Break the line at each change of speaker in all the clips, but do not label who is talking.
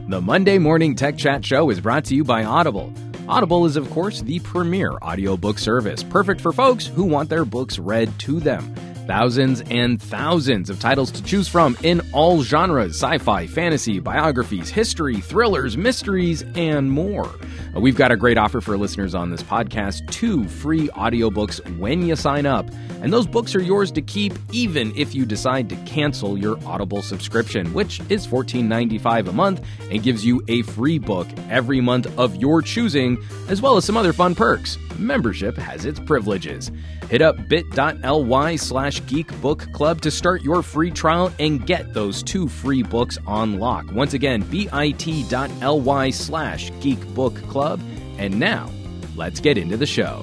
The Monday Morning Tech Chat Show is brought to you by Audible. Audible is, of course, the premier audiobook service, perfect for folks who want their books read to them. Thousands and thousands of titles to choose from in all genres: sci-fi, fantasy, biographies, history, thrillers, mysteries, and more. We've got a great offer for listeners on this podcast: 2 free audiobooks when you sign up. And those books are yours to keep even if you decide to cancel your Audible subscription, which is $14.95 a month and gives you a free book every month of your choosing, as well as some other fun perks. Membership has its privileges. Hit up bit.ly/geekbookclub to start your free trial and get those 2 free books on lock. Once again, bit.ly/geekbookclub. And now, let's get into the show.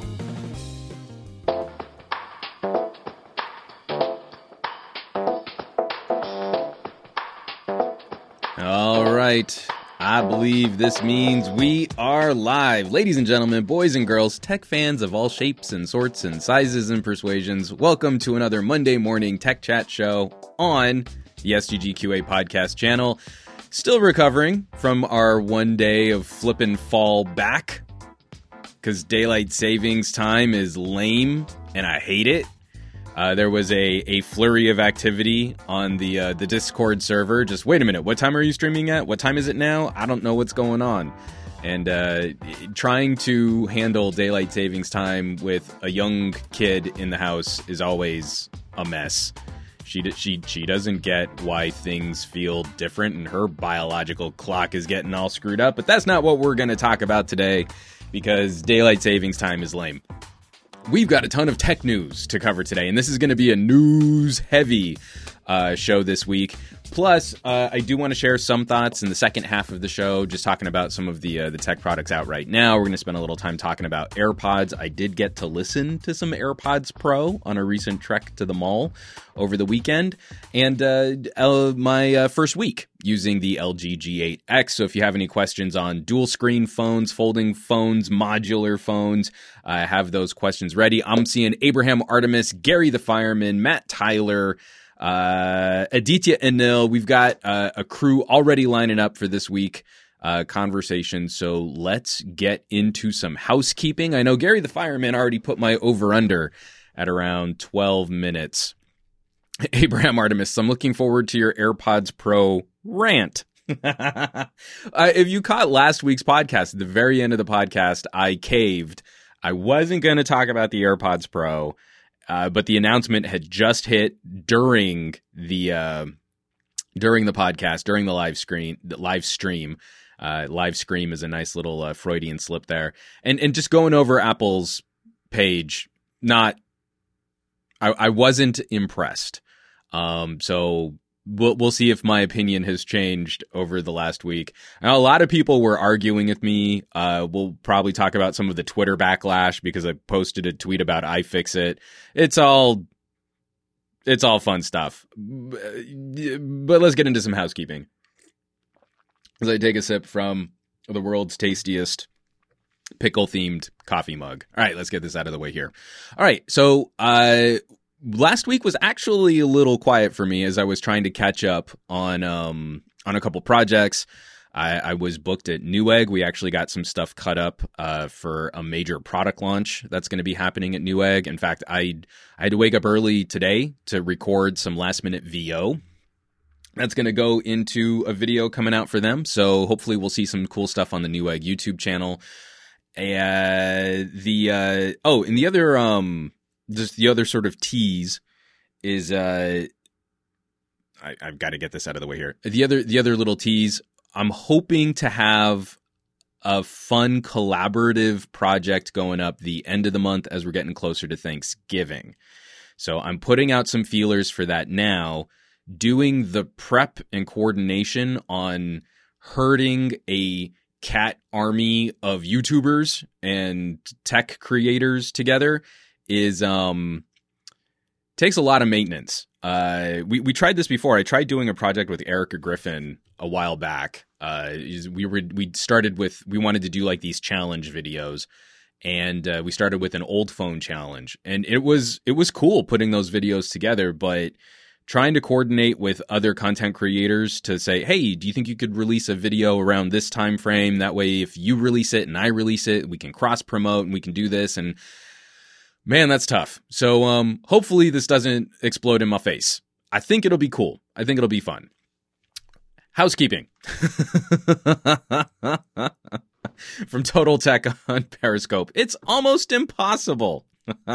All right. I believe this means we are live. Ladies and gentlemen, boys and girls, tech fans of all shapes and sorts and sizes and persuasions, welcome to another Monday morning Tech Chat show on the SGGQA podcast channel. Still recovering from our one day of flippin' fall back because daylight savings time is lame and I hate it. There was a flurry of activity on the Discord server. Just wait a minute, what time are you streaming at? What time is it now? I don't know what's going on. And trying to handle daylight savings time with a young kid in the house is always a mess. She doesn't get why things feel different, and her biological clock is getting all screwed up. But that's not what we're going to talk about today, because daylight savings time is lame. We've got a ton of tech news to cover today, and this is going to be a news-heavy show this week. Plus, I do want to share some thoughts in the second half of the show, just talking about some of the tech products out right now. We're going to spend a little time talking about AirPods. I did get to listen to some AirPods Pro on a recent trek to the mall over the weekend, and my first week using the LG G8X. So if you have any questions on dual screen phones, folding phones, modular phones, I have those questions ready. I'm seeing Abraham Artemis, Gary the Fireman, Matt Tyler, Aditya Anil. We've got a crew already lining up for this week conversation. So let's get into some housekeeping. I know Gary the Fireman already put my over-under at around 12 minutes. Abraham Artemis, I'm looking forward to your AirPods Pro rant. If you caught last week's podcast, at the very end of the podcast, I caved. I wasn't going to talk about the AirPods Pro, but the announcement had just hit during the podcast, during the live stream. Live stream is a nice little Freudian slip there. And just going over Apple's page, I wasn't impressed. So we'll see if my opinion has changed over the last week. Now, a lot of people were arguing with me. We'll probably talk about some of the Twitter backlash because I posted a tweet about iFixit. It's all fun stuff. But let's get into some housekeeping as I take a sip from the world's tastiest pickle-themed coffee mug. All right, let's get this out of the way here. All right, so last week was actually a little quiet for me as I was trying to catch up on a couple projects. I was booked at Newegg. We actually got some stuff cut up for a major product launch that's going to be happening at Newegg. In fact, I had to wake up early today to record some last-minute VO. That's going to go into a video coming out for them. So hopefully we'll see some cool stuff on the Newegg YouTube channel. And the other sort of tease is I've got to get this out of the way here. The other little tease, I'm hoping to have a fun collaborative project going up the end of the month as we're getting closer to Thanksgiving. So I'm putting out some feelers for that now, doing the prep and coordination on herding a cat army of YouTubers and tech creators together is takes a lot of maintenance. We tried this before. I tried doing a project with Erica Griffin a while back. We wanted to do like these challenge videos, and we started with an old phone challenge, and it was cool putting those videos together, but trying to coordinate with other content creators to say, hey, do you think you could release a video around this time frame? That way, if you release it and I release it, we can cross promote and we can do this. And man, that's tough. So hopefully this doesn't explode in my face. I think it'll be cool. I think it'll be fun. Housekeeping. From Total Tech on Periscope. It's almost impossible.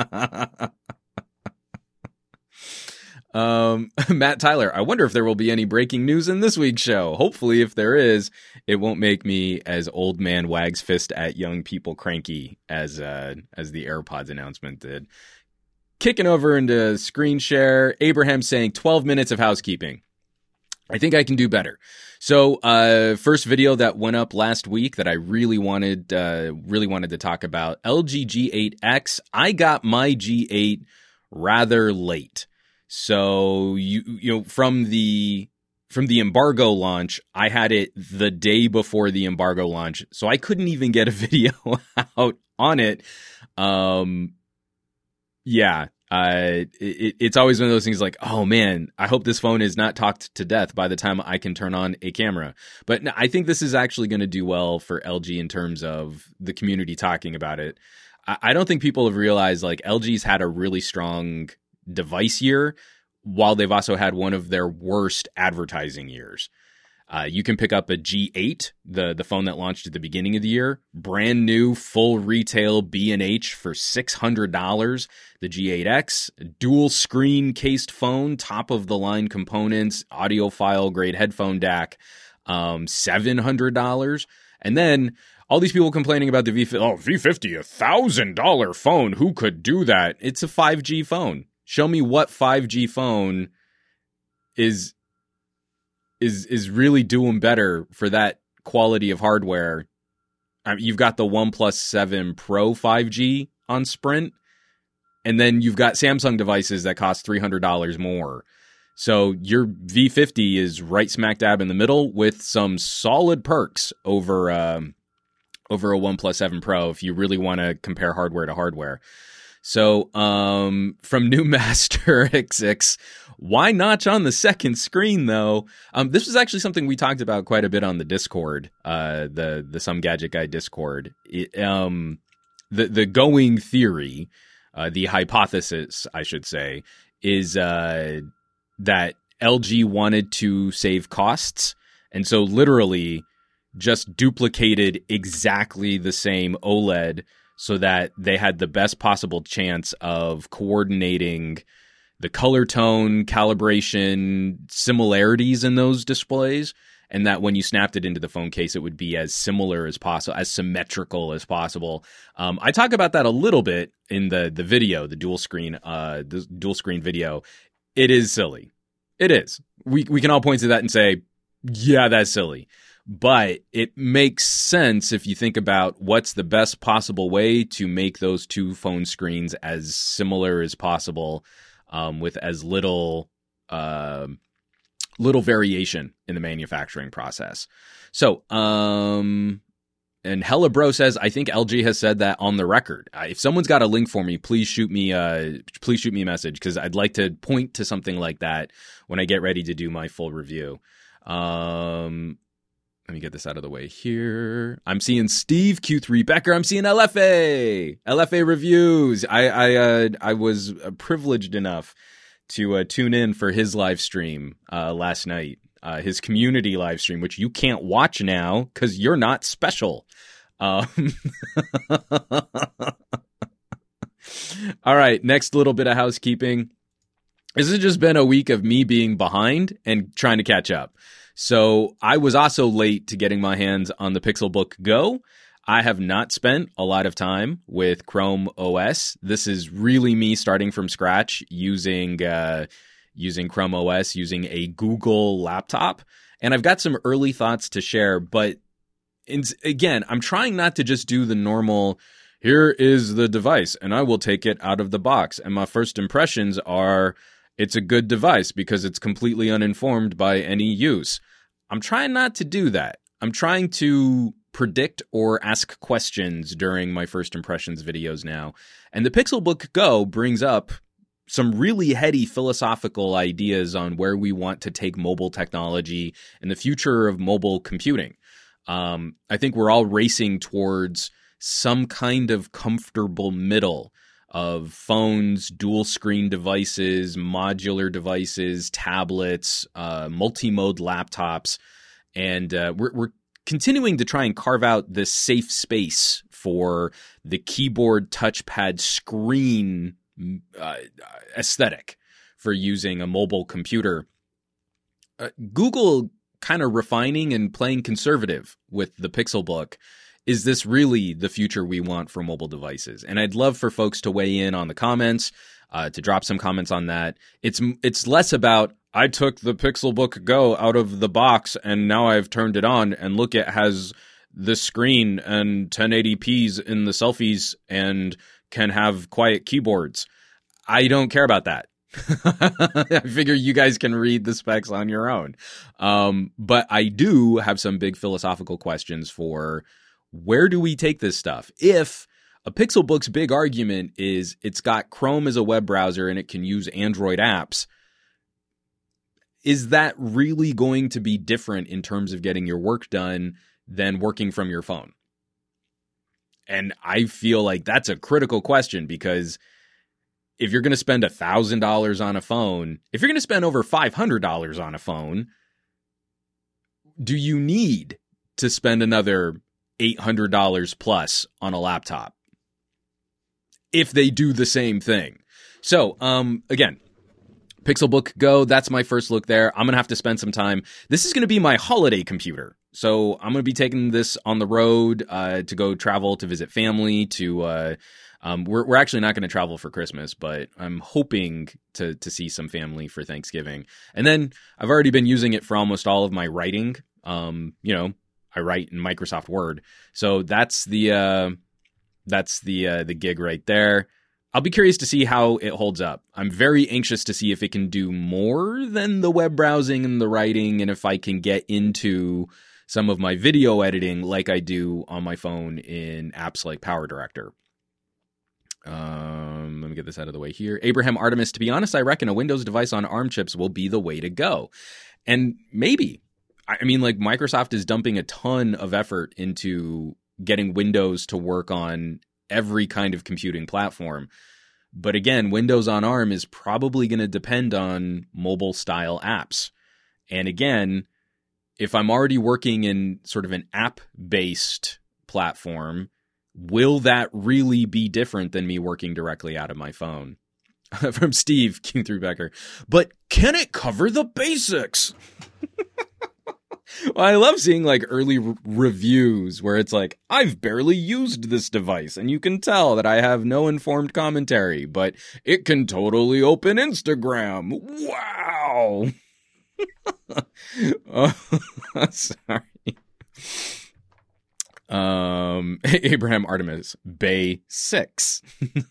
Matt Tyler, I wonder if there will be any breaking news in this week's show. Hopefully, if there is, it won't make me as old man wags fist at young people cranky as the AirPods announcement did. Kicking over into screen share, Abraham saying 12 minutes of housekeeping. I think I can do better. So, first video that went up last week that I really wanted to talk about, LG G8X. I got my G8 rather late. So you know, from the embargo launch, I had it the day before the embargo launch. So I couldn't even get a video out on it. It's always one of those things like, oh man, I hope this phone is not talked to death by the time I can turn on a camera. But I think this is actually going to do well for LG in terms of the community talking about it. I don't think people have realized like LG's had a really strong device year while they've also had one of their worst advertising years. You can pick up a G8, the phone that launched at the beginning of the year, brand new full retail B&H for $600. The G8X, dual screen cased phone, top of the line components, audiophile grade headphone DAC, $700. And then all these people complaining about the V50, V50, $1,000 phone. Who could do that? It's a 5G phone. Show me what 5G phone is really doing better for that quality of hardware. I mean, you've got the OnePlus 7 Pro 5G on Sprint, and then you've got Samsung devices that cost $300 more. So your V50 is right smack dab in the middle with some solid perks over a OnePlus 7 Pro if you really want to compare hardware to hardware. So, from New Master XX, why notch on the second screen though? This was actually something we talked about quite a bit on the Discord, the Some Gadget Guy Discord. The going theory, the hypothesis, I should say, is that LG wanted to save costs, and so literally just duplicated exactly the same OLED so that they had the best possible chance of coordinating the color tone, calibration, similarities in those displays, and that when you snapped it into the phone case, it would be as similar as possible, as symmetrical as possible. I talk about that a little bit in the video, the dual screen video. It is silly. It is. We can all point to that and say, yeah, that's silly. But it makes sense if you think about what's the best possible way to make those two phone screens as similar as possible, with as little variation in the manufacturing process. So, and Hella Bro says, I think LG has said that on the record. If someone's got a link for me, please shoot me a message, because I'd like to point to something like that when I get ready to do my full review. Let me get this out of the way here. I'm seeing Steve Q3 Becker. I'm seeing LFA reviews. I was privileged enough to tune in for his live stream last night, his community live stream, which you can't watch now because you're not special. All right, next little bit of housekeeping. This has just been a week of me being behind and trying to catch up. So I was also late to getting my hands on the Pixelbook Go. I have not spent a lot of time with Chrome OS. This is really me starting from scratch using Chrome OS, using a Google laptop. And I've got some early thoughts to share. But again, I'm trying not to just do the normal, here is the device, and I will take it out of the box. And my first impressions are, it's a good device because it's completely uninformed by any use. I'm trying not to do that. I'm trying to predict or ask questions during my first impressions videos now. And the Pixelbook Go brings up some really heady philosophical ideas on where we want to take mobile technology and the future of mobile computing. I think we're all racing towards some kind of comfortable middle of phones, dual screen devices, modular devices, tablets, multi-mode laptops. And we're continuing to try and carve out this safe space for the keyboard, touchpad, screen aesthetic for using a mobile computer. Google kind of refining and playing conservative with the Pixelbook. Is this really the future we want for mobile devices? And I'd love for folks to weigh in on the comments, to drop some comments on that. It's less about, I took the Pixelbook Go out of the box and now I've turned it on and look, it has the screen and 1080p's in the selfies and can have quiet keyboards. I don't care about that. I figure you guys can read the specs on your own. But I do have some big philosophical questions for where do we take this stuff? If a Pixelbook's big argument is it's got Chrome as a web browser and it can use Android apps, is that really going to be different in terms of getting your work done than working from your phone? And I feel like that's a critical question, because if you're going to spend $1,000 on a phone, if you're going to spend over $500 on a phone, do you need to spend another $800 plus on a laptop if they do the same thing? So, again, Pixelbook Go, that's my first look there. I'm going to have to spend some time. This is going to be my holiday computer. So I'm going to be taking this on the road to go travel, to visit family, to we're actually not going to travel for Christmas, but I'm hoping to see some family for Thanksgiving. And then I've already been using it for almost all of my writing. I write in Microsoft Word. So that's the gig right there. I'll be curious to see how it holds up. I'm very anxious to see if it can do more than the web browsing and the writing, and if I can get into some of my video editing like I do on my phone in apps like PowerDirector. Let me get this out of the way here. Abraham Artemis, to be honest, I reckon a Windows device on ARM chips will be the way to go. And maybe. I mean, like, Microsoft is dumping a ton of effort into getting Windows to work on every kind of computing platform. But again, Windows on ARM is probably going to depend on mobile style apps. And again, if I'm already working in sort of an app-based platform, will that really be different than me working directly out of my phone? From Steve Q3 Becker. But can it cover the basics? Well, I love seeing like early reviews where it's like, I've barely used this device and you can tell that I have no informed commentary, but it can totally open Instagram. Wow. Oh, sorry. Abraham Artemis, Bay 6.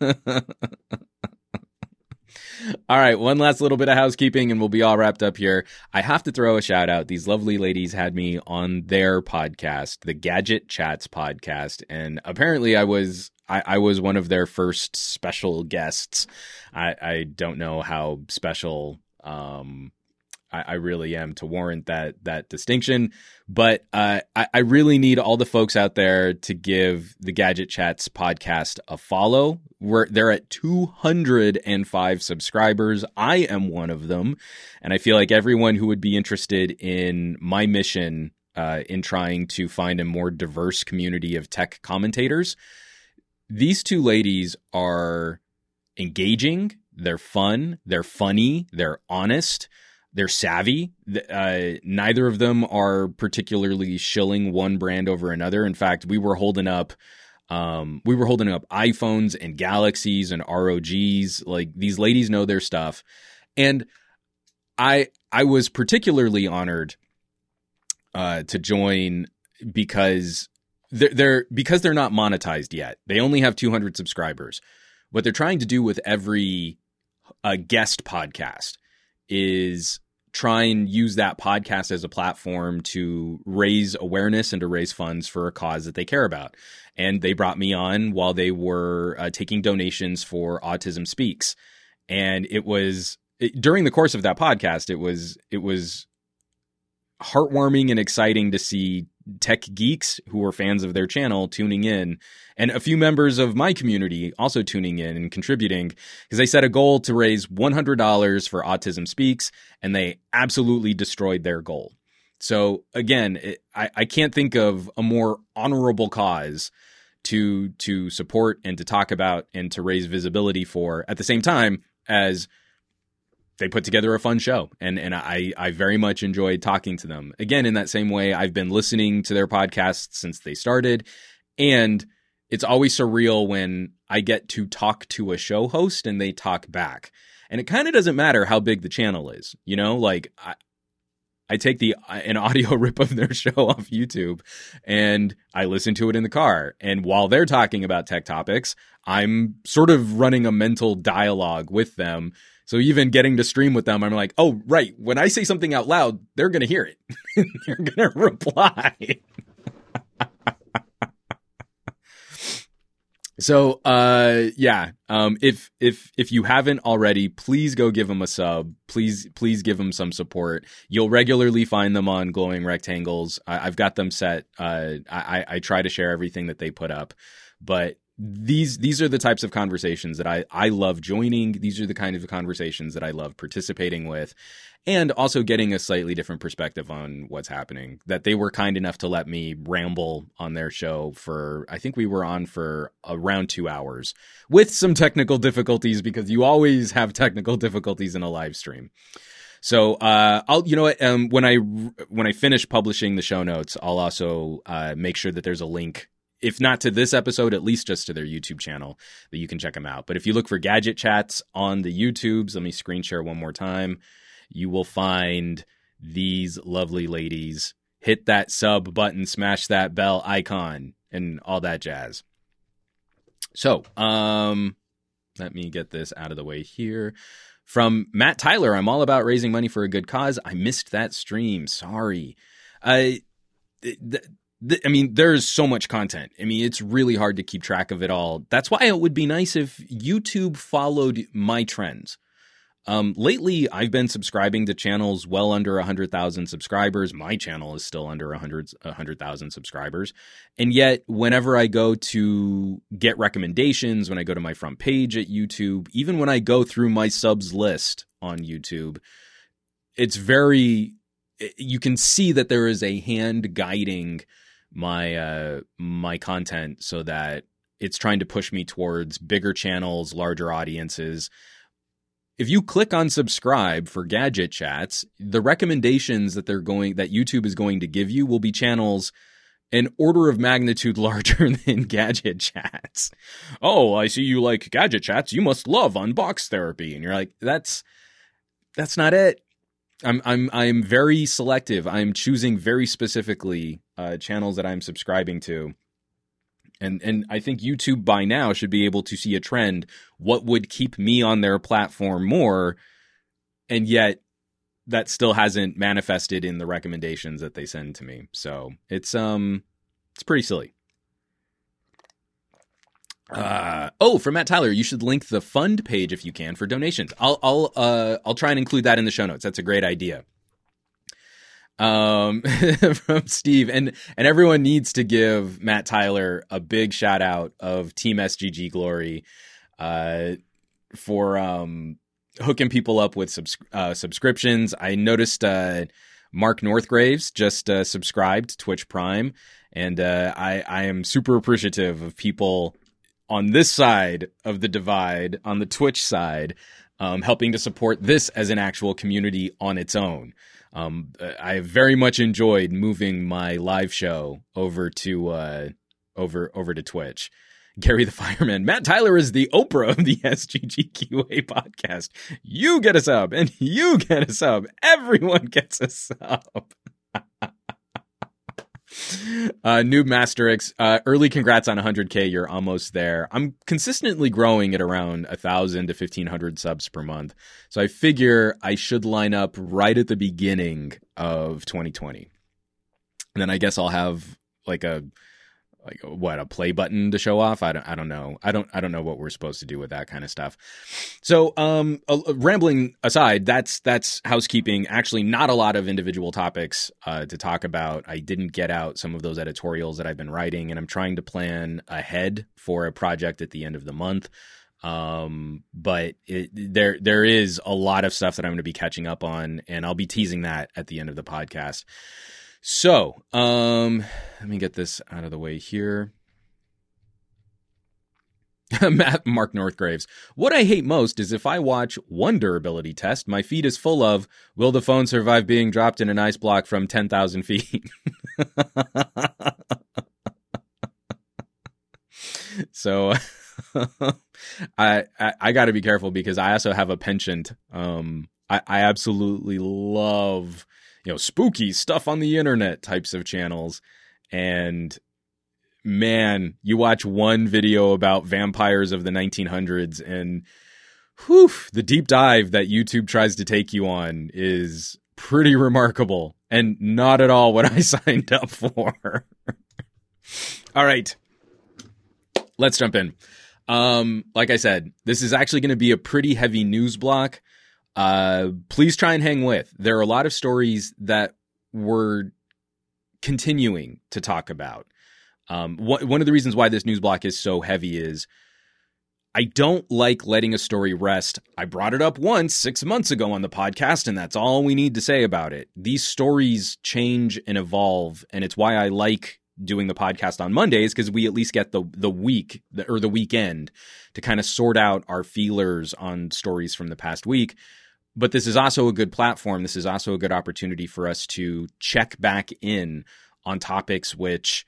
All right, one last little bit of housekeeping and we'll be all wrapped up here. I have to throw a shout out. These lovely ladies had me on their podcast, the Gadget Chats podcast, and apparently I was one of their first special guests. I don't know how special I really am to warrant that distinction, but I really need all the folks out there to give the Gadget Chats podcast a follow. They're at 205 subscribers. I am one of them, and I feel like everyone who would be interested in my mission in trying to find a more diverse community of tech commentators, these two ladies are engaging, they're fun, they're funny, they're honest. They're savvy. Neither of them are particularly shilling one brand over another. In fact, we were holding up iPhones and Galaxies and ROGs. Like, these ladies know their stuff. And I was particularly honored to join because they're not monetized yet. They only have 200 subscribers. What they're trying to do with every guest podcast is try and use that podcast as a platform to raise awareness and to raise funds for a cause that they care about. And they brought me on while they were taking donations for Autism Speaks. And during the course of that podcast, it was heartwarming and exciting to see tech geeks who were fans of their channel tuning in, and a few members of my community also tuning in and contributing, because they set a goal to raise $100 for Autism Speaks, and they absolutely destroyed their goal. So again, I can't think of a more honorable cause to support and to talk about and to raise visibility for, at the same time as they put together a fun show. And I very much enjoyed talking to them. Again, in that same way, I've been listening to their podcasts since they started. And it's always surreal when I get to talk to a show host and they talk back. And it kind of doesn't matter how big the channel is. You know, like I take an audio rip of their show off YouTube and I listen to it in the car. And while they're talking about tech topics, I'm sort of running a mental dialogue with them. So even getting to stream with them, I'm like, oh, right. When I say something out loud, they're going to hear it. They're going to reply. So, yeah. If you haven't already, please go give them a sub. Please give them some support. You'll regularly find them on Glowing Rectangles. I've got them set. I try to share everything that they put up, but these are the types of conversations that I love joining. These are the kind of conversations that I love participating with, and also getting a slightly different perspective on what's happening. That they were kind enough to let me ramble on their show for, I think we were on for around 2 hours with some technical difficulties, because you always have technical difficulties in a live stream. So, when I finish publishing the show notes, I'll also make sure that there's a link, if not to this episode, at least just to their YouTube channel, that you can check them out. But if you look for Gadget Chats on the YouTubes, let me screen share one more time, you will find these lovely ladies. Hit that sub button, smash that bell icon, and all that jazz. So, let me get this out of the way here. From Matt Tyler, I'm all about raising money for a good cause. I missed that stream. Sorry. There's so much content. I mean, it's really hard to keep track of it all. That's why it would be nice if YouTube followed my trends. Lately, I've been subscribing to channels well under 100,000 subscribers. My channel is still under 100,000 subscribers. And yet, whenever I go to get recommendations, when I go to my front page at YouTube, even when I go through my subs list on YouTube, you can see that there is a hand guiding my content, so that it's trying to push me towards bigger channels, larger audiences. If you click on subscribe for Gadget Chats, the recommendations that YouTube is going to give you will be channels an order of magnitude larger than Gadget Chats. Oh, I see you like Gadget Chats. You must love Unbox Therapy. And you're like, that's not it. I'm very selective. I'm choosing very specifically channels that I'm subscribing to. And I think YouTube by now should be able to see a trend. What would keep me on their platform more? And yet that still hasn't manifested in the recommendations that they send to me. So it's pretty silly. From Matt Tyler, you should link the fund page if you can for donations. I'll try and include that in the show notes. That's a great idea. From Steve, and everyone needs to give Matt Tyler a big shout out of Team SGG Glory, for hooking people up with subscriptions. I noticed Mark Northgraves just subscribed to Twitch Prime, and I am super appreciative of people on this side of the divide, on the Twitch side, helping to support this as an actual community on its own. I have very much enjoyed moving my live show over to Twitch. Gary the Fireman. Matt Tyler is the Oprah of the SGGQA podcast. You get a sub, and you get a sub. Everyone gets a sub. Noob Master X, early congrats on 100K. You're almost there. I'm consistently growing at around 1,000 to 1,500 subs per month. So I figure I should line up right at the beginning of 2020. And then I guess I'll have like a like what, a play button to show off? I don't know. I don't know what we're supposed to do with that kind of stuff. So, rambling aside, that's housekeeping. Actually, not a lot of individual topics to talk about. I didn't get out some of those editorials that I've been writing, and I'm trying to plan ahead for a project at the end of the month. But there is a lot of stuff that I'm going to be catching up on, and I'll be teasing that at the end of the podcast. So, let me get this out of the way here. Mark Northgraves. What I hate most is if I watch one durability test, my feed is full of, will the phone survive being dropped in an ice block from 10,000 feet? So I got to be careful because I also have a penchant. I absolutely love, spooky stuff on the internet types of channels. And man, you watch one video about vampires of the 1900s and the deep dive that YouTube tries to take you on is pretty remarkable and not at all what I signed up for. All right, let's jump in. Like I said, this is actually going to be a pretty heavy news block. Please try and hang with. There are a lot of stories that we're continuing to talk about. One of the reasons why this news block is so heavy is I don't like letting a story rest. I brought it up once 6 months ago on the podcast, and that's all we need to say about it. These stories change and evolve, and it's why I like doing the podcast on Mondays, because we at least get the week or the weekend to kind of sort out our feelers on stories from the past week. But this is also a good platform. This is also a good opportunity for us to check back in on topics which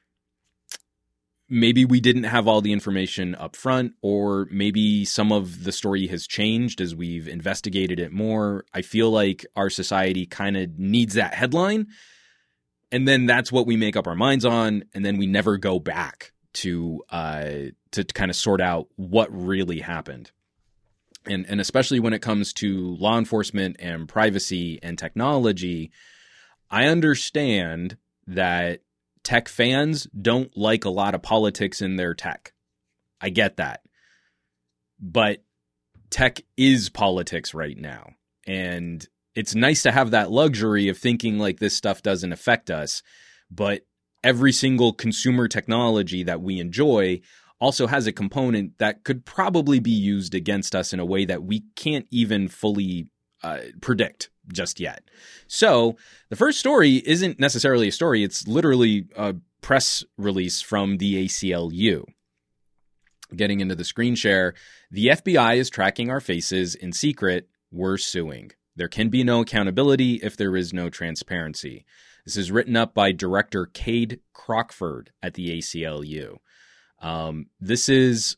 maybe we didn't have all the information up front, or maybe some of the story has changed as we've investigated it more. I feel like our society kind of needs that headline, and then that's what we make up our minds on, and then we never go back to kind of sort out what really happened. And especially when it comes to law enforcement and privacy and technology, I understand that tech fans don't like a lot of politics in their tech. I get that. But tech is politics right now. And it's nice to have that luxury of thinking like this stuff doesn't affect us. But every single consumer technology that we enjoy also has a component that could probably be used against us in a way that we can't even fully predict just yet. So the first story isn't necessarily a story. It's literally a press release from the ACLU. Getting into the screen share, the FBI is tracking our faces in secret. We're suing. There can be no accountability if there is no transparency. This is written up by Director Cade Crockford at the ACLU. This is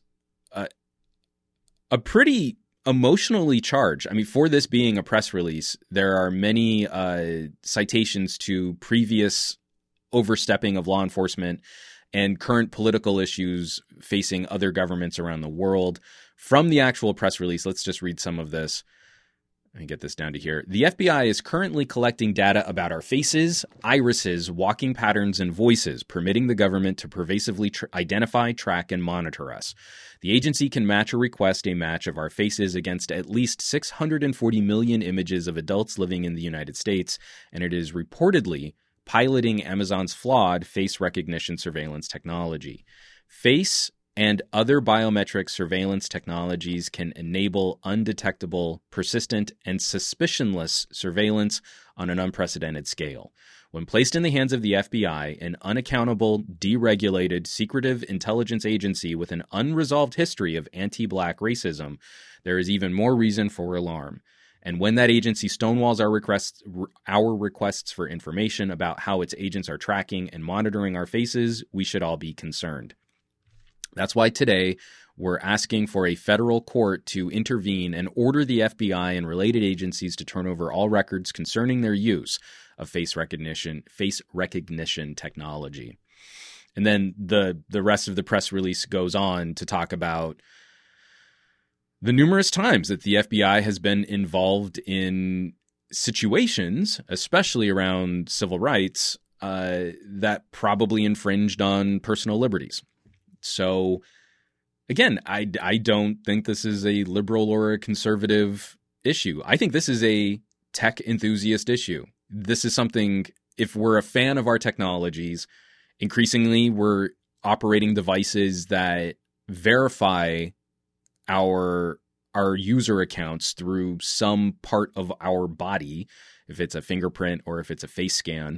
a pretty emotionally charged. I mean, for this being a press release, there are many citations to previous overstepping of law enforcement and current political issues facing other governments around the world. From the actual press release, let's just read some of this. Let me get this down to here. The FBI is currently collecting data about our faces, irises, walking patterns, and voices, permitting the government to pervasively identify, track, and monitor us. The agency can match or request a match of our faces against at least 640 million images of adults living in the United States, and it is reportedly piloting Amazon's flawed face recognition surveillance technology. Face and other biometric surveillance technologies can enable undetectable, persistent, and suspicionless surveillance on an unprecedented scale. When placed in the hands of the FBI, an unaccountable, deregulated, secretive intelligence agency with an unresolved history of anti-Black racism, there is even more reason for alarm. And when that agency stonewalls our requests for information about how its agents are tracking and monitoring our faces, we should all be concerned. That's why today we're asking for a federal court to intervene and order the FBI and related agencies to turn over all records concerning their use of face recognition technology. And then the rest of the press release goes on to talk about the numerous times that the FBI has been involved in situations, especially around civil rights, that probably infringed on personal liberties. So again, I don't think this is a liberal or a conservative issue. I think this is a tech enthusiast issue. This is something, if we're a fan of our technologies, increasingly we're operating devices that verify our user accounts through some part of our body, if it's a fingerprint or if it's a face scan.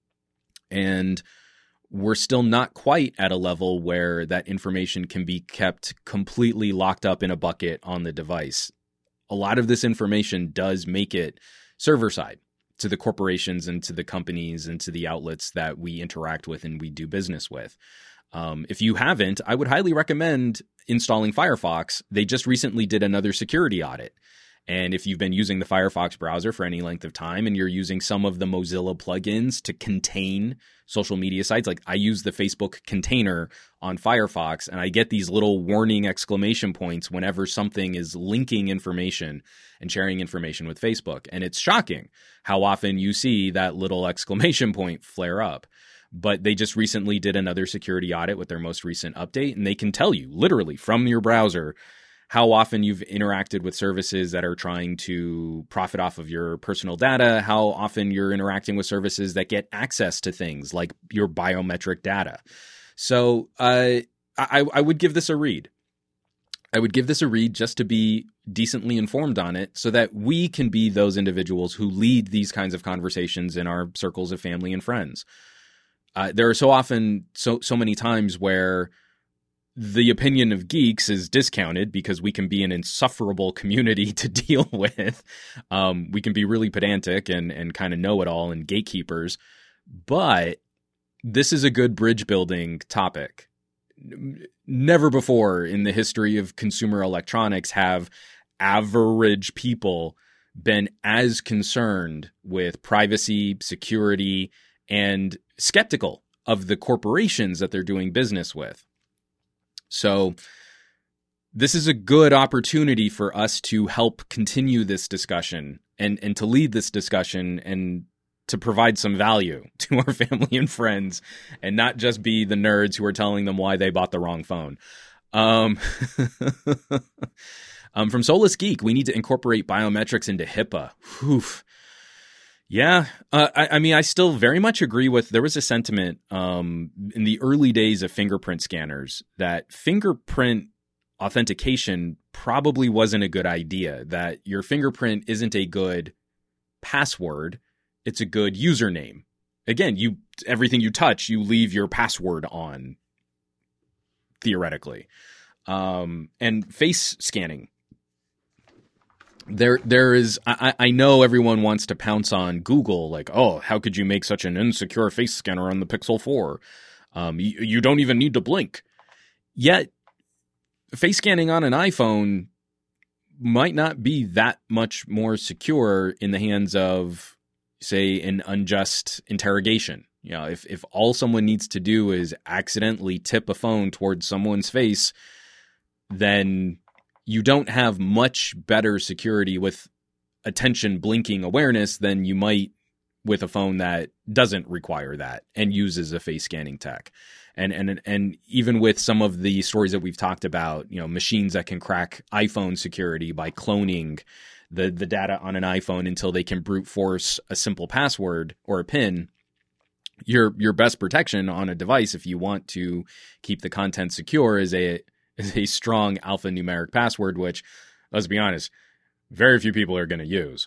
And we're still not quite at a level where that information can be kept completely locked up in a bucket on the device. A lot of this information does make it server side to the corporations and to the companies and to the outlets that we interact with and we do business with. If you haven't, I would highly recommend installing Firefox. They just recently did another security audit. And if you've been using the Firefox browser for any length of time and you're using some of the Mozilla plugins to contain social media sites, like I use the Facebook container on Firefox, and I get these little warning exclamation points whenever something is linking information and sharing information with Facebook. And it's shocking how often you see that little exclamation point flare up. But they just recently did another security audit with their most recent update, and they can tell you literally from your browser how often you've interacted with services that are trying to profit off of your personal data, how often you're interacting with services that get access to things like your biometric data. So I would give this a read. I would give this a read just to be decently informed on it so that we can be those individuals who lead these kinds of conversations in our circles of family and friends. There are so many times where the opinion of geeks is discounted because we can be an insufferable community to deal with. We can be really pedantic and kind of know-it-all and gatekeepers. But this is a good bridge building topic. Never before in the history of consumer electronics have average people been as concerned with privacy, security, and skeptical of the corporations that they're doing business with. So this is a good opportunity for us to help continue this discussion and to lead this discussion and to provide some value to our family and friends and not just be the nerds who are telling them why they bought the wrong phone. From Soulless Geek, we need to incorporate biometrics into HIPAA. Oof. Yeah, I mean, I still very much agree with, there was a sentiment in the early days of fingerprint scanners that fingerprint authentication probably wasn't a good idea, that your fingerprint isn't a good password, it's a good username. Again, everything you touch, you leave your password on, theoretically. And face scanning. There is, I know everyone wants to pounce on Google, like, oh, how could you make such an insecure face scanner on the Pixel 4? You don't even need to blink. Yet, face scanning on an iPhone might not be that much more secure in the hands of, say, an unjust interrogation. You know, if all someone needs to do is accidentally tip a phone towards someone's face, then you don't have much better security with attention blinking awareness than you might with a phone that doesn't require that and uses a face scanning tech. And even with some of the stories that we've talked about, you know, machines that can crack iPhone security by cloning the data on an iPhone until they can brute force a simple password or a PIN, your best protection on a device, if you want to keep the content secure, is a strong alphanumeric password, which, let's be honest, very few people are going to use.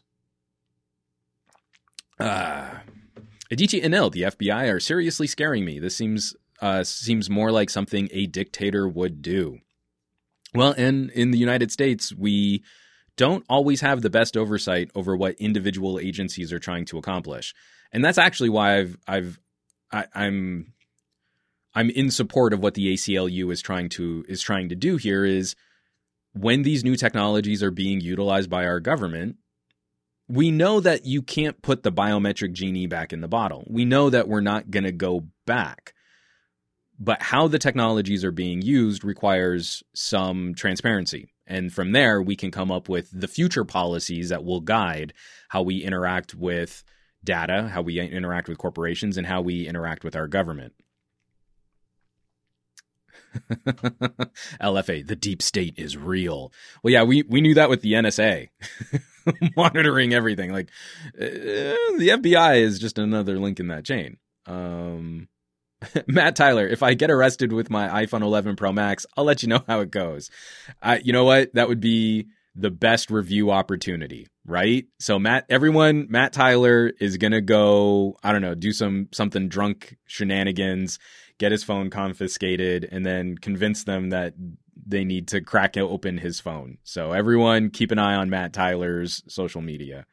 Adichie Anil, the FBI are seriously scaring me. This seems more like something a dictator would do. Well, and in the United States, we don't always have the best oversight over what individual agencies are trying to accomplish. And that's actually why I'm in support of what the ACLU is trying to do here. Is when these new technologies are being utilized by our government, we know that you can't put the biometric genie back in the bottle. We know that we're not going to go back. But how the technologies are being used requires some transparency. And from there, we can come up with the future policies that will guide how we interact with data, how we interact with corporations, and how we interact with our government. LFA, the deep state is real. Well, yeah, we knew that with the NSA monitoring everything. Like, the FBI is just another link in that chain. Matt Tyler, if I get arrested with my iPhone 11 Pro Max, I'll let you know how it goes. You know what? That would be the best review opportunity, right? So Matt Tyler is going to go, I don't know, do something drunk shenanigans, get his phone confiscated, and then convince them that they need to crack open his phone. So everyone keep an eye on Matt Tyler's social media.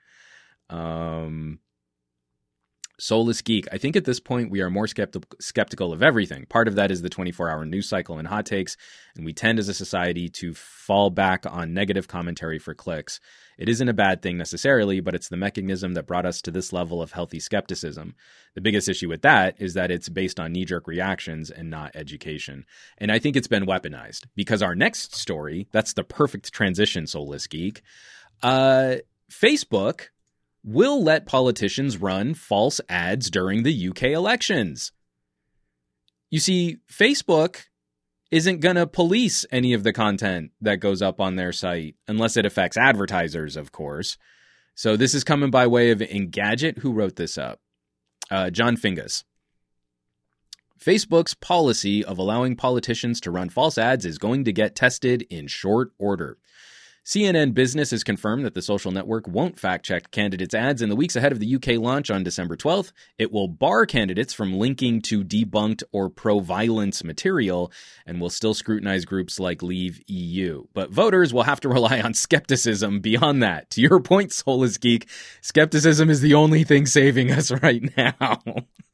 Soulless Geek, I think at this point we are more skeptical of everything. Part of that is the 24-hour news cycle and hot takes, and we tend as a society to fall back on negative commentary for clicks. It isn't a bad thing necessarily, but it's the mechanism that brought us to this level of healthy skepticism. The biggest issue with that is that it's based on knee-jerk reactions and not education. And I think it's been weaponized, because our next story, that's the perfect transition, Soulless Geek. Facebook will let politicians run false ads during the UK elections. You see, Facebook isn't going to police any of the content that goes up on their site, unless it affects advertisers, of course. So this is coming by way of Engadget, who wrote this up. John Fingus. Facebook's policy of allowing politicians to run false ads is going to get tested in short order. CNN Business has confirmed that the social network won't fact-check candidates' ads in the weeks ahead of the UK launch on December 12th. It will bar candidates from linking to debunked or pro-violence material and will still scrutinize groups like Leave EU. But voters will have to rely on skepticism beyond that. To your point, Soulless Geek, skepticism is the only thing saving us right now.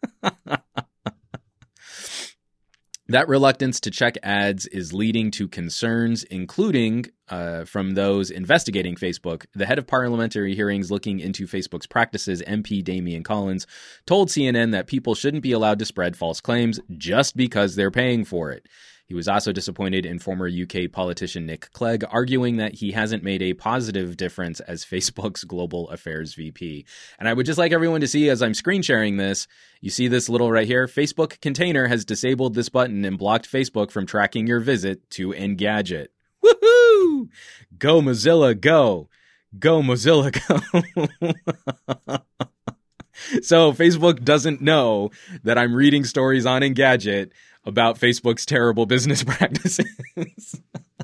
That reluctance to check ads is leading to concerns, including from those investigating Facebook. The head of parliamentary hearings looking into Facebook's practices, MP Damian Collins, told CNN that people shouldn't be allowed to spread false claims just because they're paying for it. He was also disappointed in former UK politician Nick Clegg, arguing that he hasn't made a positive difference as Facebook's global affairs VP. And I would just like everyone to see, as I'm screen sharing this, you see this little right here, Facebook Container has disabled this button and blocked Facebook from tracking your visit to Engadget. Woohoo! Go Mozilla, go! Go Mozilla, go! So Facebook doesn't know that I'm reading stories on Engadget about Facebook's terrible business practices.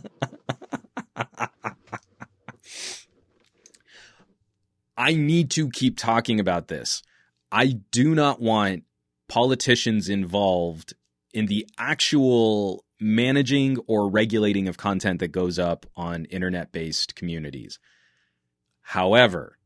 I need to keep talking about this. I do not want politicians involved in the actual managing or regulating of content that goes up on internet-based communities. However,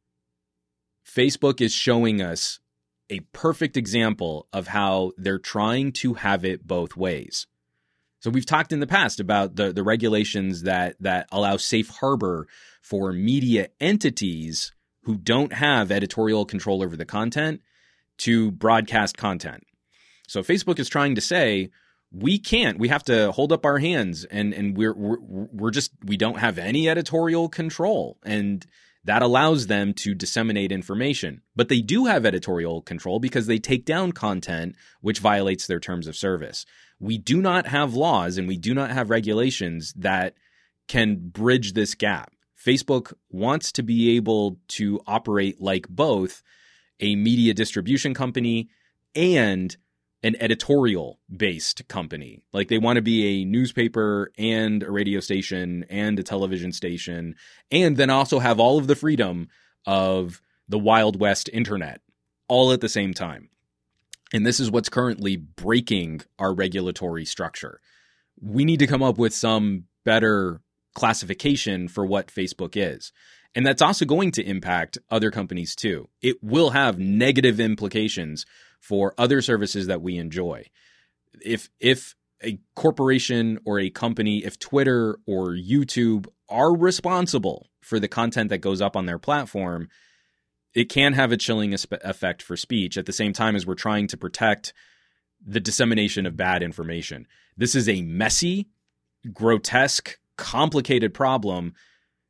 Facebook is showing us a perfect example of how they're trying to have it both ways. So we've talked in the past about the regulations that allow safe harbor for media entities who don't have editorial control over the content to broadcast content. So Facebook is trying to say, we have to hold up our hands and we don't have any editorial control. And that allows them to disseminate information. But they do have editorial control because they take down content which violates their terms of service. We do not have laws and we do not have regulations that can bridge this gap. Facebook wants to be able to operate like both a media distribution company and an editorial-based company. Like they want to be a newspaper and a radio station and a television station, and then also have all of the freedom of the Wild West internet all at the same time. And this is what's currently breaking our regulatory structure. We need to come up with some better classification for what Facebook is. And that's also going to impact other companies too. It will have negative implications for other services that we enjoy. If a corporation or a company, if Twitter or YouTube are responsible for the content that goes up on their platform, it can have a chilling effect for speech at the same time as we're trying to protect the dissemination of bad information. This is a messy, grotesque, complicated problem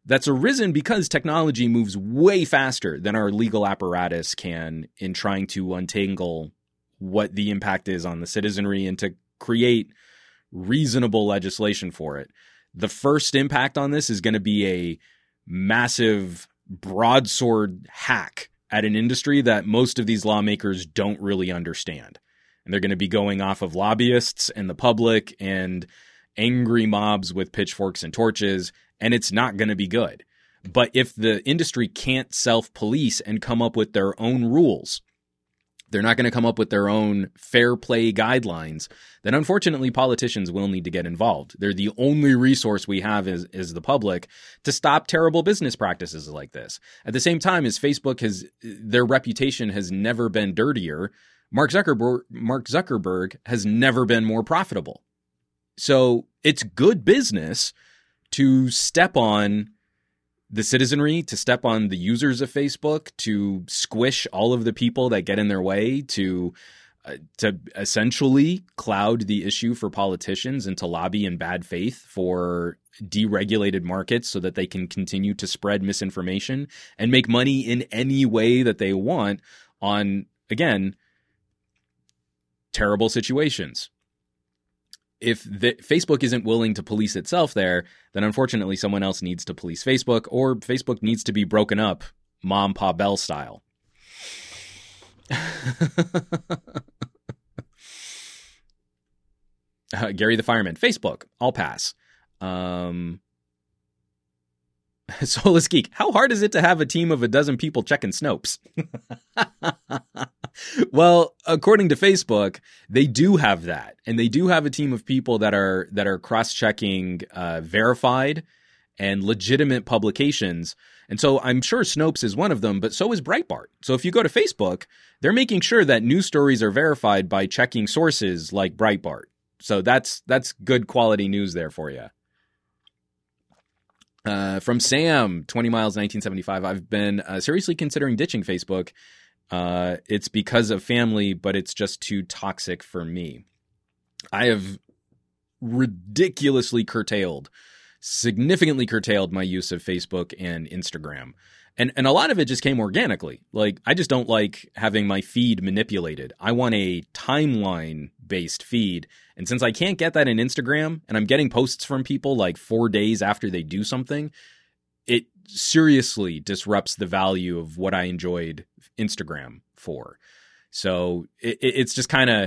that's arisen because technology moves way faster than our legal apparatus can in trying to untangle what the impact is on the citizenry and to create reasonable legislation for it. The first impact on this is going to be a massive broadsword hack at an industry that most of these lawmakers don't really understand. And they're going to be going off of lobbyists and the public and angry mobs with pitchforks and torches, and it's not going to be good. But if the industry can't self-police and come up with their own rules, they're not going to come up with their own fair play guidelines, then unfortunately politicians will need to get involved. They're the only resource we have is the public to stop terrible business practices like this. At the same time, as their reputation has never been dirtier, Mark Zuckerberg has never been more profitable. So it's good business to step on the citizenry, to step on the users of Facebook, to squish all of the people that get in their way, to essentially cloud the issue for politicians and to lobby in bad faith for deregulated markets so that they can continue to spread misinformation and make money in any way that they want on, again, terrible situations. If Facebook isn't willing to police itself there, then unfortunately someone else needs to police Facebook, or Facebook needs to be broken up, Mom Pa Bell style. Gary the Fireman, Facebook, I'll pass. Soulless Geek, how hard is it to have a team of a dozen people checking Snopes? Well, according to Facebook, they do have that, and they do have a team of people that are cross-checking verified and legitimate publications. And so I'm sure Snopes is one of them, but so is Breitbart. So if you go to Facebook, they're making sure that news stories are verified by checking sources like Breitbart. So that's good quality news there for you. From Sam, 20 miles, 1975. I've been seriously considering ditching Facebook. It's because of family, but it's just too toxic for me. I have significantly curtailed my use of Facebook and Instagram. And a lot of it just came organically. Like, I just don't like having my feed manipulated. I want a timeline-based feed. And since I can't get that in Instagram, and I'm getting posts from people like 4 days after they do something, it seriously disrupts the value of what I enjoyed Instagram for. So it's just kind of,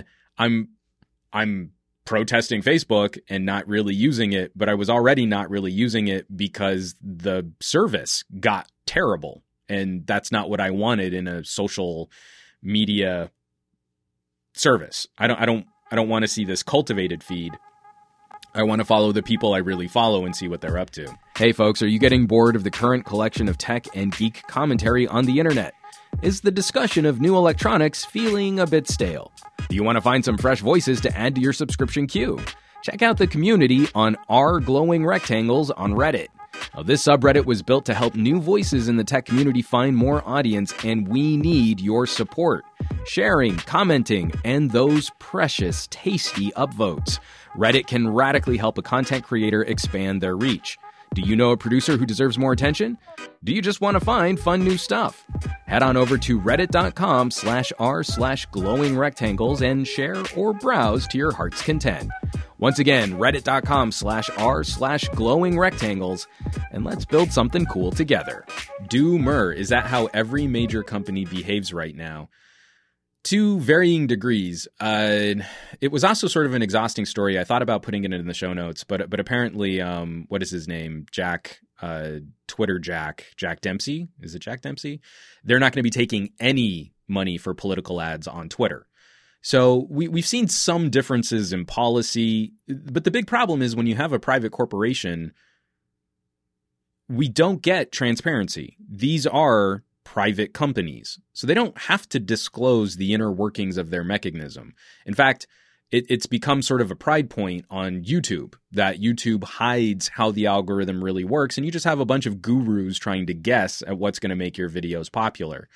I'm protesting Facebook and not really using it, but I was already not really using it because the service got terrible, and that's not what I wanted in a social media service. I don't want to see this cultivated feed. I want to follow the people I really follow and see what they're up to. Hey folks, are you getting bored of the current collection of tech and geek commentary on the internet? Is the discussion of new electronics feeling a bit stale? Do you want to find some fresh voices to add to your subscription queue? Check out the community on r glowing rectangles on Reddit. Now, this subreddit was built to help new voices in the tech community find more audience, and we need your support. Sharing, commenting, and those precious, tasty upvotes. Reddit can radically help a content creator expand their reach. Do you know a producer who deserves more attention? Do you just want to find fun new stuff? Head on over to reddit.com/r/glowing rectangles and share or browse to your heart's content. Once again, reddit.com/r/glowing rectangles, and let's build something cool together. Doomer, is that how every major company behaves right now? To varying degrees. It was also sort of an exhausting story. I thought about putting it in the show notes, but apparently, what is his name? Twitter Jack Dempsey? Is it Jack Dempsey? They're not going to be taking any money for political ads on Twitter. So we've seen some differences in policy, but the big problem is when you have a private corporation, we don't get transparency. These are private companies, so they don't have to disclose the inner workings of their mechanism. In fact, it's become sort of a pride point on YouTube that YouTube hides how the algorithm really works, and you just have a bunch of gurus trying to guess at what's going to make your videos popular.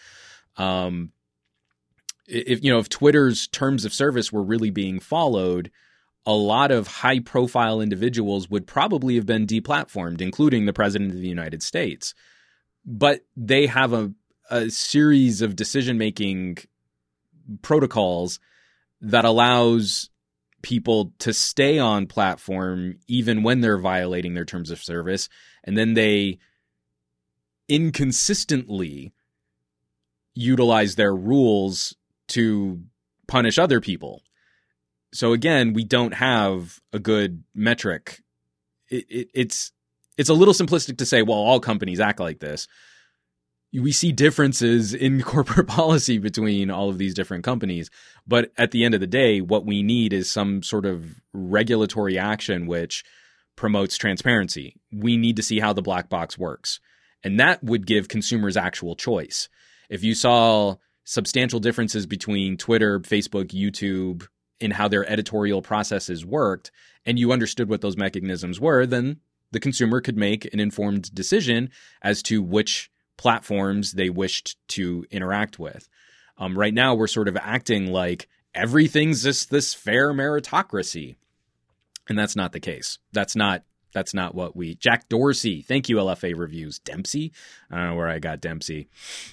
If Twitter's terms of service were really being followed, a lot of high-profile individuals would probably have been deplatformed, including the President of the United States. But they have a series of decision-making protocols that allows people to stay on platform even when they're violating their terms of service, and then they inconsistently utilize their rules to punish other people. So again, we don't have a good metric. It's a little simplistic to say, well, all companies act like this. We see differences in corporate policy between all of these different companies. But at the end of the day, what we need is some sort of regulatory action which promotes transparency. We need to see how the black box works. And that would give consumers actual choice. If you saw substantial differences between Twitter, Facebook, YouTube, in how their editorial processes worked, and you understood what those mechanisms were, then the consumer could make an informed decision as to which platforms they wished to interact with. Right now, we're sort of acting like everything's just this fair meritocracy. And that's not the case. That's not what we... Jack Dorsey. Thank you, LFA Reviews. Dempsey? I don't know where I got Dempsey.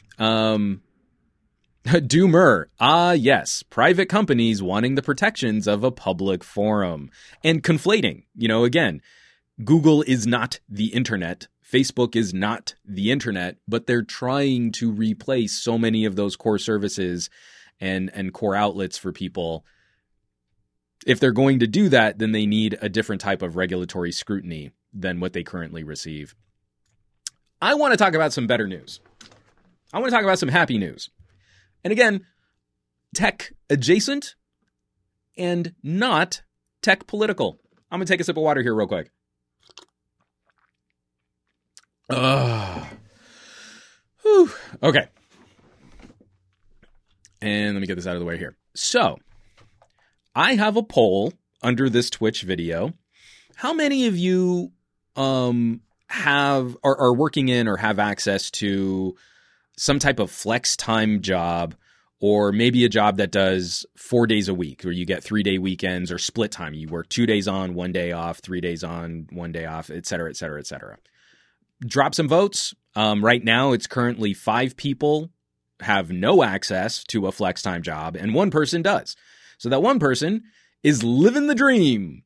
Doomer. Yes. Private companies wanting the protections of a public forum. And conflating. Again, Google is not the internet. Facebook is not the internet, but they're trying to replace so many of those core services and core outlets for people. If they're going to do that, then they need a different type of regulatory scrutiny than what they currently receive. I want to talk about some better news. I want to talk about some happy news. And again, tech adjacent and not tech political. I'm going to take a sip of water here real quick. Okay. And let me get this out of the way here. So, I have a poll under this Twitch video. How many of you are working in or have access to some type of flex time job, or maybe a job that does 4 days a week, where you get 3-day weekends, or split time? You work 2 days on, 1 day off, 3 days on, 1 day off, et cetera, et cetera, et cetera. Drop some votes. Right now, it's currently 5 people have no access to a flex time job, and 1 person does. So that 1 person is living the dream.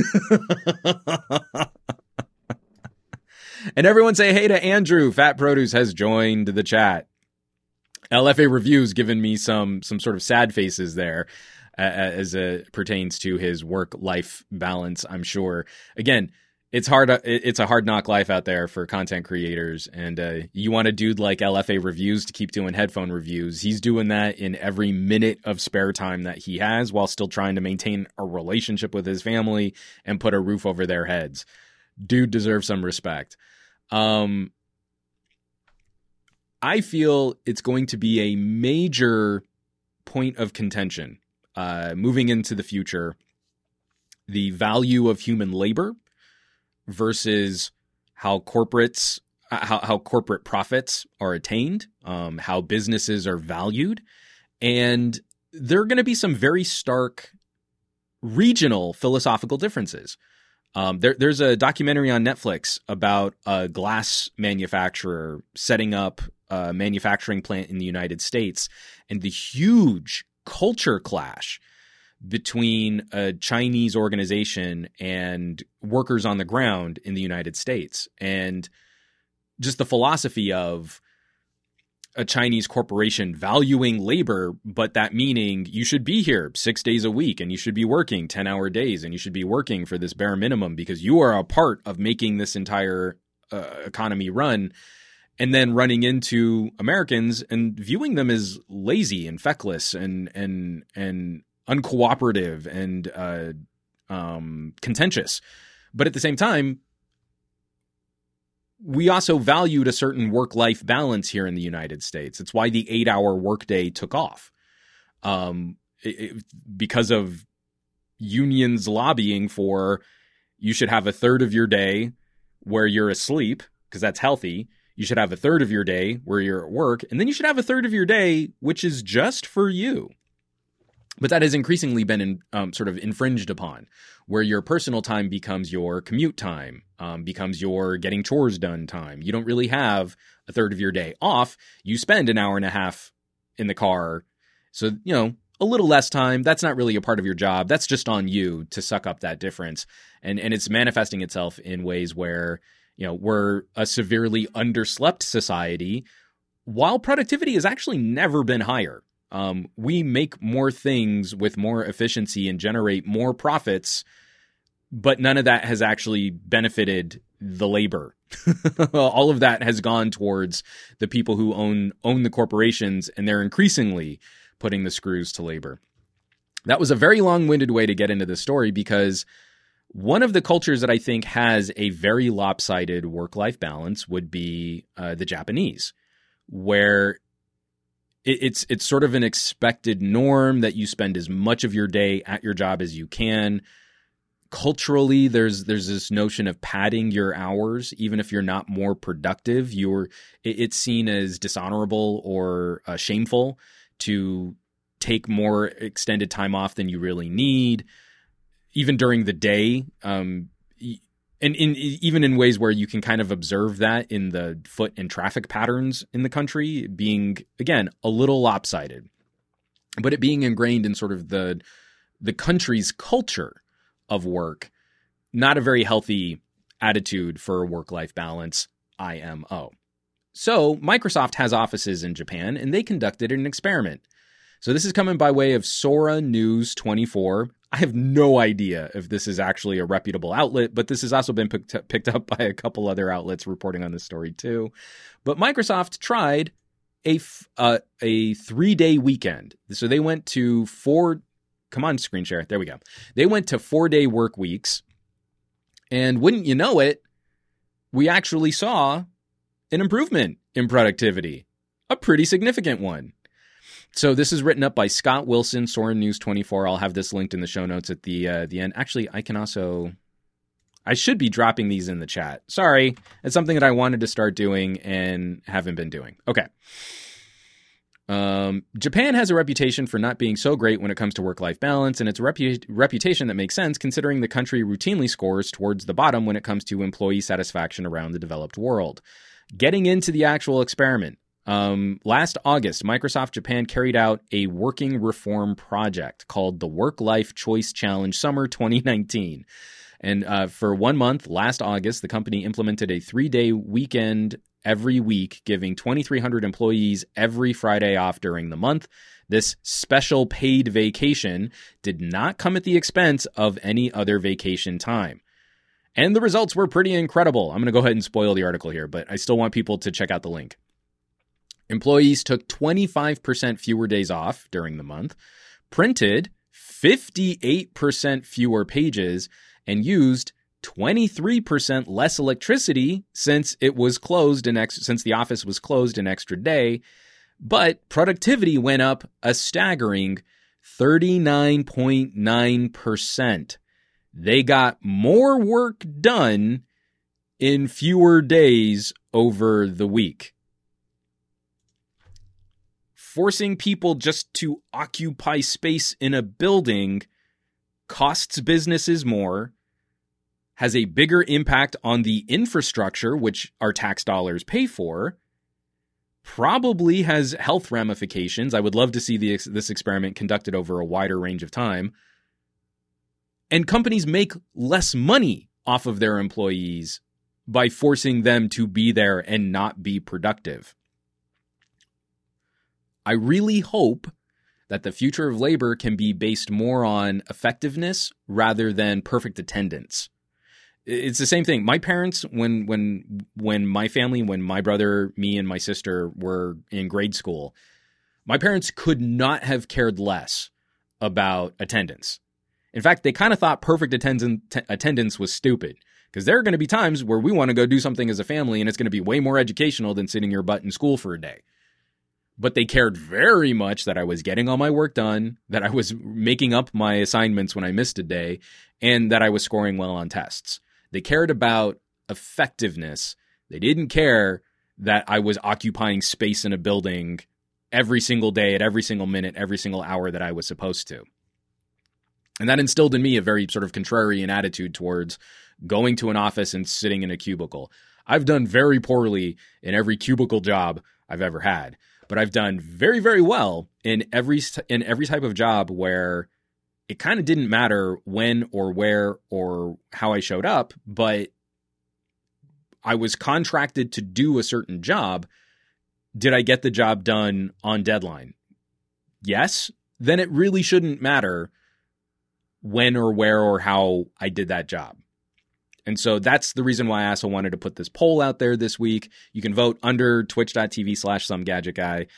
And everyone say hey to Andrew. Fat Produce has joined the chat. LFA Reviews given me some sort of sad faces there as it pertains to his work-life balance, I'm sure. Again, it's hard. It's a hard knock life out there for content creators. And you want a dude like LFA Reviews to keep doing headphone reviews. He's doing that in every minute of spare time that he has, while still trying to maintain a relationship with his family and put a roof over their heads. Dude deserves some respect. I feel it's going to be a major point of contention moving into the future. The value of human labor versus how corporate profits are attained, how businesses are valued. And there are going to be some very stark regional philosophical differences. There's a documentary on Netflix about a glass manufacturer setting up a manufacturing plant in the United States, and the huge culture clash between a Chinese organization and workers on the ground in the United States. And just the philosophy of a Chinese corporation valuing labor, but that meaning you should be here 6 days a week, and you should be working 10-hour days, and you should be working for this bare minimum because you are a part of making this entire economy run. And then running into Americans and viewing them as lazy and feckless and uncooperative and contentious. But at the same time, we also valued a certain work-life balance here in the United States. It's why the 8-hour workday took off, because of unions lobbying for you should have a third of your day where you're asleep because that's healthy. You should have a third of your day where you're at work, and then you should have a third of your day which is just for you. But that has increasingly been sort of infringed upon, where your personal time becomes your commute time, becomes your getting chores done time. You don't really have a third of your day off. You spend an hour and a half in the car. So, a little less time. That's not really a part of your job. That's just on you to suck up that difference. And it's manifesting itself in ways where, we're a severely underslept society, while productivity has actually never been higher. We make more things with more efficiency and generate more profits, but none of that has actually benefited the labor. All of that has gone towards the people who own the corporations, and they're increasingly putting the screws to labor. That was a very long-winded way to get into this story, because one of the cultures that I think has a very lopsided work-life balance would be the Japanese, where it's sort of an expected norm that you spend as much of your day at your job as you can. Culturally, there's this notion of padding your hours, even if you're not more productive. It's seen as dishonorable or shameful to take more extended time off than you really need, even during the day. And even in ways where you can kind of observe that in the foot and traffic patterns in the country being, again, a little lopsided, but it being ingrained in sort of the country's culture of work, not a very healthy attitude for work-life balance, IMO. So Microsoft has offices in Japan, and they conducted an experiment. So this is coming by way of Sora News 24. I have no idea if this is actually a reputable outlet, but this has also been picked up by a couple other outlets reporting on this story too. But Microsoft tried a 3-day weekend. So they went to come on, screen share. There we go. They went to 4-day work weeks. And wouldn't you know it, we actually saw an improvement in productivity, a pretty significant one. So this is written up by Scott Wilson, Sora News 24. I'll have this linked in the show notes at the end. Actually, I should be dropping these in the chat. Sorry, it's something that I wanted to start doing and haven't been doing. Okay. Japan has a reputation for not being so great when it comes to work-life balance, and it's a reputation that makes sense considering the country routinely scores towards the bottom when it comes to employee satisfaction around the developed world. Getting into the actual experiment. Last August, Microsoft Japan carried out a working reform project called the Work-Life Choice Challenge Summer 2019. And for 1 month, last August, the company implemented a 3-day weekend every week, giving 2,300 employees every Friday off during the month. This special paid vacation did not come at the expense of any other vacation time. And the results were pretty incredible. I'm going to go ahead and spoil the article here, but I still want people to check out the link. Employees took 25% fewer days off during the month, printed 58% fewer pages, and used 23% less electricity since it was closed since the office was closed an extra day. But productivity went up a staggering 39.9%. They got more work done in fewer days over the week. Forcing people just to occupy space in a building costs businesses more, has a bigger impact on the infrastructure, which our tax dollars pay for, probably has health ramifications. I would love to see this experiment conducted over a wider range of time. And companies make less money off of their employees by forcing them to be there and not be productive. I really hope that the future of labor can be based more on effectiveness rather than perfect attendance. It's the same thing. My parents, when my family, when my brother, me, and my sister were in grade school, my parents could not have cared less about attendance. In fact, they kind of thought perfect attendance was stupid, because there are going to be times where we want to go do something as a family and it's going to be way more educational than sitting your butt in school for a day. But they cared very much that I was getting all my work done, that I was making up my assignments when I missed a day, and that I was scoring well on tests. They cared about effectiveness. They didn't care that I was occupying space in a building every single day, at every single minute, every single hour that I was supposed to. And that instilled in me a very sort of contrarian attitude towards going to an office and sitting in a cubicle. I've done very poorly in every cubicle job I've ever had, but I've done very, very well in every type of job where it kind of didn't matter when or where or how I showed up, but I was contracted to do a certain job. Did I get the job done on deadline? Yes. Then it really shouldn't matter when or where or how I did that job. And so that's the reason why I also wanted to put this poll out there this week. You can vote under twitch.tv/somegadgetguy.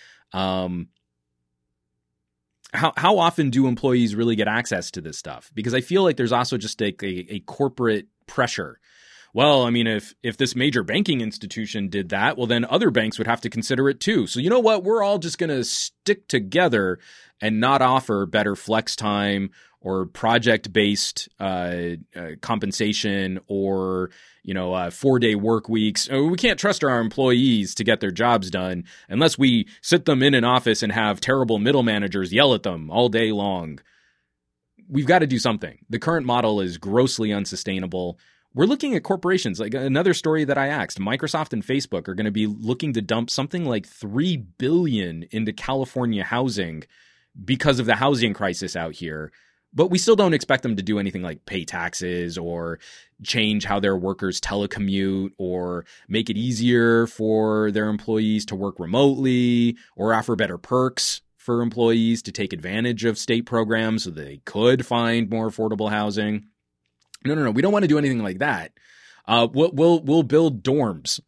How often do employees really get access to this stuff? Because I feel like there's also just a corporate pressure. Well, I mean, if this major banking institution did that, well, then other banks would have to consider it too. So you know what? We're all just going to stick together and not offer better flex time or project-based compensation or, 4-day work weeks. We can't trust our employees to get their jobs done unless we sit them in an office and have terrible middle managers yell at them all day long. We've got to do something. The current model is grossly unsustainable. We're looking at corporations. Like another story that I asked, Microsoft and Facebook are going to be looking to dump something like $3 billion into California housing because of the housing crisis out here. But we still don't expect them to do anything like pay taxes or change how their workers telecommute or make it easier for their employees to work remotely or offer better perks for employees to take advantage of state programs so they could find more affordable housing. No. We don't want to do anything like that. We'll build dorms.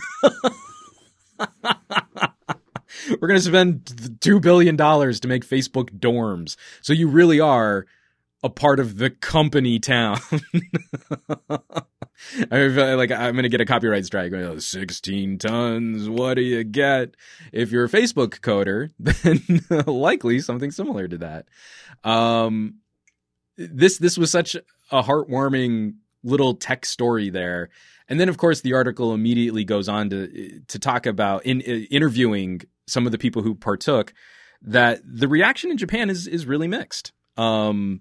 We're going to spend $2 billion to make Facebook dorms. So you really are a part of the company town. I feel like I'm going to get a copyright strike. 16 tons. What do you get? If you're a Facebook coder, then likely something similar to that. This was such a heartwarming little tech story there. And then, of course, the article immediately goes on to talk about interviewing some of the people who partook, that the reaction in Japan is really mixed. The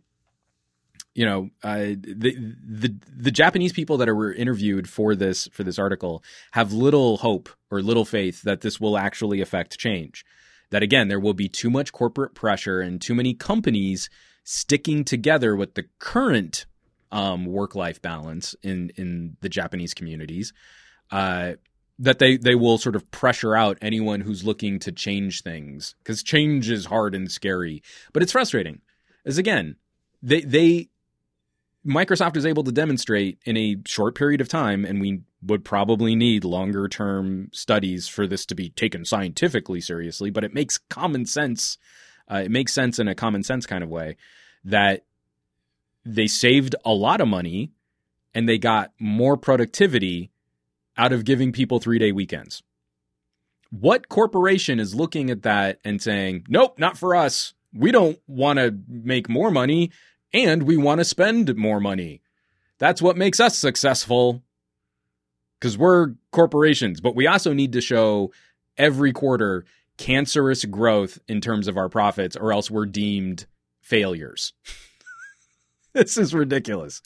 Japanese people that were interviewed for this article have little hope or little faith that this will actually affect change. That, again, there will be too much corporate pressure and too many companies sticking together with the current work-life balance in the Japanese communities, that they will sort of pressure out anyone who's looking to change things, because change is hard and scary, but it's frustrating. As again, Microsoft is able to demonstrate in a short period of time, and we would probably need longer term studies for this to be taken scientifically seriously, but it makes common sense. It makes sense in a common sense kind of way that they saved a lot of money and they got more productivity out of giving people 3-day weekends. What corporation is looking at that and saying, nope, not for us. We don't want to make more money and we want to spend more money. That's what makes us successful, because we're corporations, but we also need to show every quarter cancerous growth in terms of our profits, or else we're deemed failures. This is ridiculous.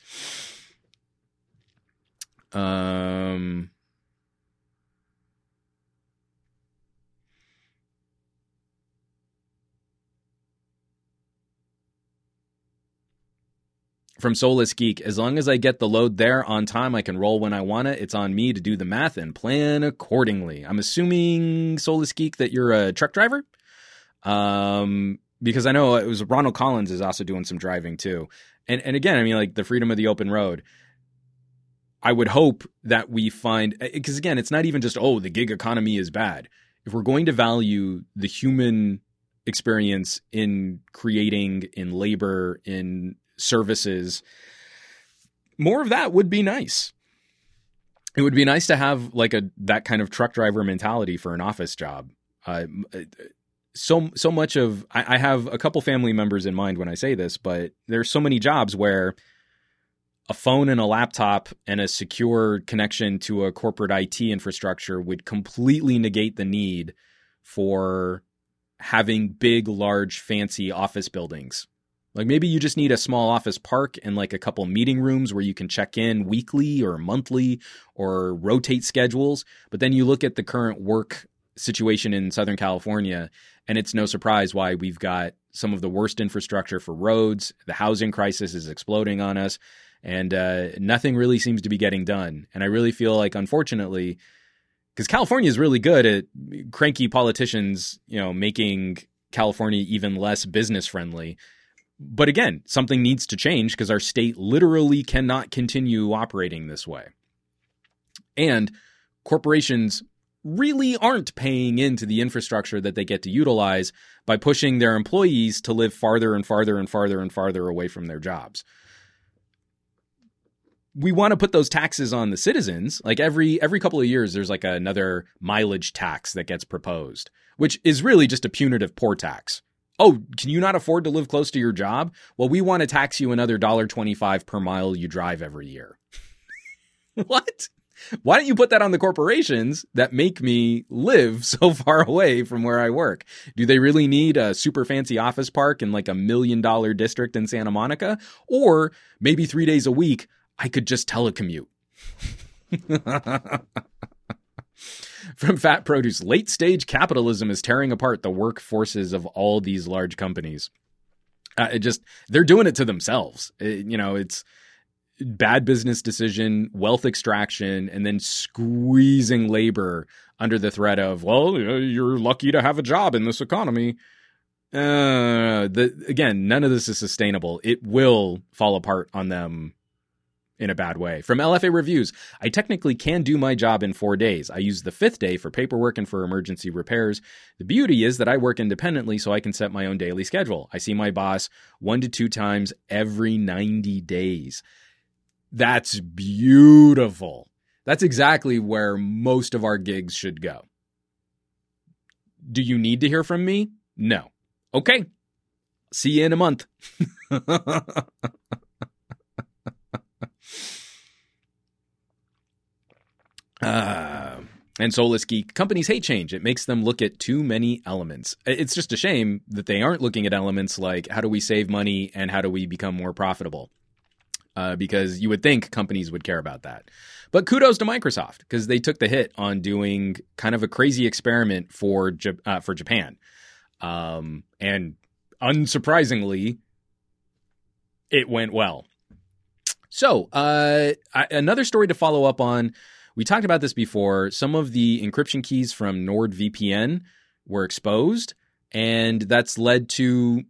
From Soulless Geek, as long as I get the load there on time, I can roll when I want it. It's on me to do the math and plan accordingly. I'm assuming, Soulless Geek, that you're a truck driver? Because I know it was Ronald Collins is also doing some driving too. And again, I mean, like the freedom of the open road. I would hope that we find, because again, it's not even just, the gig economy is bad. If we're going to value the human experience in creating, in labor, in services, more of that would be nice. It would be nice to have like that kind of truck driver mentality for an office job. So much of, I have a couple family members in mind when I say this, but there's so many jobs where a phone and a laptop and a secure connection to a corporate IT infrastructure would completely negate the need for having big, large, fancy office buildings. Like maybe you just need a small office park and like a couple meeting rooms where you can check in weekly or monthly or rotate schedules. But then you look at the current work situation in Southern California, and it's no surprise why we've got some of the worst infrastructure for roads. The housing crisis is exploding on us, and nothing really seems to be getting done. And I really feel like, unfortunately, because California is really good at cranky politicians, making California even less business friendly. But again, something needs to change because our state literally cannot continue operating this way. And corporations really aren't paying into the infrastructure that they get to utilize by pushing their employees to live farther and farther and farther and farther away from their jobs. We want to put those taxes on the citizens. Like every couple of years, there's like another mileage tax that gets proposed, which is really just a punitive poor tax. Oh, can you not afford to live close to your job? Well, we want to tax you another $1.25 per mile you drive every year. What? Why don't you put that on the corporations that make me live so far away from where I work? Do they really need a super fancy office park in like $1 million district in Santa Monica? Or maybe 3 days a week, I could just telecommute. From Fat Produce, late stage capitalism is tearing apart the workforces of all these large companies. They're doing it to themselves. It's bad business decision, wealth extraction, and then squeezing labor under the threat of, well, you're lucky to have a job in this economy. Again, none of this is sustainable. It will fall apart on them in a bad way. From LFA Reviews, I technically can do my job in 4 days. I use the 5th day for paperwork and for emergency repairs. The beauty is that I work independently, so I can set my own daily schedule. I see my boss 1 to 2 times every 90 days. That's beautiful. That's exactly where most of our gigs should go. Do you need to hear from me? No. Okay. See you in a month. And Soulless Geek, companies hate change. It makes them look at too many elements. It's just a shame that they aren't looking at elements like how do we save money and how do we become more profitable? Because you would think companies would care about that. But kudos to Microsoft because they took the hit on doing kind of a crazy experiment for Japan. And unsurprisingly, it went well. So another story to follow up on. We talked about this before. Some of the encryption keys from NordVPN were exposed, and that's led to,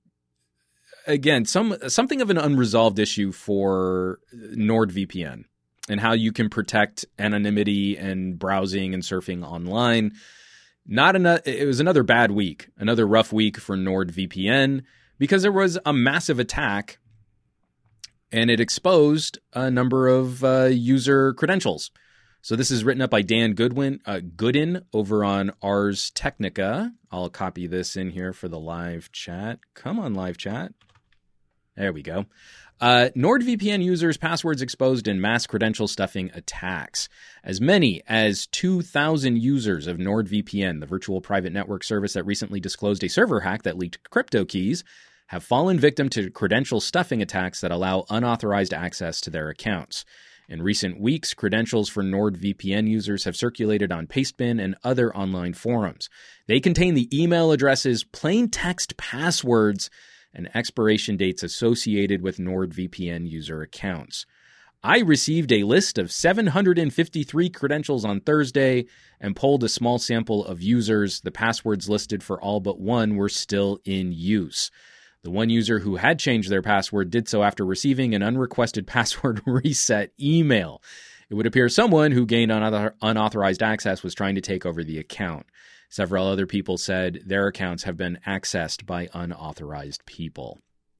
again, something of an unresolved issue for NordVPN and how you can protect anonymity and browsing and surfing online. It was another bad week, another rough week for NordVPN because there was a massive attack and it exposed a number of user credentials. So this is written up by Dan Gooden over on Ars Technica. I'll copy this in here for the live chat. Come on, live chat. There we go. NordVPN users' passwords exposed in mass credential stuffing attacks. As many as 2,000 users of NordVPN, the virtual private network service that recently disclosed a server hack that leaked crypto keys, have fallen victim to credential stuffing attacks that allow unauthorized access to their accounts. In recent weeks, credentials for NordVPN users have circulated on Pastebin and other online forums. They contain the email addresses, plain text passwords, and expiration dates associated with NordVPN user accounts. I received a list of 753 credentials on Thursday and polled a small sample of users. The passwords listed for all but one were still in use. The one user who had changed their password did so after receiving an unrequested password reset email. It would appear someone who gained unauthorized access was trying to take over the account. Several other people said their accounts have been accessed by unauthorized people.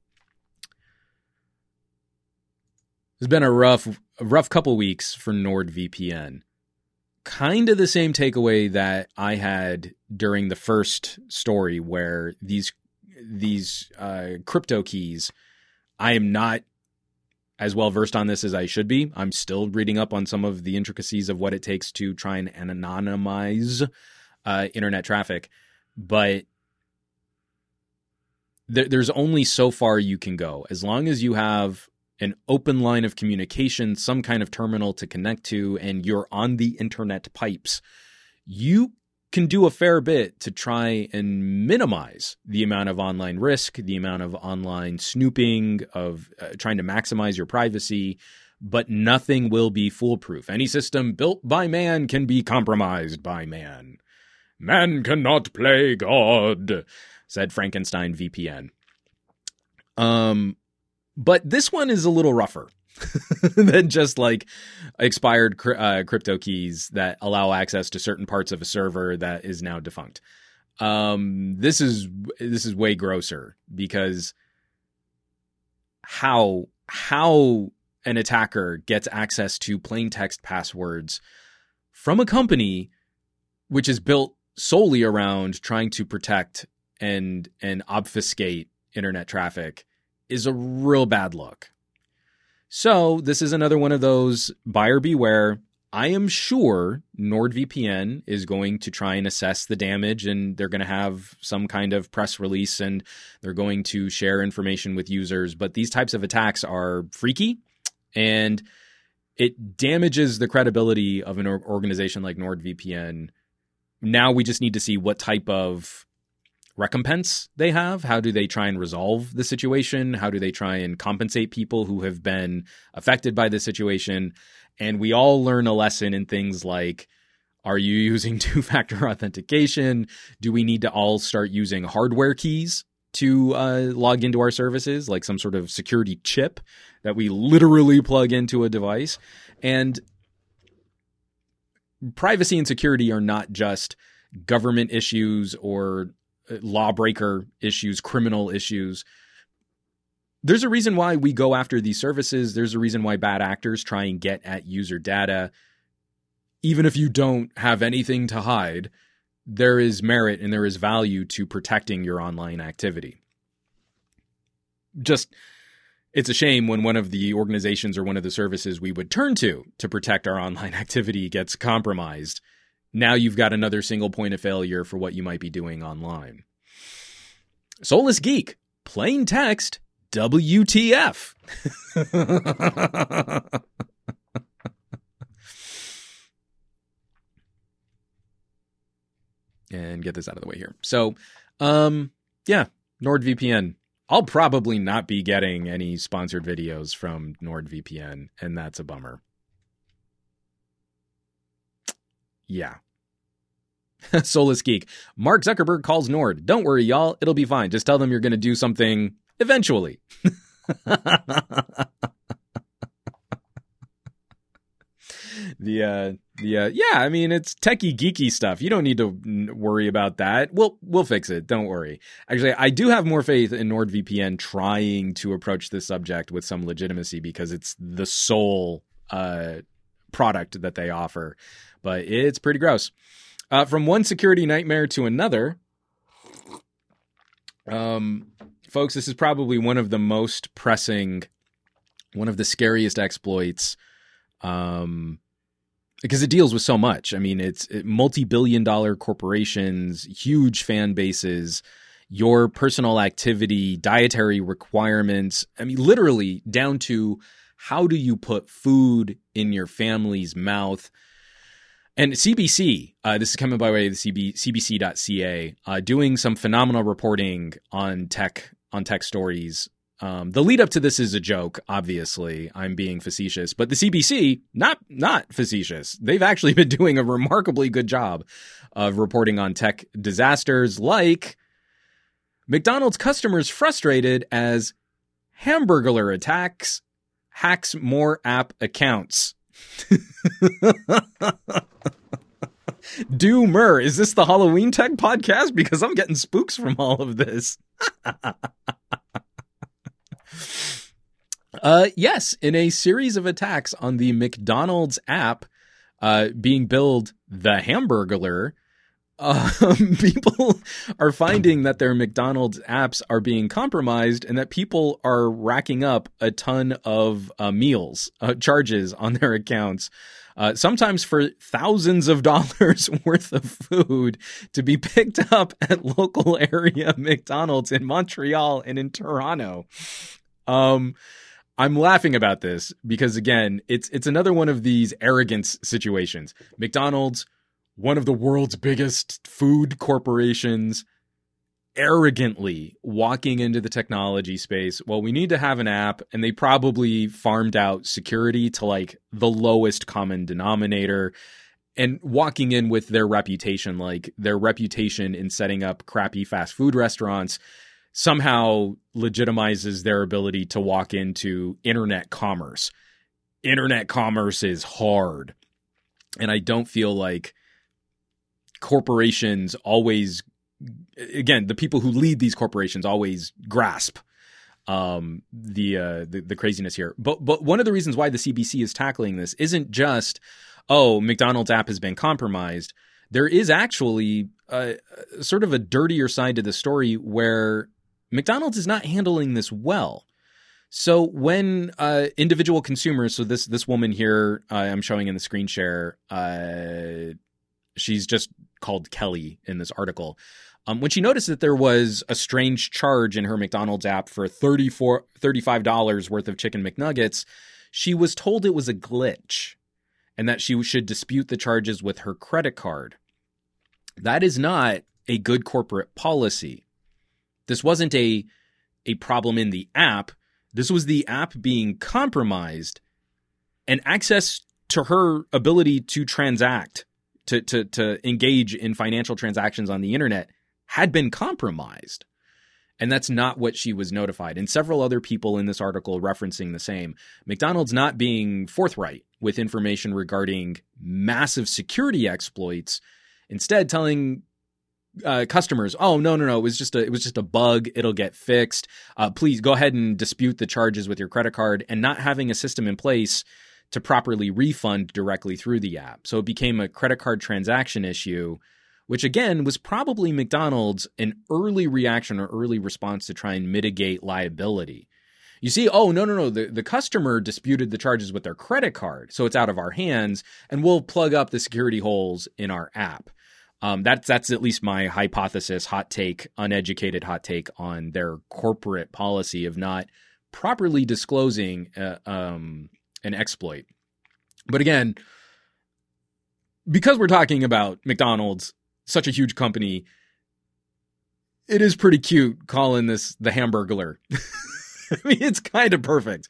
It's been a rough couple weeks for NordVPN. Kind of the same takeaway that I had during the first story where these crypto keys, I am not as well versed on this as I should be. I'm still reading up on some of the intricacies of what it takes to try and anonymize internet traffic. But there's only so far you can go. As long as you have an open line of communication, some kind of terminal to connect to, and you're on the internet pipes, you can do a fair bit to try and minimize the amount of online risk, the amount of online snooping, of trying to maximize your privacy, but nothing will be foolproof. Any system built by man can be compromised by man. Man cannot play God, said Frankenstein VPN. But this one is a little rougher than just like expired crypto keys that allow access to certain parts of a server that is now defunct. This is way grosser, because how an attacker gets access to plain text passwords from a company which is built solely around trying to protect and obfuscate internet traffic is a real bad look. So this is another one of those buyer beware. I am sure NordVPN is going to try and assess the damage, and they're going to have some kind of press release, and they're going to share information with users. But these types of attacks are freaky, and it damages the credibility of an organization like NordVPN. Now we just need to see what type of recompense they have. How do they try and resolve the situation? How do they try and compensate people who have been affected by this situation? And we all learn a lesson in things like, are you using two-factor authentication? Do we need to all start using hardware keys to log into our services, like some sort of security chip that we literally plug into a device? And privacy and security are not just government issues or lawbreaker issues, criminal issues. There's a reason why we go after these services. There's a reason why bad actors try and get at user data. Even if you don't have anything to hide, there is merit and there is value to protecting your online activity. Just, it's a shame when one of the organizations or one of the services we would turn to protect our online activity gets compromised. Now you've got another single point of failure for what you might be doing online. Soulless Geek, plain text, WTF. And get this out of the way here. So, yeah, NordVPN. I'll probably not be getting any sponsored videos from NordVPN, and that's a bummer. Yeah. Soulless Geek. Mark Zuckerberg calls Nord. Don't worry, y'all. It'll be fine. Just tell them you're going to do something eventually. Yeah, I mean, it's techie geeky stuff. You don't need to worry about that. We'll fix it. Don't worry. Actually, I do have more faith in NordVPN trying to approach this subject with some legitimacy, because it's the sole product that they offer. But it's pretty gross. From one security nightmare to another, folks, this is probably one of the most pressing, one of the scariest exploits, because it deals with so much. I mean, it's multi-billion-dollar corporations, huge fan bases, your personal activity, dietary requirements. I mean, literally down to how do you put food in your family's mouth. And CBC, this is coming by way of the CBC.ca, doing some phenomenal reporting on tech stories. The lead up to this is a joke, obviously. I'm being facetious, but the CBC, not facetious. They've actually been doing a remarkably good job of reporting on tech disasters, like McDonald's customers frustrated as Hamburglar attacks hacks more app accounts. Doomer, is this the Halloween Tech podcast? Because I'm getting spooks from all of this. Yes, in a series of attacks on the McDonald's app being billed the Hamburglar, people are finding that their McDonald's apps are being compromised and that people are racking up a ton of meals charges on their accounts, sometimes for thousands of dollars worth of food to be picked up at local area McDonald's in Montreal and in Toronto. I'm laughing about this because, again, it's another one of these arrogance situations. McDonald's, one of the world's biggest food corporations, arrogantly walking into the technology space. Well, we need to have an app, and they probably farmed out security to like the lowest common denominator, and walking in with their reputation, like their reputation in setting up crappy fast food restaurants, somehow legitimizes their ability to walk into internet commerce. Internet commerce is hard. And I don't feel like corporations always, again, the people who lead these corporations always grasp the craziness here. But one of the reasons why the CBC is tackling this isn't just, oh, McDonald's app has been compromised. There is actually sort of a dirtier side to the story where McDonald's is not handling this well. So when individual consumers, so this woman here I'm showing in the screen share, she's just called Kelly in this article. When she noticed that there was a strange charge in her McDonald's app for $35 worth of chicken McNuggets, she was told it was a glitch and that she should dispute the charges with her credit card. That is not a good corporate policy. This wasn't a problem in the app. This was the app being compromised, and access to her ability to transact, to engage in financial transactions on the internet had been compromised. And that's not what she was notified. And several other people in this article referencing the same. McDonald's not being forthright with information regarding massive security exploits, instead telling customers, oh, no, it was just a bug. It'll get fixed. Please go ahead and dispute the charges with your credit card, and not having a system in place to properly refund directly through the app. So it became a credit card transaction issue, which again was probably McDonald's an early reaction or early response to try and mitigate liability. You see, oh, no, the customer disputed the charges with their credit card, so it's out of our hands, and we'll plug up the security holes in our app. That's at least my hypothesis, hot take, uneducated hot take on their corporate policy of not properly disclosing an exploit. But again, because we're talking about McDonald's, such a huge company, it is pretty cute calling this the Hamburglar. I mean, it's kind of perfect.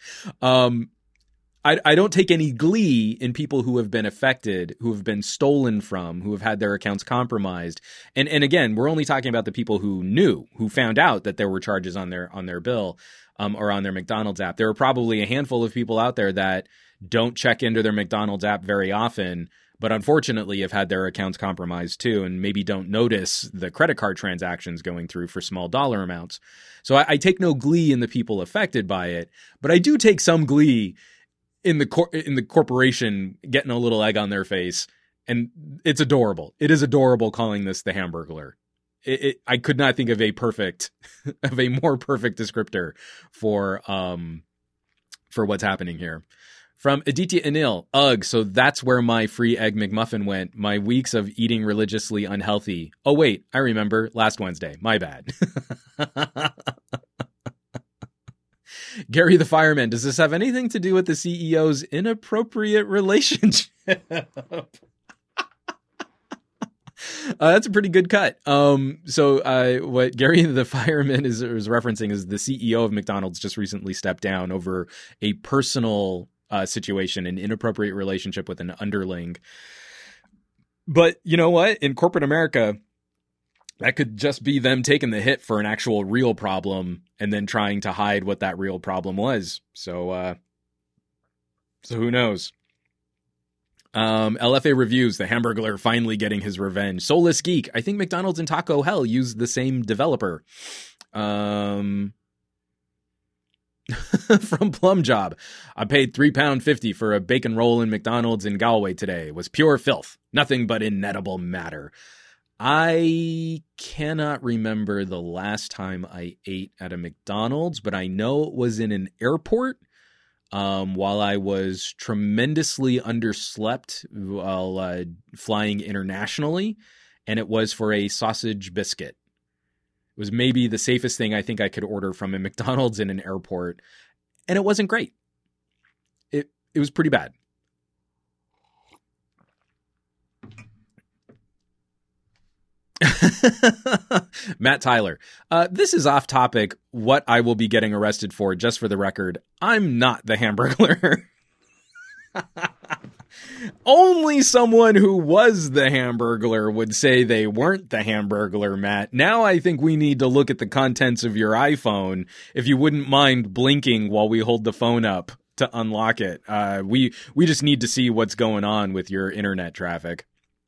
I don't take any glee in people who have been affected, who have been stolen from, who have had their accounts compromised. And again, we're only talking about the people who found out that there were charges on their bill or on their McDonald's app. There are probably a handful of people out there that don't check into their McDonald's app very often, but unfortunately have had their accounts compromised too, and maybe don't notice the credit card transactions going through for small dollar amounts. So I take no glee in the people affected by it, but I do take some glee in the corporation getting a little egg on their face, and it's adorable. It is adorable calling this the Hamburglar. I could not think of a more perfect descriptor for what's happening here. From Aditya Anil, ugh, so that's where my free egg McMuffin went. My weeks of eating religiously unhealthy. Oh, wait, I remember. Last Wednesday. My bad. Gary the Fireman, does this have anything to do with the CEO's inappropriate relationship? That's a pretty good cut. So what Gary the Fireman is referencing is the CEO of McDonald's just recently stepped down over a personal situation, an inappropriate relationship with an underling. But you know what? In corporate America, that could just be them taking the hit for an actual real problem and then trying to hide what that real problem was. So who knows? LFA reviews, the Hamburglar finally getting his revenge. Soulless Geek, I think McDonald's and Taco Hell use the same developer. From Plum Job, I paid £3.50 for a bacon roll in McDonald's in Galway today. It was pure filth, nothing but ineatable matter. I cannot remember the last time I ate at a McDonald's, but I know it was in an airport while I was tremendously underslept while flying internationally, and it was for a sausage biscuit. It was maybe the safest thing I think I could order from a McDonald's in an airport, and it wasn't great. It was pretty bad. Matt Tyler. This is off topic. What I will be getting arrested for, just for the record, I'm not the Hamburglar. Only someone who was the Hamburglar would say they weren't the Hamburglar, Matt. Now I think we need to look at the contents of your iPhone, if you wouldn't mind blinking while we hold the phone up to unlock it. We just need to see what's going on with your internet traffic.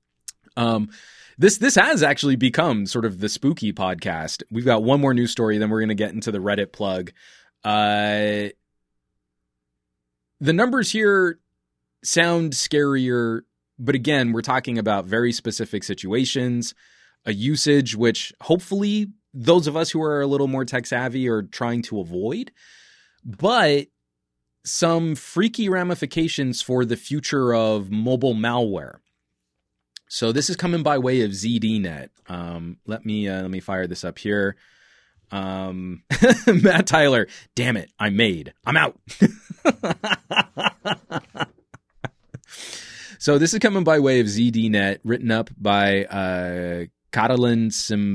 This has actually become sort of the spooky podcast. We've got one more news story, then we're going to get into the Reddit plug. The numbers here sound scarier, but again, we're talking about very specific situations, a usage which hopefully those of us who are a little more tech savvy are trying to avoid, but some freaky ramifications for the future of mobile malware. So this is coming by way of ZDNet. Let me fire this up here. Matt Tyler, damn it, I'm out. So this is coming by way of ZDNet, written up by Catalin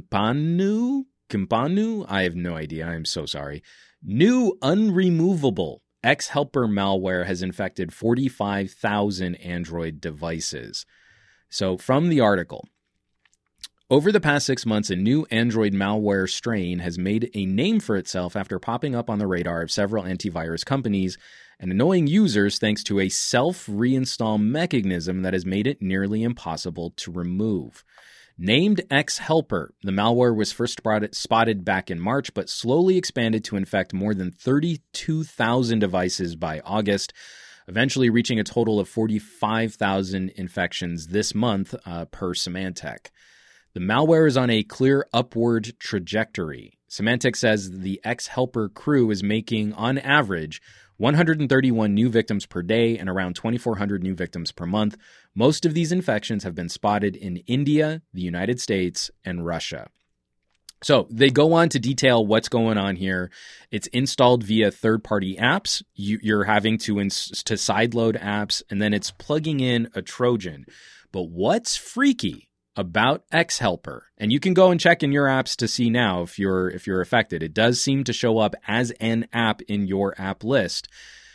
Cimpanu. I have no idea. I'm so sorry. New unremovable X-Helper malware has infected 45,000 Android devices. So from the article, over the past 6 months, a new Android malware strain has made a name for itself after popping up on the radar of several antivirus companies and annoying users thanks to a self-reinstall mechanism that has made it nearly impossible to remove. Named X-Helper, the malware was first spotted back in March, but slowly expanded to infect more than 32,000 devices by August, eventually reaching a total of 45,000 infections this month, per Symantec. The malware is on a clear upward trajectory. Symantec says the X-Helper crew is making, on average, 131 new victims per day and around 2,400 new victims per month. Most of these infections have been spotted in India, the United States, and Russia. So they go on to detail what's going on here. It's installed via third-party apps. You're having to sideload apps, and then it's plugging in a Trojan. But what's freaky about X-Helper, and you can go and check in your apps to see now if you're affected. It does seem to show up as an app in your app list.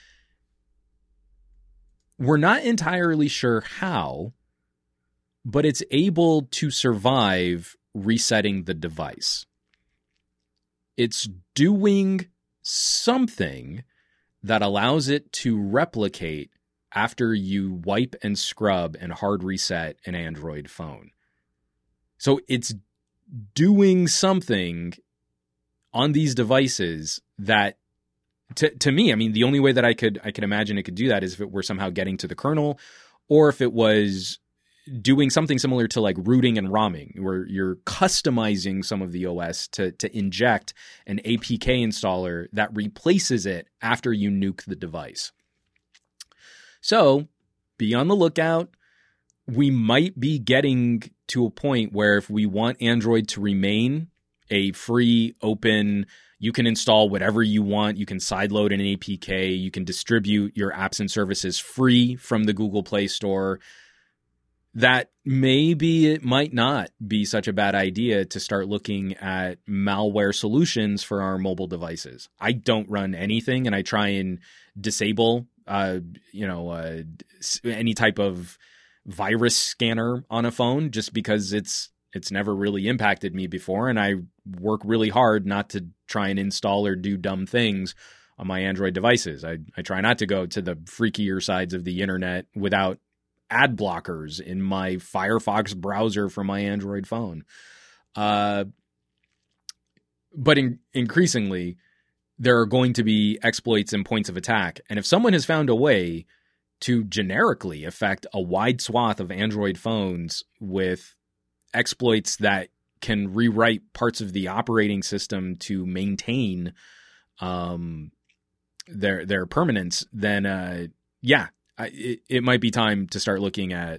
We're not entirely sure how, but it's able to survive resetting the device. It's doing something that allows it to replicate after you wipe and scrub and hard reset an Android phone. So it's doing something on these devices that, to me, I mean, the only way that I could imagine it could do that is if it were somehow getting to the kernel, or if it was doing something similar to like rooting and ROMing, where you're customizing some of the OS to inject an APK installer that replaces it after you nuke the device. So be on the lookout. We might be getting to a point where if we want Android to remain a free, open, you can install whatever you want, you can sideload an APK, you can distribute your apps and services free from the Google Play Store, that maybe it might not be such a bad idea to start looking at malware solutions for our mobile devices. I don't run anything, and I try and disable any type of virus scanner on a phone just because it's never really impacted me before, and I work really hard not to try and install or do dumb things on my Android devices. I try not to go to the freakier sides of the internet without ad blockers in my Firefox browser for my Android phone. But increasingly, there are going to be exploits and points of attack, and if someone has found a way to generically affect a wide swath of Android phones with exploits that can rewrite parts of the operating system to maintain their permanence, then it might be time to start looking at.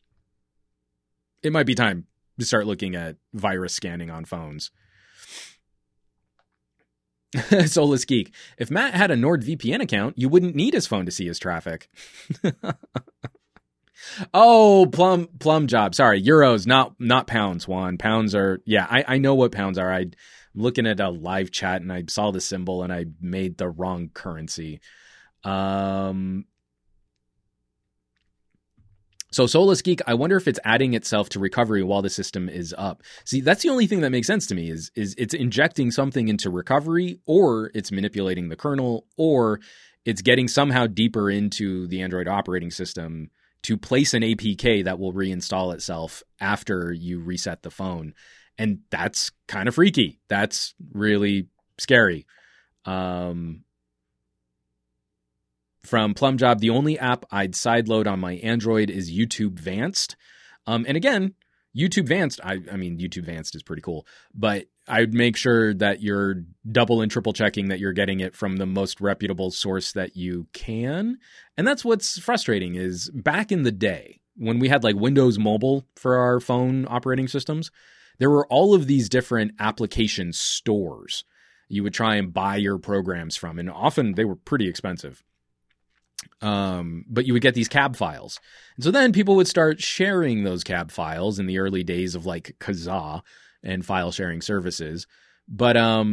It might be time to start looking at virus scanning on phones. Soulless Geek. If Matt had a NordVPN account, you wouldn't need his phone to see his traffic. Oh, plum job. Sorry, euros, not pounds, Juan. Pounds are, I know what pounds are. I'm looking at a live chat and I saw the symbol and I made the wrong currency. So Soulless Geek, I wonder if it's adding itself to recovery while the system is up. See, that's the only thing that makes sense to me is it's injecting something into recovery, or it's manipulating the kernel, or it's getting somehow deeper into the Android operating system to place an APK that will reinstall itself after you reset the phone. And that's kind of freaky. That's really scary. From Plumjob, the only app I'd sideload on my Android is YouTube Vanced. And again, YouTube Vanced, I mean, YouTube Vanced is pretty cool, but I'd make sure that you're double and triple checking that you're getting it from the most reputable source that you can. And that's what's frustrating is back in the day when we had like Windows Mobile for our phone operating systems, there were all of these different application stores you would try and buy your programs from. And often they were pretty expensive. But you would get these cab files. And so then people would start sharing those cab files in the early days of like Kazaa and file sharing services. But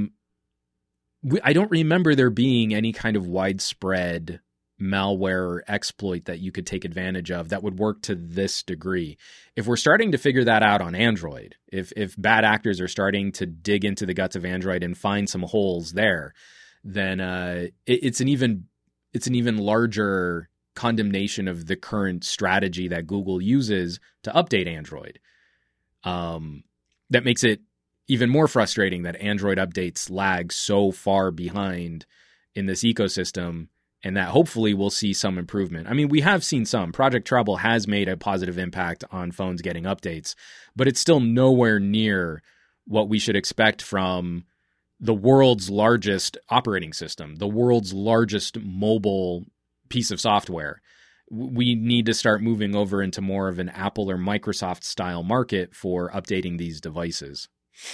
I don't remember there being any kind of widespread malware or exploit that you could take advantage of that would work to this degree. If we're starting to figure that out on Android, if bad actors are starting to dig into the guts of Android and find some holes there, then it's an even larger condemnation of the current strategy that Google uses to update Android. That makes it even more frustrating that Android updates lag so far behind in this ecosystem, and that hopefully we'll see some improvement. I mean, we have seen some. Project Treble has made a positive impact on phones getting updates, but it's still nowhere near what we should expect from the world's largest operating system, the world's largest mobile piece of software. We need to start moving over into more of an Apple or Microsoft style market for updating these devices.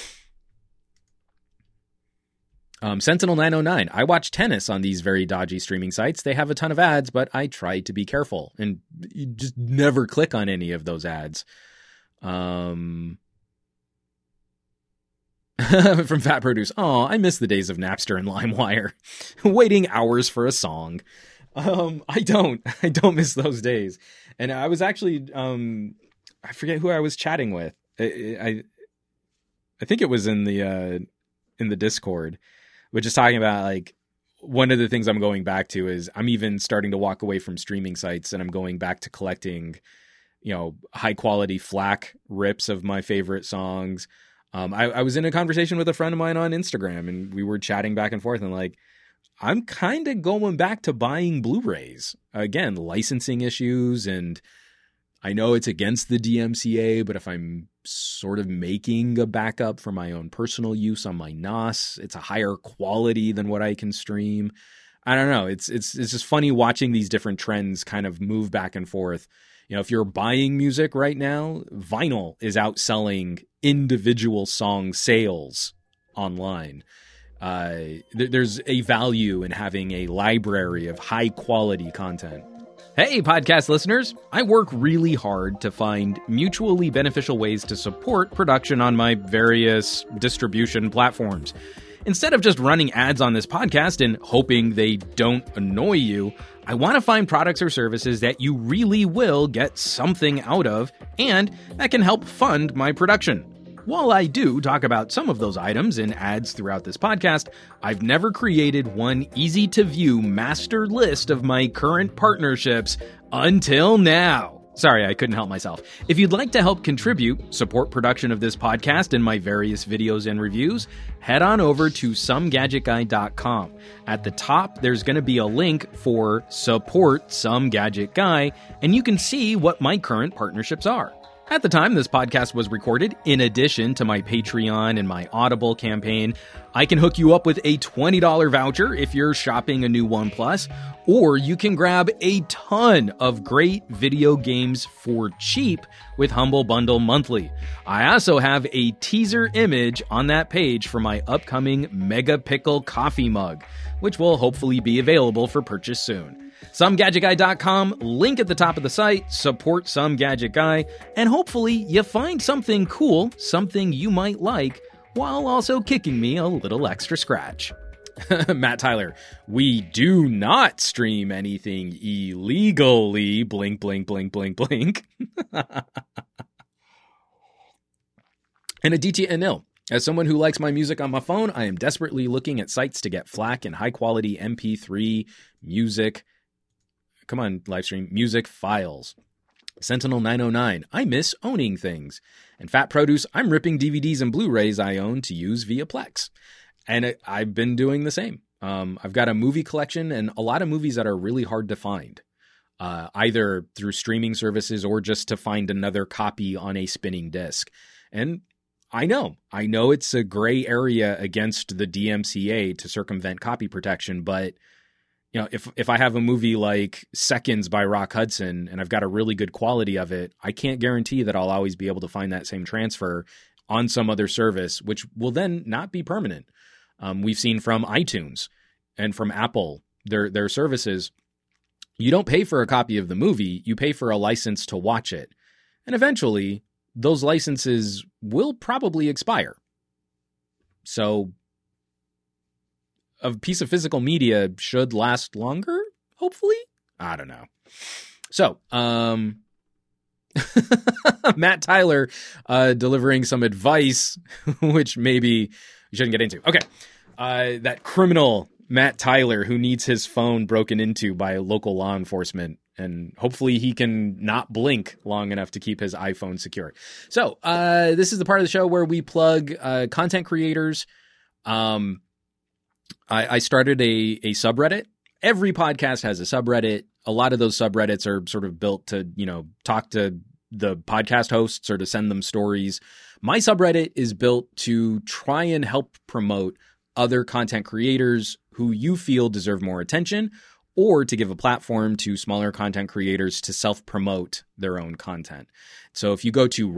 Sentinel 909. I watch tennis on these very dodgy streaming sites. They have a ton of ads, but I try to be careful and you just never click on any of those ads. From Fat Produce. Oh, I miss the days of Napster and LimeWire. Waiting hours for a song. I don't miss those days. And I was actually, I forget who I was chatting with. I think it was in the Discord, which is talking about like one of the things I'm going back to is I'm even starting to walk away from streaming sites and I'm going back to collecting, high quality FLAC rips of my favorite songs. I was in a conversation with a friend of mine on Instagram and we were chatting back and forth and like, I'm kind of going back to buying Blu-rays. Again, licensing issues, and I know it's against the DMCA, but if I'm sort of making a backup for my own personal use on my NAS, it's a higher quality than what I can stream. I don't know. It's just funny watching these different trends kind of move back and forth. If you're buying music right now, vinyl is outselling individual song sales online. There's a value in having a library of high quality content. Hey, podcast listeners, I work really hard to find mutually beneficial ways to support production on my various distribution platforms. Instead of just running ads on this podcast and hoping they don't annoy you, I want to find products or services that you really will get something out of and that can help fund my production. While I do talk about some of those items in ads throughout this podcast, I've never created one easy-to-view master list of my current partnerships until now. Sorry, I couldn't help myself. If you'd like to help contribute, support production of this podcast and my various videos and reviews, head on over to somegadgetguy.com. At the top, there's going to be a link for Support Some Gadget Guy, and you can see what my current partnerships are. At the time this podcast was recorded, in addition to my Patreon and my Audible campaign, I can hook you up with a $20 voucher if you're shopping a new OnePlus, or you can grab a ton of great video games for cheap with Humble Bundle Monthly. I also have a teaser image on that page for my upcoming Mega Pickle coffee mug, which will hopefully be available for purchase soon. SomeGadgetGuy.com, link at the top of the site, support Some Gadget Guy, and hopefully you find something cool, something you might like, while also kicking me a little extra scratch. Matt Tyler, we do not stream anything illegally. Blink, blink, blink, blink, blink. And Aditya Anil. As someone who likes my music on my phone, I am desperately looking at sites to get FLAC and high-quality MP3 music. Come on, Livestream. Music files. Sentinel 909. I miss owning things. And Fat Produce. I'm ripping DVDs and Blu-rays I own to use via Plex. And I've been doing the same. I've got a movie collection and a lot of movies that are really hard to find. Either through streaming services or just to find another copy on a spinning disc. And I know it's a gray area against the DMCA to circumvent copy protection, but you know, if I have a movie like Seconds by Rock Hudson and I've got a really good quality of it, I can't guarantee that I'll always be able to find that same transfer on some other service, which will then not be permanent. We've seen from iTunes and from Apple, their services, you don't pay for a copy of the movie, you pay for a license to watch it. And eventually, those licenses will probably expire. So a piece of physical media should last longer, hopefully? I don't know. So, Matt Tyler delivering some advice, which maybe we shouldn't get into. Okay. That criminal Matt Tyler who needs his phone broken into by local law enforcement, and hopefully he can not blink long enough to keep his iPhone secure. So, this is the part of the show where we plug content creators. I started a subreddit. Every podcast has a subreddit. A lot of those subreddits are sort of built to, talk to the podcast hosts or to send them stories. My subreddit is built to try and help promote other content creators who you feel deserve more attention, or to give a platform to smaller content creators to self-promote their own content. So if you go to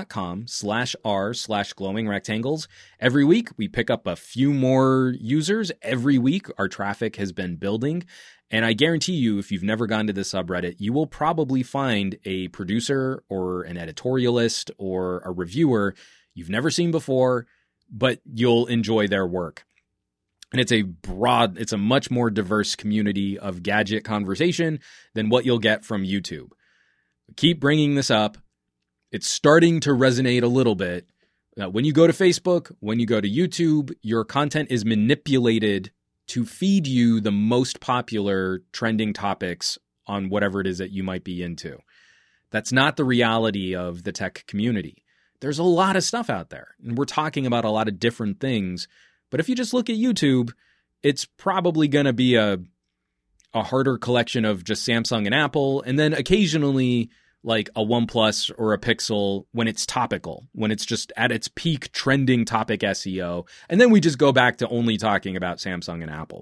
reddit.com/r/glowingrectangles, every week we pick up a few more users. Every week our traffic has been building. And I guarantee you, if you've never gone to this subreddit, you will probably find a producer or an editorialist or a reviewer you've never seen before, but you'll enjoy their work. And it's a much more diverse community of gadget conversation than what you'll get from YouTube. Keep bringing this up. It's starting to resonate a little bit. When you go to Facebook, when you go to YouTube, your content is manipulated to feed you the most popular trending topics on whatever it is that you might be into. That's not the reality of the tech community. There's a lot of stuff out there, and we're talking about a lot of different things. But if you just look at YouTube, it's probably going to be a harder collection of just Samsung and Apple, and then occasionally like a OnePlus or a Pixel when it's topical, when it's just at its peak trending topic SEO. And then we just go back to only talking about Samsung and Apple.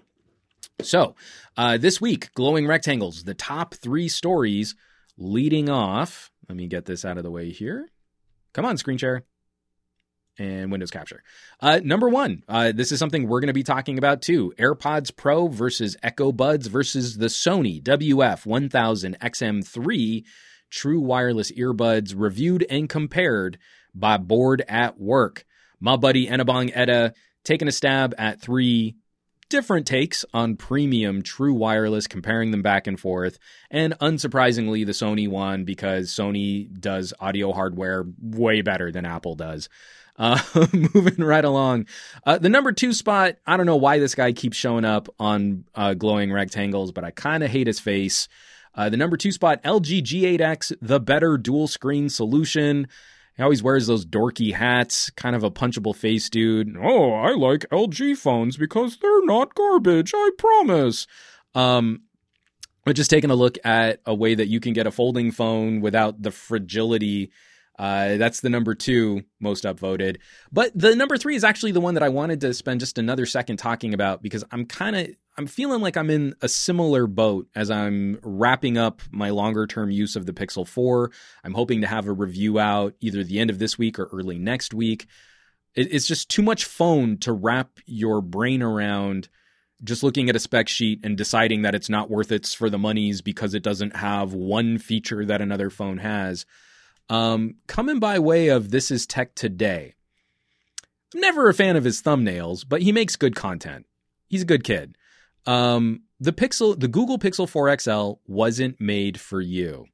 So this week, Glowing Rectangles, the top 3 stories leading off. Let me get this out of the way here. Come on, screen share. And Windows Capture. Number 1, this is something we're going to be talking about too. AirPods Pro versus Echo Buds versus the Sony WF-1000 XM3 true wireless earbuds, reviewed and compared by Bored at Work. My buddy Enabong Etta taking a stab at 3 different takes on premium true wireless, comparing them back and forth. And unsurprisingly, the Sony won because Sony does audio hardware way better than Apple does. Moving right along. The number 2 spot, I don't know why this guy keeps showing up on Glowing Rectangles, but I kind of hate his face. The number 2 spot, LG G8X, the better dual screen solution. He always wears those dorky hats, kind of a punchable face dude. Oh, I like LG phones because they're not garbage, I promise. But just taking a look at a way that you can get a folding phone without the fragility That's the number 2 most upvoted. But the number 3 is actually the one that I wanted to spend just another second talking about, because I'm feeling like I'm in a similar boat as I'm wrapping up my longer term use of the Pixel 4. I'm hoping to have a review out either the end of this week or early next week. It's just too much phone to wrap your brain around, just looking at a spec sheet and deciding that it's not worth it for the monies because it doesn't have one feature that another phone has. Coming by way of This Is Tech Today. I'm never a fan of his thumbnails, but he makes good content. He's a good kid. The Google Pixel 4 XL wasn't made for you.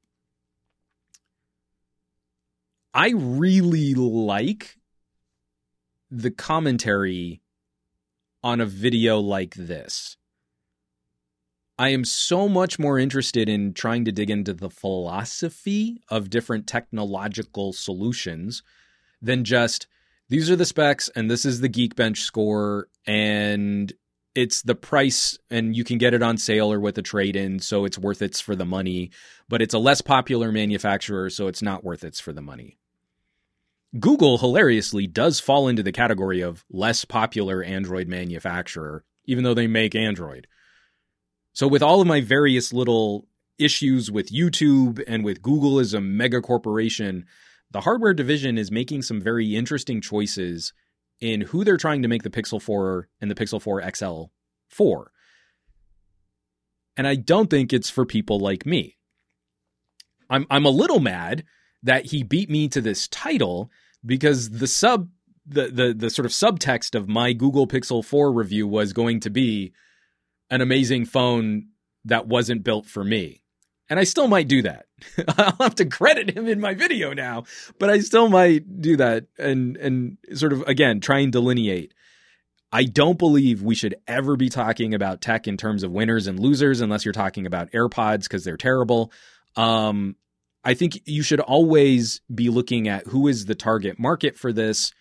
I really like the commentary on a video like this. I am so much more interested in trying to dig into the philosophy of different technological solutions than just, these are the specs and this is the Geekbench score and it's the price and you can get it on sale or with a trade-in, so it's worth it for the money, but it's a less popular manufacturer, so it's not worth it for the money. Google hilariously does fall into the category of less popular Android manufacturer, even though they make Android. So with all of my various little issues with YouTube and with Google as a mega corporation, the hardware division is making some very interesting choices in who they're trying to make the Pixel 4 and the Pixel 4 XL for. And I don't think it's for people like me. I'm a little mad that he beat me to this title, because the sort of subtext of my Google Pixel 4 review was going to be an amazing phone that wasn't built for me. And I still might do that. I'll have to credit him in my video now, but I still might do that and sort of, again, try and delineate. I don't believe we should ever be talking about tech in terms of winners and losers unless you're talking about AirPods because they're terrible. I think you should always be looking at who is the target market for this.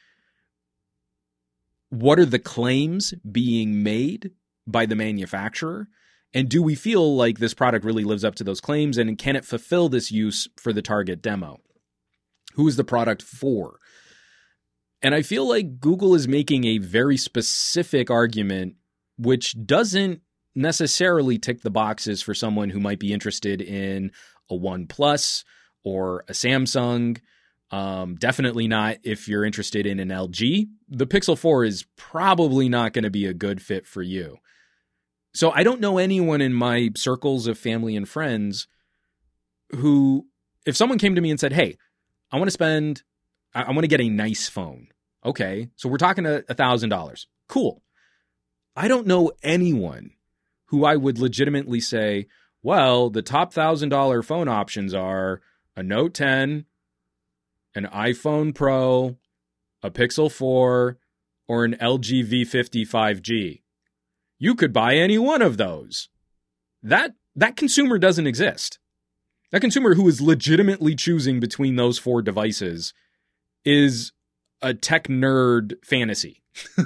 What are the claims being made by the manufacturer? And do we feel like this product really lives up to those claims? And can it fulfill this use for the target demo? Who is the product for? And I feel like Google is making a very specific argument, which doesn't necessarily tick the boxes for someone who might be interested in a OnePlus or a Samsung. Definitely not if you're interested in an LG. The Pixel 4 is probably not going to be a good fit for you. So I don't know anyone in my circles of family and friends who, if someone came to me and said, hey, I want to get a nice phone. Okay, so we're talking $1,000. Cool. I don't know anyone who I would legitimately say, well, the top $1,000 phone options are a Note 10, an iPhone Pro, a Pixel 4, or an LG V50 5G. You could buy any one of those. That consumer doesn't exist. That consumer who is legitimately choosing between those 4 devices is a tech nerd fantasy.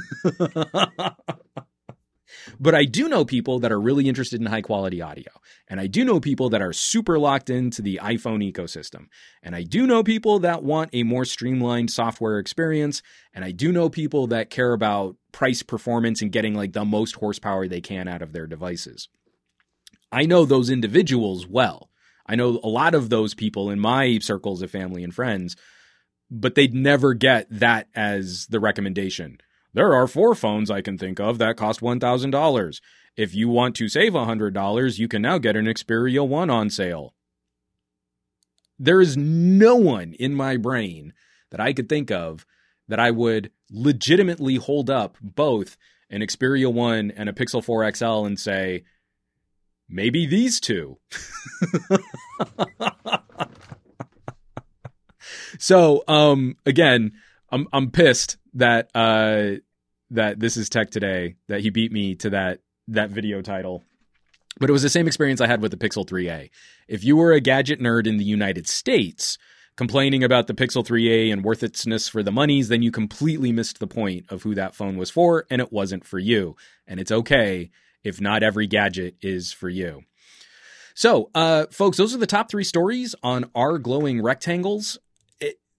But I do know people that are really interested in high quality audio. And I do know people that are super locked into the iPhone ecosystem. And I do know people that want a more streamlined software experience. And I do know people that care about price performance and getting like the most horsepower they can out of their devices. I know those individuals well. I know a lot of those people in my circles of family and friends, but they'd never get that as the recommendation. There are 4 phones I can think of that cost $1,000. If you want to save $100, you can now get an Xperia 1 on sale. There is no one in my brain that I could think of that I would legitimately hold up both an Xperia 1 and a Pixel 4 XL and say, maybe these two. So, again, I'm pissed that that This Is Tech Today, that he beat me to that video title. But it was the same experience I had with the Pixel 3a. If you were a gadget nerd in the United States complaining about the Pixel 3a and worthlessness for the monies, then you completely missed the point of who that phone was for, and it wasn't for you. And it's okay if not every gadget is for you. So, folks, those are the top 3 stories on our glowing rectangles.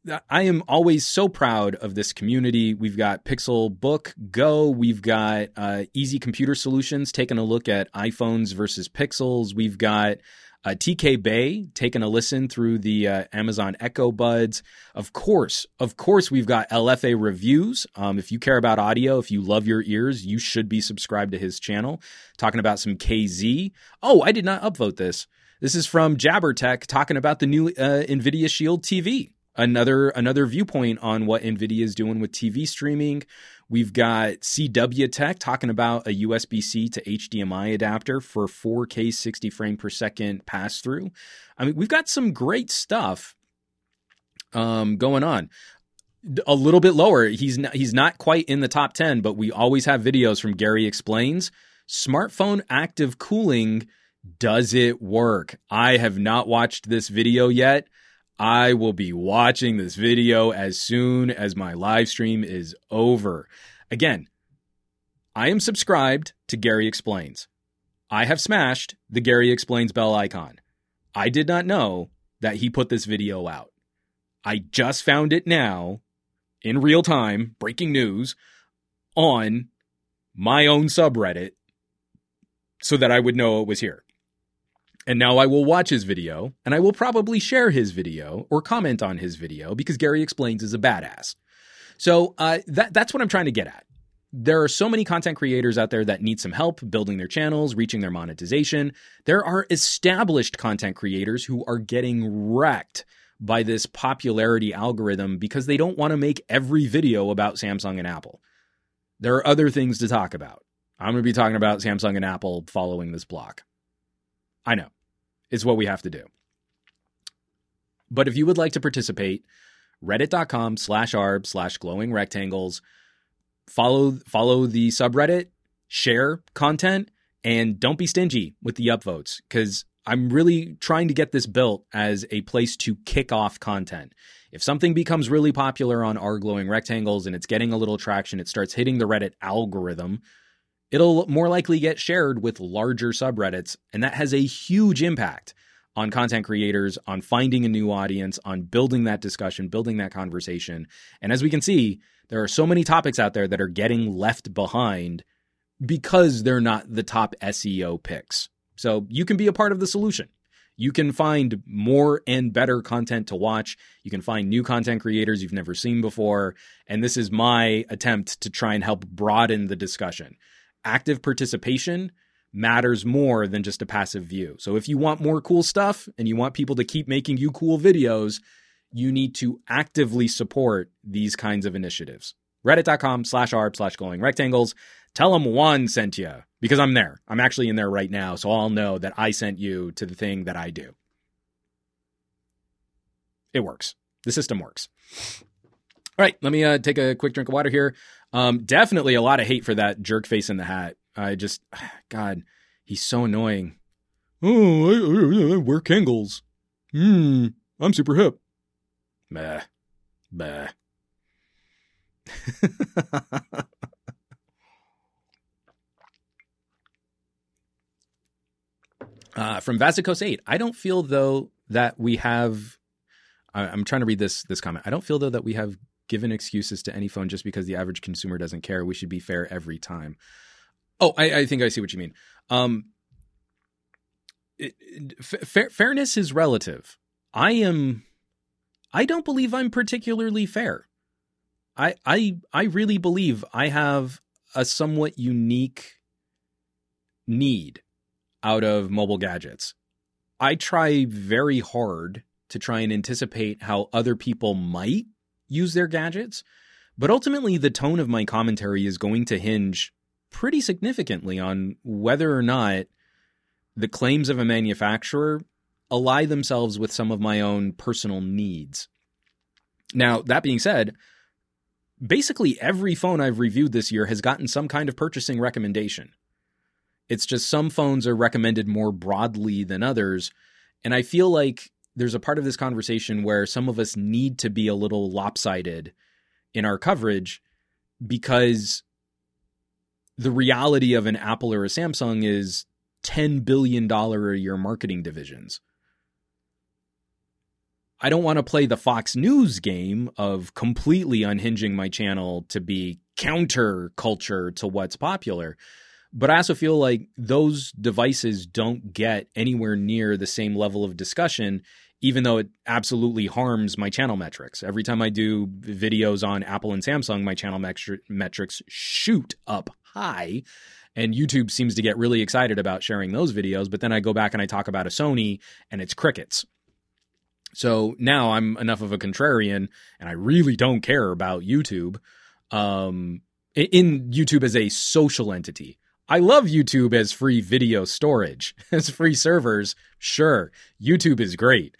I am always so proud of this community. We've got Pixel Book Go. We've got Easy Computer Solutions taking a look at iPhones versus Pixels. We've got TK Bay taking a listen through the Amazon Echo Buds. Of course, we've got LFA Reviews. If you care about audio, if you love your ears, you should be subscribed to his channel. Talking about some KZ. Oh, I did not upvote this. This is from Jabbertech talking about the new NVIDIA Shield TV. Another viewpoint on what NVIDIA is doing with TV streaming. We've got CW Tech talking about a USB-C to HDMI adapter for 4K 60 frame per second pass-through. I mean, we've got some great stuff going on. A little bit lower. He's not quite in the top 10, but we always have videos from Gary Explains. Smartphone active cooling, does it work? I have not watched this video yet. I will be watching this video as soon as my live stream is over. Again, I am subscribed to Gary Explains. I have smashed the Gary Explains bell icon. I did not know that he put this video out. I just found it now, in real time, breaking news, on my own subreddit, so that I would know it was here. And now I will watch his video, and I will probably share his video or comment on his video because Gary Explains is a badass. So that's what I'm trying to get at. There are so many content creators out there that need some help building their channels, reaching their monetization. There are established content creators who are getting wrecked by this popularity algorithm because they don't want to make every video about Samsung and Apple. There are other things to talk about. I'm going to be talking about Samsung and Apple following this block. I know. It's what we have to do. But if you would like to participate, reddit.com/arb/glowingrectangles. Follow the subreddit, share content, and don't be stingy with the upvotes because I'm really trying to get this built as a place to kick off content. If something becomes really popular on our Glowing Rectangles and it's getting a little traction, it starts hitting the Reddit algorithm, it'll more likely get shared with larger subreddits, and that has a huge impact on content creators, on finding a new audience, on building that discussion, building that conversation. And as we can see, there are so many topics out there that are getting left behind because they're not the top SEO picks. So you can be a part of the solution. You can find more and better content to watch. You can find new content creators you've never seen before. And this is my attempt to try and help broaden the discussion. Active participation matters more than just a passive view. So if you want more cool stuff and you want people to keep making you cool videos, you need to actively support these kinds of initiatives. Reddit.com/arb/glowingrectangles. Tell them Juan sent you because I'm there. I'm actually in there right now. So I'll know that I sent you to the thing that I do. It works. The system works. All right. Let me take a quick drink of water here. Definitely a lot of hate for that jerk face in the hat. God, he's so annoying. Oh, I wear Kangles. I'm super hip. Bah. From Vasicos8, I don't feel though that we have. I'm trying to read this comment. I don't feel though that we have given excuses to any phone just because the average consumer doesn't care. We should be fair every time. Oh, I think I see what you mean. Fairness is relative. I don't believe I'm particularly fair. I really believe I have a somewhat unique need out of mobile gadgets. I try very hard to try and anticipate how other people might use their gadgets, but ultimately the tone of my commentary is going to hinge pretty significantly on whether or not the claims of a manufacturer ally themselves with some of my own personal needs. Now, that being said, basically every phone I've reviewed this year has gotten some kind of purchasing recommendation. It's just some phones are recommended more broadly than others, and I feel like there's a part of this conversation where some of us need to be a little lopsided in our coverage because the reality of an Apple or a Samsung is $10 billion a year marketing divisions. I don't want to play the Fox News game of completely unhinging my channel to be counter culture to what's popular. But I also feel like those devices don't get anywhere near the same level of discussion, even though it absolutely harms my channel metrics. Every time I do videos on Apple and Samsung, my channel metrics shoot up high. And YouTube seems to get really excited about sharing those videos. But then I go back and I talk about a Sony and it's crickets. So now I'm enough of a contrarian and I really don't care about YouTube. In YouTube as a social entity. I love YouTube as free video storage, as free servers. Sure, YouTube is great.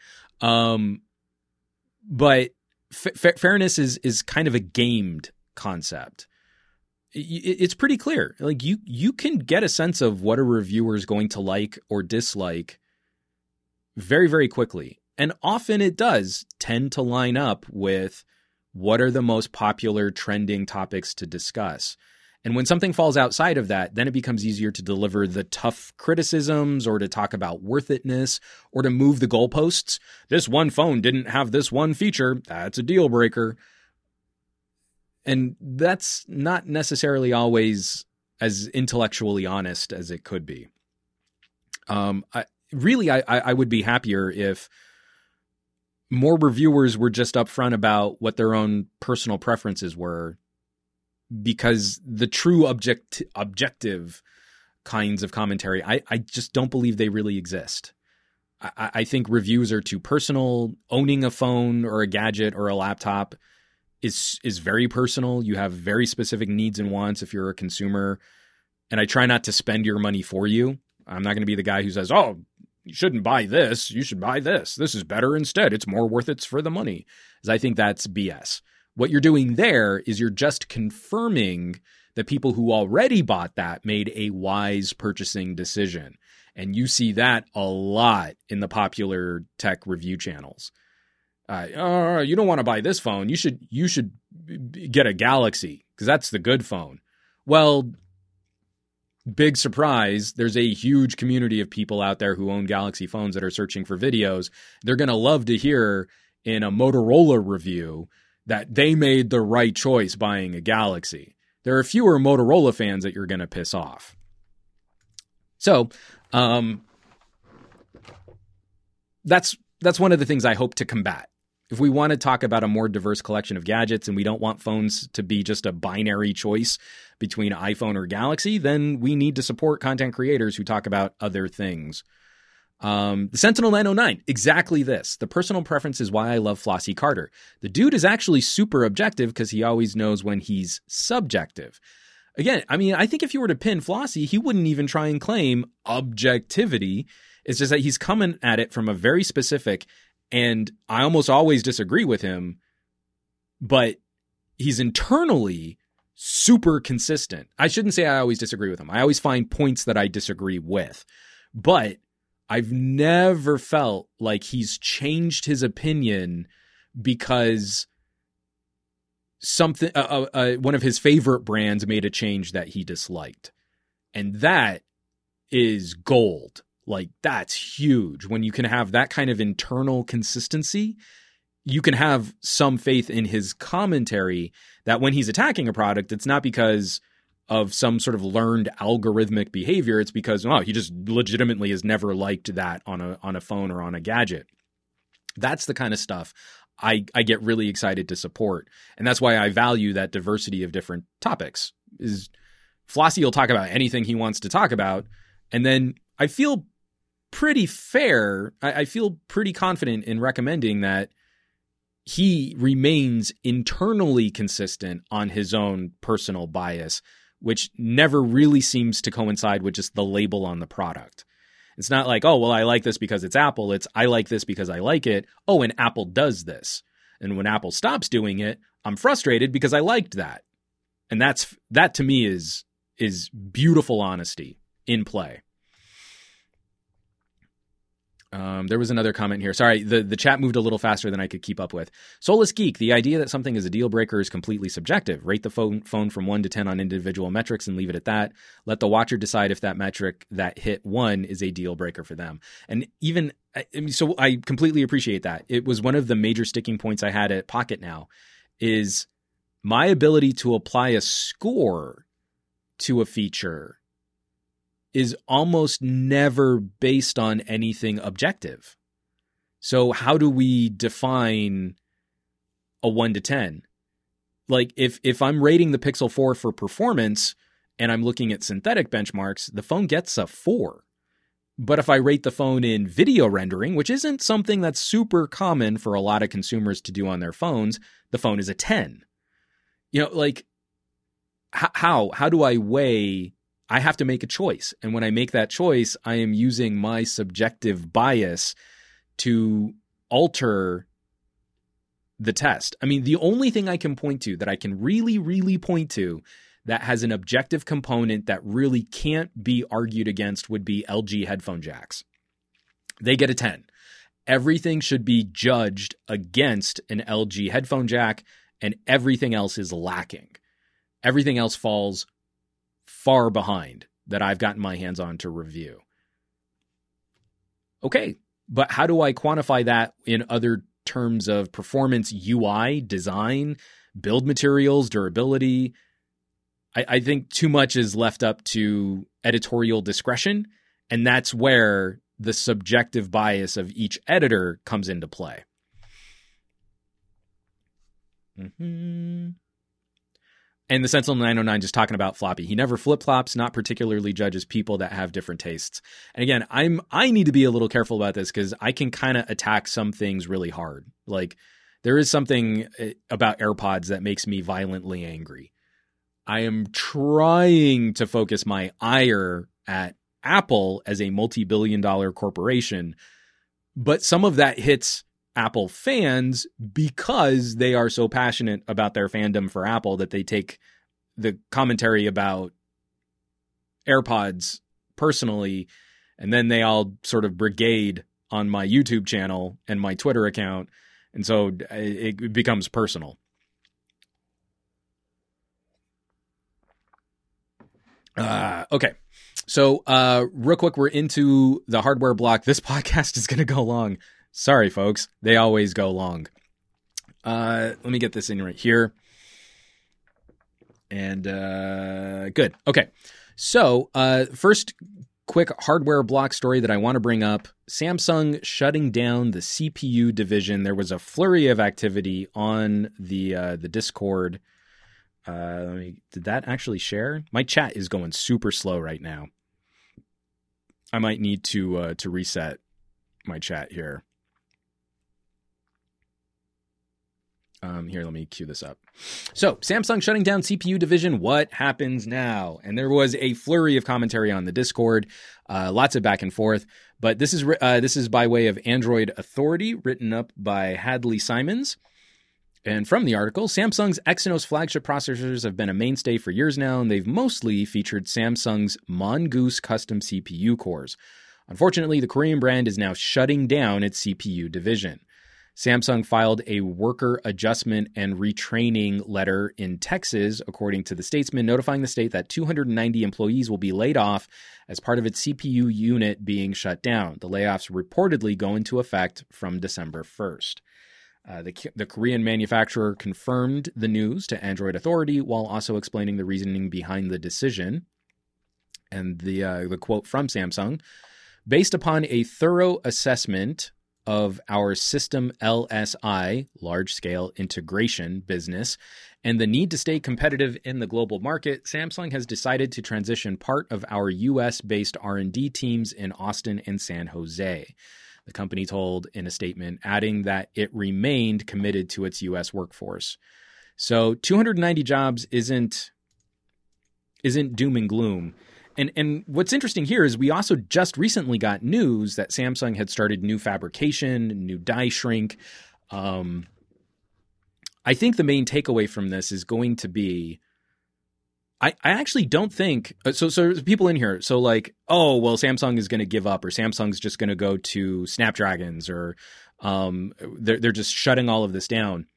But fairness is kind of a gamed concept. It's pretty clear. Like you can get a sense of what a reviewer is going to like or dislike very, very quickly. And often it does tend to line up with what are the most popular trending topics to discuss. And when something falls outside of that, then it becomes easier to deliver the tough criticisms or to talk about worth itness or to move the goalposts. This one phone didn't have this one feature. That's a deal breaker. And that's not necessarily always as intellectually honest as it could be. I would be happier if more reviewers were just upfront about what their own personal preferences were, because the true objective kinds of commentary, I just don't believe they really exist. I think reviews are too personal. Owning a phone or a gadget or a laptop is very personal. You have very specific needs and wants if you're a consumer. And I try not to spend your money for you. I'm not going to be the guy who says, oh, you shouldn't buy this. You should buy this. This is better instead. It's more worth it for the money. Because I think that's BS. What you're doing there is you're just confirming that people who already bought that made a wise purchasing decision. And you see that a lot in the popular tech review channels. You don't want to buy this phone. You should get a Galaxy because that's the good phone. Well, big surprise, there's a huge community of people out there who own Galaxy phones that are searching for videos. They're going to love to hear in a Motorola review that they made the right choice buying a Galaxy. There are fewer Motorola fans that you're going to piss off. So, that's one of the things I hope to combat. If we want to talk about a more diverse collection of gadgets and we don't want phones to be just a binary choice between iPhone or Galaxy, then we need to support content creators who talk about other things. The Sentinel 909, exactly this. The personal preference is why I love Flossie Carter. The dude is actually super objective because he always knows when he's subjective. Again, I mean, I think if you were to pin Flossie, he wouldn't even try and claim objectivity. It's just that he's coming at it from a very specific, and I almost always disagree with him, but he's internally super consistent. I shouldn't say I always disagree with him. I always find points that I disagree with, but I've never felt like he's changed his opinion because something, one of his favorite brands made a change that he disliked. And that is gold. Like, that's huge. When you can have that kind of internal consistency, you can have some faith in his commentary that when he's attacking a product, it's not because of some sort of learned algorithmic behavior. It's because, he just legitimately has never liked that on a phone or on a gadget. That's the kind of stuff I get really excited to support. And that's why I value that diversity of different topics. Is Flossie will talk about anything he wants to talk about. And then I feel pretty fair. I feel pretty confident in recommending that he remains internally consistent on his own personal bias, which never really seems to coincide with just the label on the product. It's not like, oh, well, I like this because it's Apple. It's, I like this because I like it. Oh, and Apple does this. And when Apple stops doing it, I'm frustrated because I liked that. And that to me is beautiful honesty in play. There was another comment here. Sorry, the chat moved a little faster than I could keep up with. Soulless Geek, the idea that something is a deal breaker is completely subjective. Rate the phone from 1 to 10 on individual metrics and leave it at that. Let the watcher decide if that metric that hit 1 is a deal breaker for them. And even
So I completely appreciate that. It was one of the major sticking points I had at Pocket Now is my ability to apply a score to a feature is almost never based on anything objective. So how do we define a 1 to 10? Like if I'm rating the Pixel 4 for performance and I'm looking at synthetic benchmarks, the phone gets a 4. But if I rate the phone in video rendering, which isn't something that's super common for a lot of consumers to do on their phones, the phone is a 10. Like how do I weigh? I have to make a choice. And when I make that choice, I am using my subjective bias to alter the test. I mean, the only thing I can point to that I can really, really point to that has an objective component that really can't be argued against would be LG headphone jacks. They get a 10. Everything should be judged against an LG headphone jack, and everything else is lacking. Everything else falls far behind that I've gotten my hands on to review. Okay, but how do I quantify that in other terms of performance, UI, design, build materials, durability? I think too much is left up to editorial discretion, and that's where the subjective bias of each editor comes into play. And the Sentinel 909 just talking about floppy. He never flip-flops, not particularly judges people that have different tastes. And again, I need to be a little careful about this because I can kind of attack some things really hard. Like there is something about AirPods that makes me violently angry. I am trying to focus my ire at Apple as a multi-billion-dollar corporation, but some of that hits Apple fans because they are so passionate about their fandom for Apple that they take the commentary about AirPods personally, and then they all sort of brigade on my YouTube channel and my Twitter account, and so it becomes personal. Okay. So, real quick, we're into the hardware block. This podcast is going to go long. Sorry, folks. They always go long. Let me get this in right here. And, good. Okay. So, first quick hardware block story that I want to bring up. Samsung shutting down the CPU division. There was a flurry of activity on the Discord. Did that actually share? My chat is going super slow right now. I might need to reset my chat here. Here, let me cue this up. So, Samsung shutting down CPU division. What happens now? And there was a flurry of commentary on the Discord, lots of back and forth. But this is by way of Android Authority, written up by Hadley Simons. And from the article, Samsung's Exynos flagship processors have been a mainstay for years now, and they've mostly featured Samsung's Mongoose custom CPU cores. Unfortunately, the Korean brand is now shutting down its CPU division. Samsung filed a worker adjustment and retraining letter in Texas, according to the Statesman, notifying the state that 290 employees will be laid off as part of its CPU unit being shut down. The layoffs reportedly go into effect from December 1st. The Korean manufacturer confirmed the news to Android Authority while also explaining the reasoning behind the decision. And the quote from Samsung, based upon a thorough assessment of our system LSI, large-scale integration business, and the need to stay competitive in the global market, Samsung has decided to transition part of our U.S.-based R&D teams in Austin and San Jose. The company told in a statement, adding that it remained committed to its U.S. workforce. So 290 jobs isn't doom and gloom. And what's interesting here is we also just recently got news that Samsung had started new fabrication, new die shrink. I think the main takeaway from this is going to be, I actually don't think so there's people in here. So like, oh, well, Samsung is going to give up, or Samsung's just going to go to Snapdragons, or they're just shutting all of this down.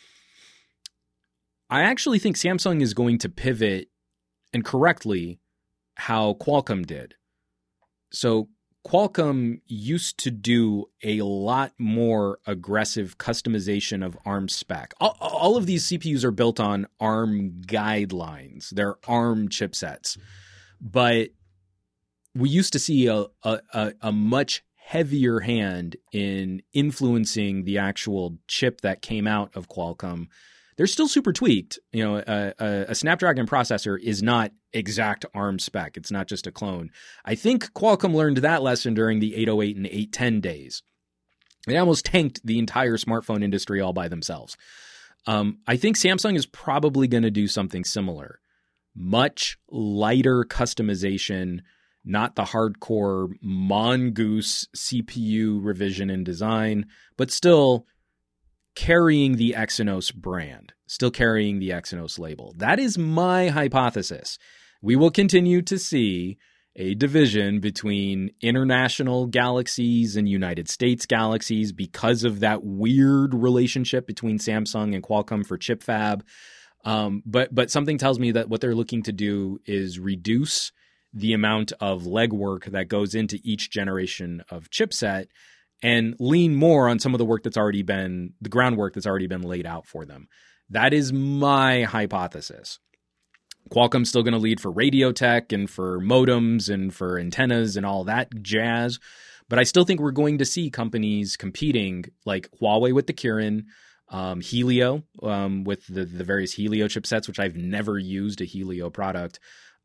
I actually think Samsung is going to pivot, and correctly, how Qualcomm did. So Qualcomm used to do a lot more aggressive customization of ARM spec. All of these CPUs are built on ARM guidelines. They're ARM chipsets. But we used to see a much heavier hand in influencing the actual chip that came out of Qualcomm. They're still super tweaked. You know, a Snapdragon processor is not exact ARM spec. It's not just a clone. I think Qualcomm learned that lesson during the 808 and 810 days. They almost tanked the entire smartphone industry all by themselves. I think Samsung is probably going to do something similar. Much lighter customization, not the hardcore mongoose CPU revision and design, but still carrying the Exynos brand, still carrying the Exynos label. That is my hypothesis. We will continue to see a division between international galaxies and United States galaxies because of that weird relationship between Samsung and Qualcomm for chip fab. But something tells me that what they're looking to do is reduce the amount of legwork that goes into each generation of chipset and lean more on some of the work that's already been, the groundwork that's already been laid out for them. That is my hypothesis. Qualcomm's still going to lead for radio tech and for modems and for antennas and all that jazz. But I still think we're going to see companies competing, like Huawei with the Kirin, Helio with the various Helio chipsets, which I've never used a Helio product,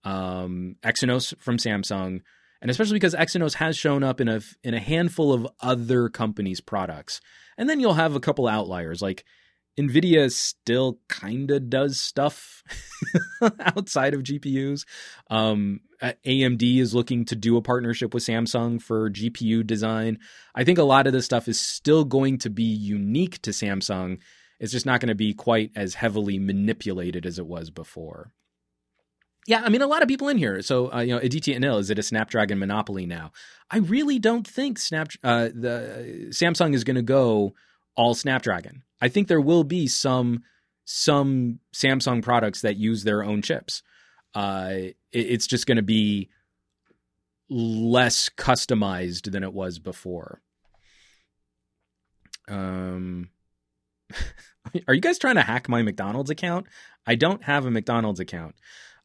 Exynos from Samsung, and especially because Exynos has shown up in a handful of other companies' products. And then you'll have a couple outliers, like NVIDIA still kind of does stuff outside of GPUs. AMD is looking to do a partnership with Samsung for GPU design. I think a lot of this stuff is still going to be unique to Samsung. It's just not going to be quite as heavily manipulated as it was before. Yeah, I mean, a lot of people in here. So, Aditya Anil, is it a Snapdragon monopoly now? I really don't think the Samsung is going to go all Snapdragon. I think there will be some Samsung products that use their own chips. It's just going to be less customized than it was before. Are you guys trying to hack my McDonald's account? I don't have a McDonald's account.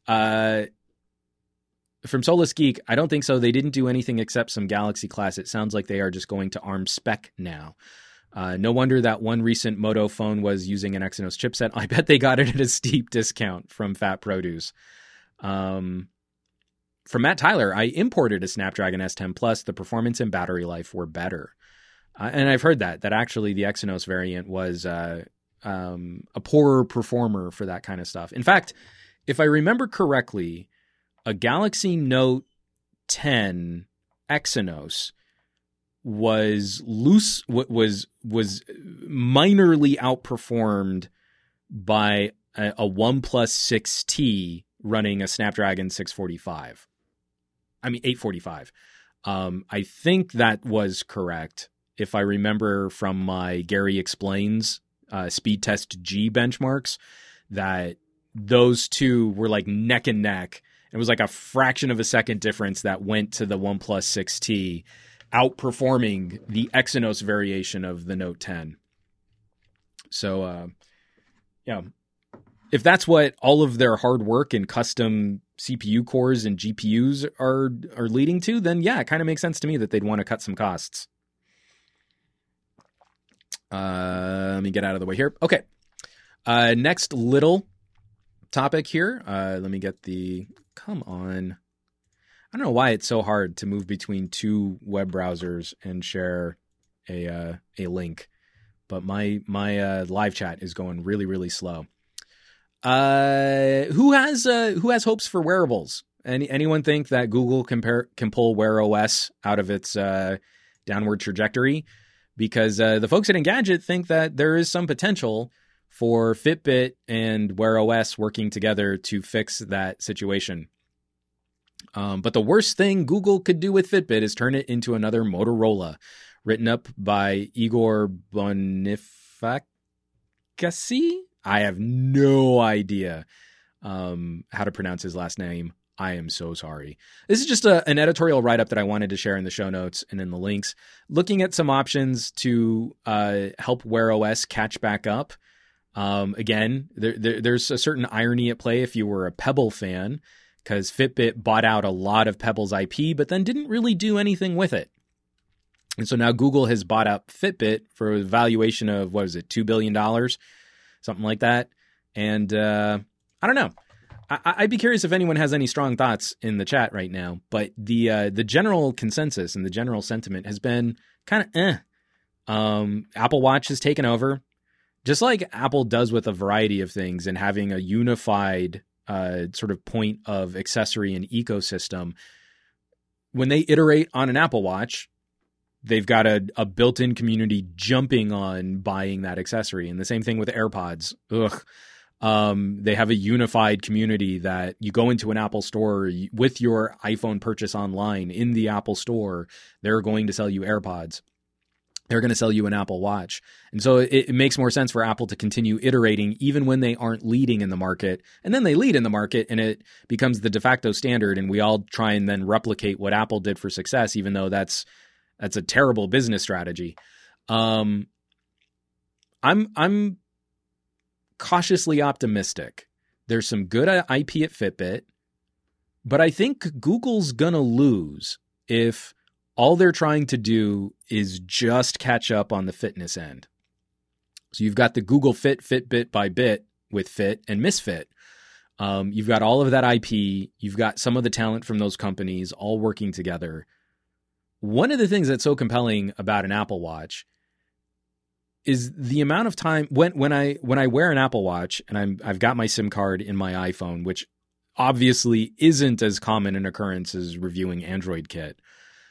From Solus Geek, I don't think so. They didn't do anything except some Galaxy class. It sounds like they are just going to ARM spec now. No wonder that one recent Moto phone was using an Exynos chipset. I bet they got it at a steep discount from Fat Produce. From Matt Tyler, I imported a Snapdragon S10 Plus. The performance and battery life were better. And I've heard that actually the Exynos variant was a poorer performer for that kind of stuff. In fact, if I remember correctly, a Galaxy Note 10 Exynos was minorly outperformed by a OnePlus 6T running a Snapdragon 645. I mean 845. I think that was correct if I remember from my Gary Explains speed test G benchmarks, that those two were like neck and neck. It was like a fraction of a second difference that went to the OnePlus 6T, outperforming the Exynos variation of the Note 10. So, if that's what all of their hard work and custom CPU cores and GPUs are leading to, then yeah, it kind of makes sense to me that they'd want to cut some costs. Let me get out of the way here. Okay. Next little topic here. Let me get come on. I don't know why it's so hard to move between two web browsers and share a link, but my live chat is going really, really slow. Who has hopes for wearables? Anyone think that Google can pull Wear OS out of its downward trajectory? Because the folks at Engadget think that there is some potential for Fitbit and Wear OS working together to fix that situation. But the worst thing Google could do with Fitbit is turn it into another Motorola. Written up by Igor Bonifaci. I have no idea how to pronounce his last name. I am so sorry. This is just an editorial write-up that I wanted to share in the show notes and in the links, looking at some options to help Wear OS catch back up. Again, there's a certain irony at play if you were a Pebble fan, because Fitbit bought out a lot of Pebble's IP, but then didn't really do anything with it. And so now Google has bought up Fitbit for a valuation of, what is it, $2 billion? Something like that. And I don't know. I'd be curious if anyone has any strong thoughts in the chat right now. But the general consensus and the general sentiment has been kind of Apple Watch has taken over, just like Apple does with a variety of things, and having a unified sort of point of accessory and ecosystem. When they iterate on an Apple Watch, they've got a built-in community jumping on buying that accessory. And the same thing with AirPods. They have a unified community that you go into an Apple store with your iPhone purchase online in the Apple store. They're going to sell you AirPods. They're going to sell you an Apple Watch. And so it makes more sense for Apple to continue iterating even when they aren't leading in the market. And then they lead in the market and it becomes the de facto standard. And we all try and then replicate what Apple did for success, even though that's a terrible business strategy. I'm cautiously optimistic. There's some good IP at Fitbit, but I think Google's gonna lose if all they're trying to do is just catch up on the fitness end. So you've got the Google Fit, Fitbit by bit with Fit and Misfit. You've got all of that IP. You've got some of the talent from those companies all working together. One of the things that's so compelling about an Apple Watch is the amount of time when I wear an Apple Watch and I've got my SIM card in my iPhone, which obviously isn't as common an occurrence as reviewing Android Kit.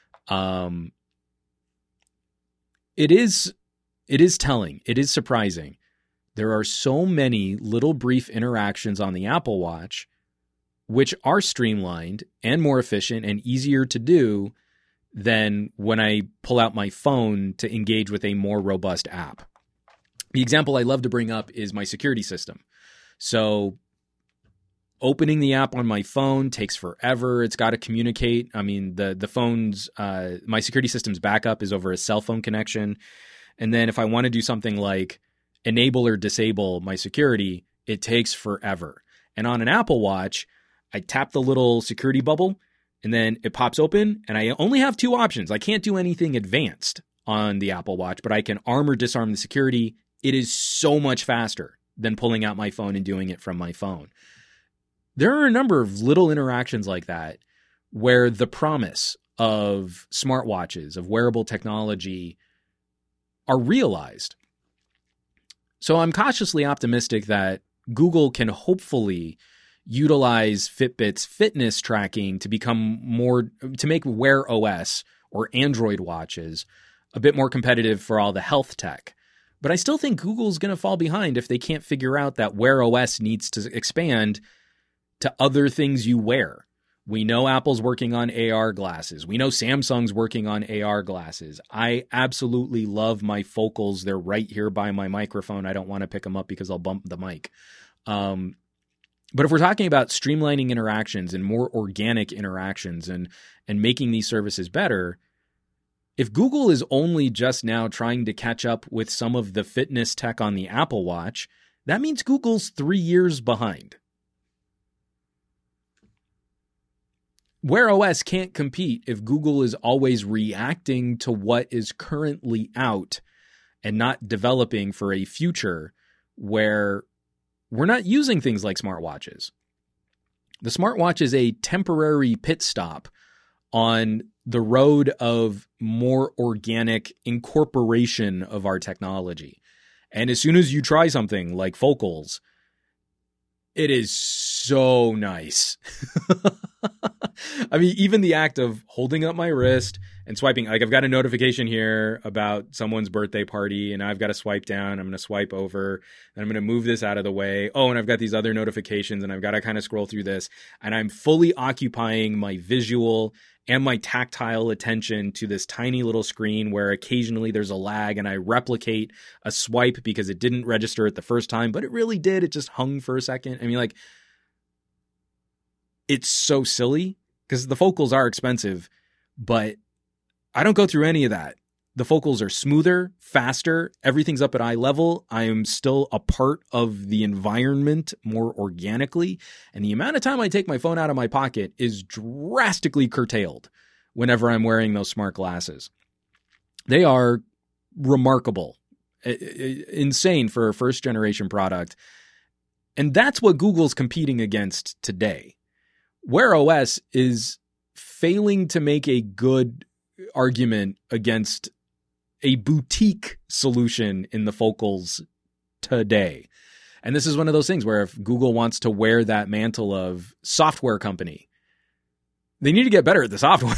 It is telling. It is surprising. There are so many little brief interactions on the Apple Watch, which are streamlined and more efficient and easier to do than when I pull out my phone to engage with a more robust app. The example I love to bring up is my security system. So opening the app on my phone takes forever. It's got to communicate. I mean, the phone's, my security system's backup is over a cell phone connection. And then if I want to do something like enable or disable my security, it takes forever. And on an Apple Watch, I tap the little security bubble, and then it pops open, and I only have two options. I can't do anything advanced on the Apple Watch, but I can arm or disarm the security. It is so much faster than pulling out my phone and doing it from my phone. There are a number of little interactions like that where the promise of smartwatches, of wearable technology, are realized. So I'm cautiously optimistic that Google can hopefully utilize Fitbit's fitness tracking to make Wear OS or Android watches a bit more competitive for all the health tech. But I still think Google's going to fall behind if they can't figure out that Wear OS needs to expand to other things you wear. We know Apple's working on AR glasses. We know Samsung's working on AR glasses. I absolutely love my Focals. They're right here by my microphone. I don't want to pick them up because I'll bump the mic. But if we're talking about streamlining interactions and more organic interactions and making these services better, if Google is only just now trying to catch up with some of the fitness tech on the Apple Watch, that means Google's 3 years behind. Wear OS can't compete if Google is always reacting to what is currently out and not developing for a future where we're not using things like smartwatches. The smartwatch is a temporary pit stop on the road of more organic incorporation of our technology. And as soon as you try something like Focals, it is so nice. I mean, even the act of holding up my wrist and swiping, like I've got a notification here about someone's birthday party and I've got to swipe down. I'm going to swipe over and I'm going to move this out of the way. Oh, and I've got these other notifications and I've got to kind of scroll through this. And I'm fully occupying my visual and my tactile attention to this tiny little screen where occasionally there's a lag and I replicate a swipe because it didn't register it the first time, but it really did. It just hung for a second. I mean, like, it's so silly because the focals are expensive, but I don't go through any of that. The focals are smoother, faster. Everything's up at eye level. I am still a part of the environment more organically. And the amount of time I take my phone out of my pocket is drastically curtailed whenever I'm wearing those smart glasses. They are remarkable, insane for a first generation product. And that's what Google's competing against today. Wear OS is failing to make a good argument against a boutique solution in the focals today. And this is one of those things where if Google wants to wear that mantle of software company, they need to get better at the software.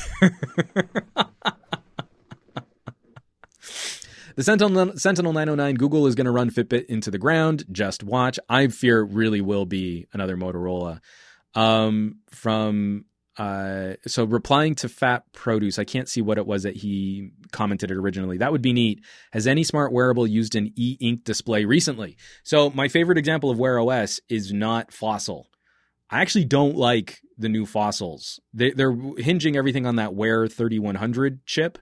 The Sentinel 909, Google is going to run Fitbit into the ground. Just watch. I fear it really will be another Motorola. So replying to Fat Produce, I can't see what it was that he commented originally. That would be neat. Has any smart wearable used an e-ink display recently? So my favorite example of Wear OS is not Fossil. I actually don't like the new Fossils. They're hinging everything on that Wear 3100 chip.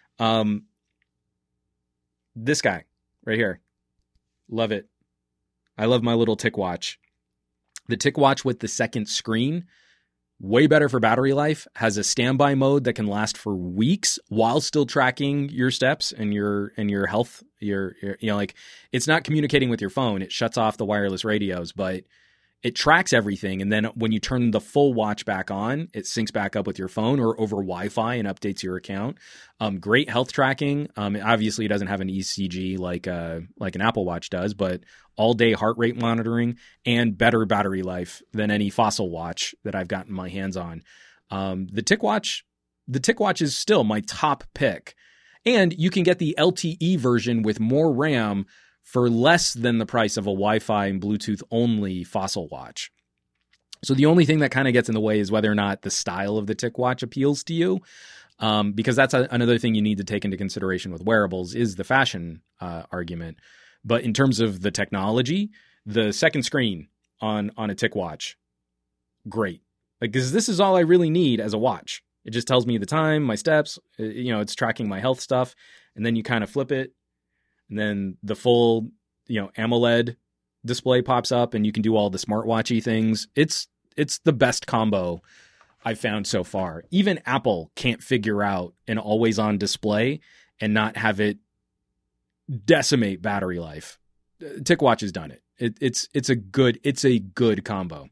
This guy right here. Love it. I love my little TicWatch. The TicWatch with the second screen, way better for battery life, has a standby mode that can last for weeks while still tracking your steps and your health. Your like, it's not communicating with your phone. It shuts off the wireless radios, but it tracks everything. And then when you turn the full watch back on, it syncs back up with your phone or over Wi-Fi and updates your account. Great health tracking. Obviously it doesn't have an ECG like an Apple Watch does, but all day heart rate monitoring and better battery life than any Fossil watch that I've gotten my hands on. The TicWatch is still my top pick. And you can get the LTE version with more RAM for less than the price of a Wi-Fi and Bluetooth only Fossil watch. So the only thing that kind of gets in the way is whether or not the style of the TicWatch appeals to you, because that's another thing you need to take into consideration with wearables is the fashion argument. But in terms of the technology, the second screen on a TicWatch, great. Like, because this is all I really need as a watch. It just tells me the time, my steps, it's tracking my health stuff. And then you kind of flip it. And then the full, AMOLED display pops up and you can do all the smartwatchy things. It's the best combo I've found so far. Even Apple can't figure out an always on display and not have it decimate battery life. TicWatch has done it. It's a good combo.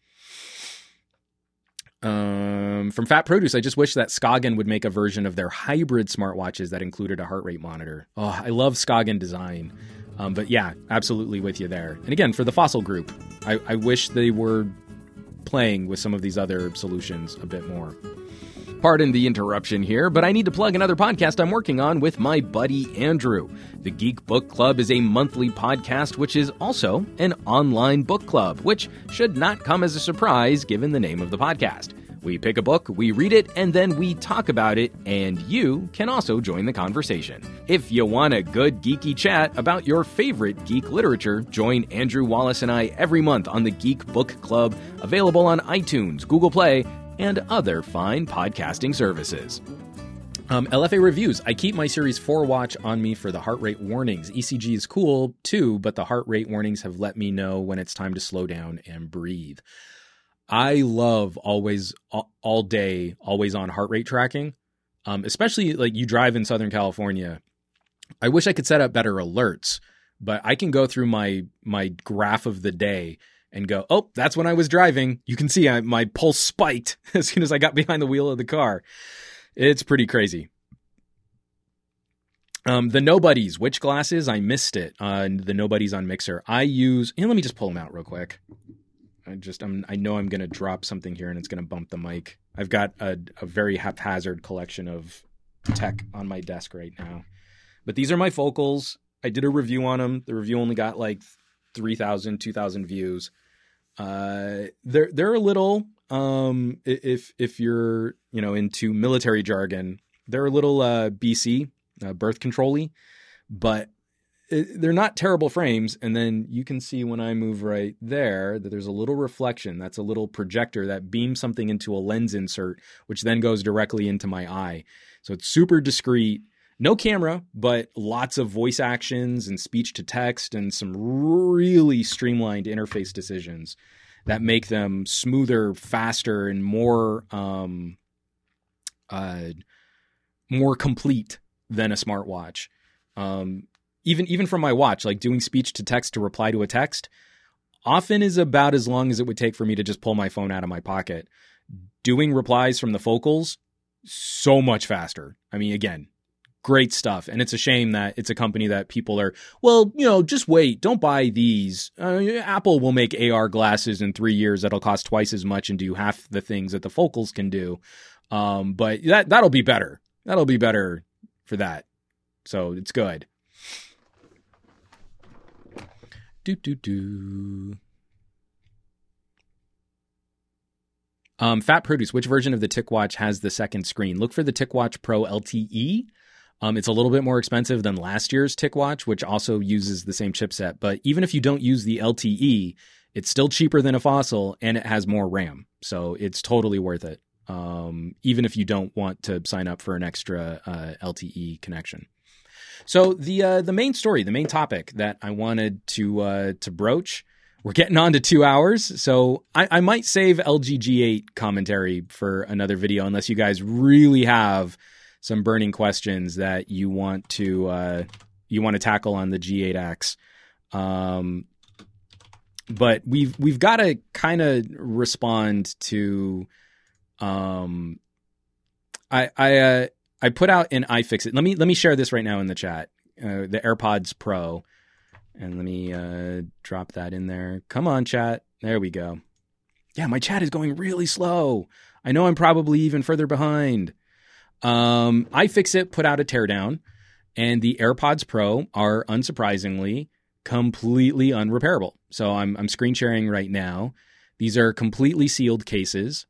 From Fat Produce, I just wish that Skagen would make a version of their hybrid smartwatches that included a heart rate monitor. Oh, I love Skagen design. But yeah, absolutely with you there. And again, for the Fossil group, I wish they were playing with some of these other solutions a bit more. Pardon the interruption here, but I need to plug another podcast I'm working on with my buddy Andrew. The Geek Book Club is a monthly podcast, which is also an online book club, which should not come as a surprise given the name of the podcast. We pick a book, we read it, and then we talk about it, and you can also join the conversation. If you want a good geeky chat about your favorite geek literature, join Andrew Wallace and I every month on the Geek Book Club, available on iTunes, Google Play, and other fine podcasting services. LFA reviews. I keep my Series 4 watch on me for the heart rate warnings. ECG is cool too, but the heart rate warnings have let me know when it's time to slow down and breathe. I love always, all day, always on heart rate tracking, especially like you drive in Southern California. I wish I could set up better alerts, but I can go through my graph of the day and go, oh, that's when I was driving. You can see my pulse spiked as soon as I got behind the wheel of the car. It's pretty crazy. The Nobodies, which glasses? I missed it. The Nobodies on Mixer. I use, let me just pull them out real quick. I know I'm going to drop something here and it's going to bump the mic. I've got a very haphazard collection of tech on my desk right now. But these are my focals. I did a review on them. The review only got like 3,000, 2,000 views. They're a little, if you're, into military jargon, they're a little, BC, birth control-y, but they're not terrible frames. And then you can see when I move right there that there's a little reflection. That's a little projector that beams something into a lens insert, which then goes directly into my eye. So it's super discreet. No camera, but lots of voice actions and speech to text and some really streamlined interface decisions that make them smoother, faster, and more complete than a smartwatch. Even from my watch, like doing speech to text to reply to a text often is about as long as it would take for me to just pull my phone out of my pocket. Doing replies from the Focals, so much faster. I mean, again, great stuff. And it's a shame that it's a company that people are, well, just wait. Don't buy these. Apple will make AR glasses in 3 years that'll cost twice as much and do half the things that the Focals can do. But that'll be better. That'll be better for that. So it's good. Fat Produce, which version of the TicWatch has the second screen? Look for the TicWatch Pro LTE. It's a little bit more expensive than last year's TicWatch, which also uses the same chipset. But even if you don't use the LTE, it's still cheaper than a Fossil and it has more RAM. So it's totally worth it. Even if you don't want to sign up for an extra LTE connection. So the main story, the main topic that I wanted to broach, we're getting on to 2 hours. So I might save LG G8 commentary for another video unless you guys really have some burning questions that you want to tackle on the G8X. But we've got to kind of respond to. I put out an iFixit. Let me share this right now in the chat. The AirPods Pro, and let me drop that in there. Come on, chat. There we go. Yeah, my chat is going really slow. I know I'm probably even further behind. iFixit put out a teardown, and the AirPods Pro are unsurprisingly completely unrepairable. So I'm screen sharing right now. These are completely sealed cases.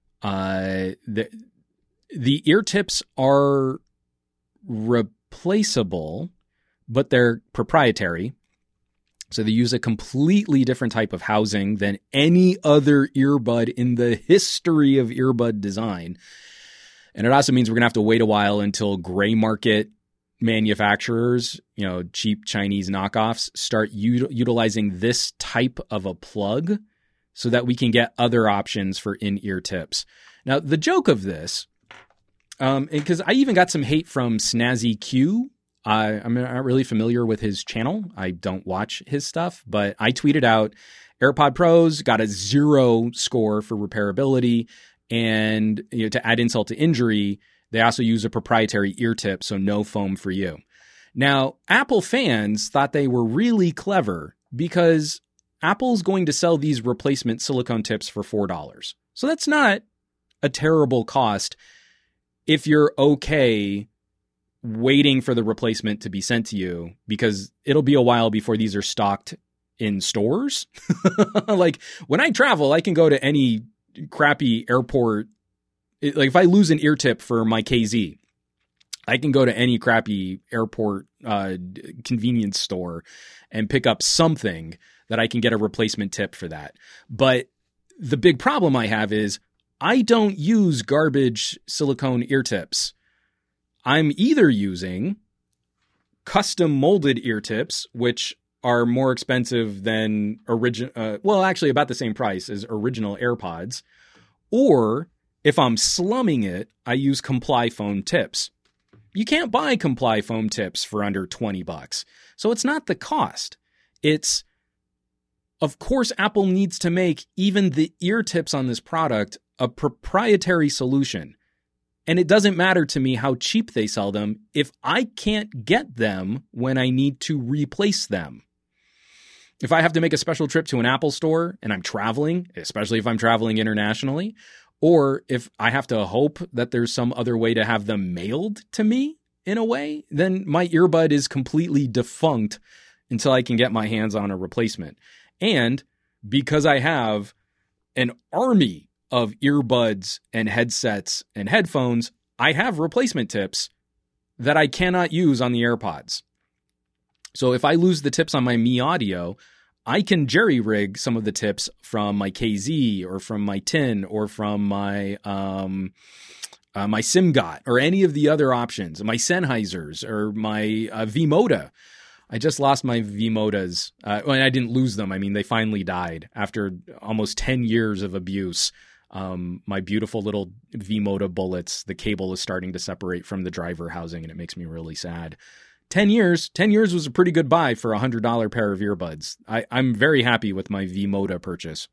The ear tips are replaceable, but they're proprietary. So they use a completely different type of housing than any other earbud in the history of earbud design. And it also means we're going to have to wait a while until gray market manufacturers, cheap Chinese knockoffs, start utilizing this type of a plug so that we can get other options for in-ear tips. Now, the joke of this, because I even got some hate from Snazzy Q. I'm not really familiar with his channel. I don't watch his stuff, but I tweeted out AirPod Pros got a 0 score for repairability. And to add insult to injury, they also use a proprietary ear tip, so no foam for you. Now, Apple fans thought they were really clever because Apple's going to sell these replacement silicone tips for $4. So that's not a terrible cost if you're okay waiting for the replacement to be sent to you, because it'll be a while before these are stocked in stores. Like when I travel, I can go to any crappy airport. Like if I lose an ear tip for my KZ, I can go to any crappy airport convenience store and pick up something that I can get a replacement tip for that. But the big problem I have is I don't use garbage silicone ear tips. I'm either using custom molded ear tips, which are more expensive than actually about the same price as original AirPods, or if I'm slumming it, I use Comply foam tips. You can't buy Comply foam tips for under $20. So it's not the cost. It's, of course, Apple needs to make even the ear tips on this product a proprietary solution. And it doesn't matter to me how cheap they sell them if I can't get them when I need to replace them. If I have to make a special trip to an Apple store and I'm traveling, especially if I'm traveling internationally, or if I have to hope that there's some other way to have them mailed to me in a way, then my earbud is completely defunct until I can get my hands on a replacement. And because I have an army of earbuds and headsets and headphones, I have replacement tips that I cannot use on the AirPods. So if I lose the tips on my Mi Audio, I can jerry rig some of the tips from my KZ or from my Tin or from my my SimGot or any of the other options, my Sennheisers or my V-Moda. I just lost my V-Modas. Well, I didn't lose them. I mean, they finally died after almost 10 years of abuse. My beautiful little V-Moda bullets, the cable is starting to separate from the driver housing, and it makes me really sad. 10 years was a pretty good buy for a $100 pair of earbuds. I'm very happy with my V-Moda purchase.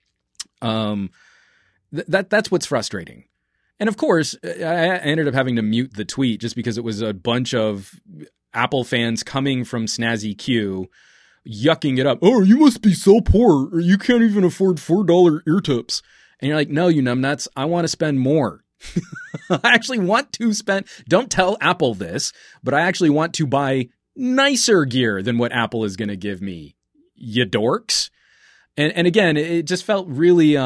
That's what's frustrating. And of course, I ended up having to mute the tweet just because it was a bunch of Apple fans coming from Snazzy Q, yucking it up. Oh, you must be so poor, or you can't even afford $4 ear tips. And you're like, no, you numbnuts, I want to spend more. I actually want to spend, don't tell Apple this, but I actually want to buy nicer gear than what Apple is going to give me. You dorks. And again, it just felt really,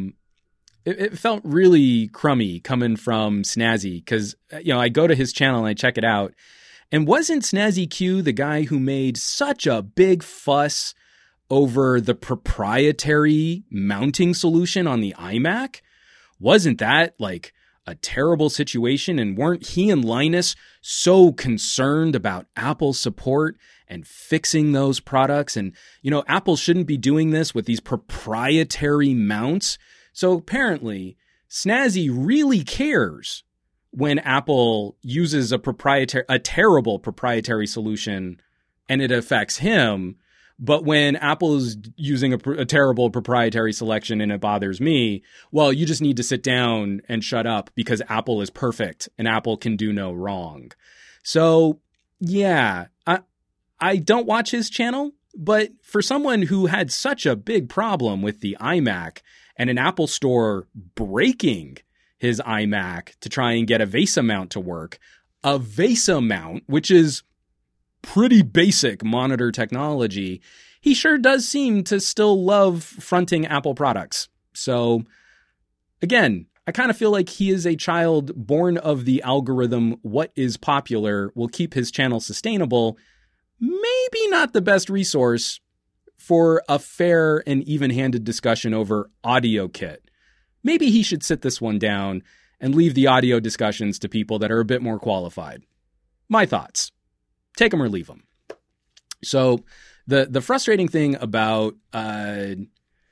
it felt really crummy coming from Snazzy because, I go to his channel and I check it out. And wasn't Snazzy Q the guy who made such a big fuss over the proprietary mounting solution on the iMac? Wasn't that like a terrible situation? And weren't he and Linus so concerned about Apple's support and fixing those products? And, Apple shouldn't be doing this with these proprietary mounts. So apparently, Snazzy really cares when Apple uses a terrible proprietary solution and it affects him. But when Apple is using a terrible proprietary selection and it bothers me, well, you just need to sit down and shut up because Apple is perfect and Apple can do no wrong. So, yeah, I don't watch his channel, but for someone who had such a big problem with the iMac and an Apple store breaking his iMac to try and get a VESA mount to work, a VESA mount, which is pretty basic monitor technology, he sure does seem to still love fronting Apple products. So again, I kind of feel like he is a child born of the algorithm. What is popular will keep his channel sustainable. Maybe not the best resource for a fair and even-handed discussion over AudioKit. Maybe he should sit this one down and leave the audio discussions to people that are a bit more qualified. My thoughts. Take them or leave them. So the frustrating thing about this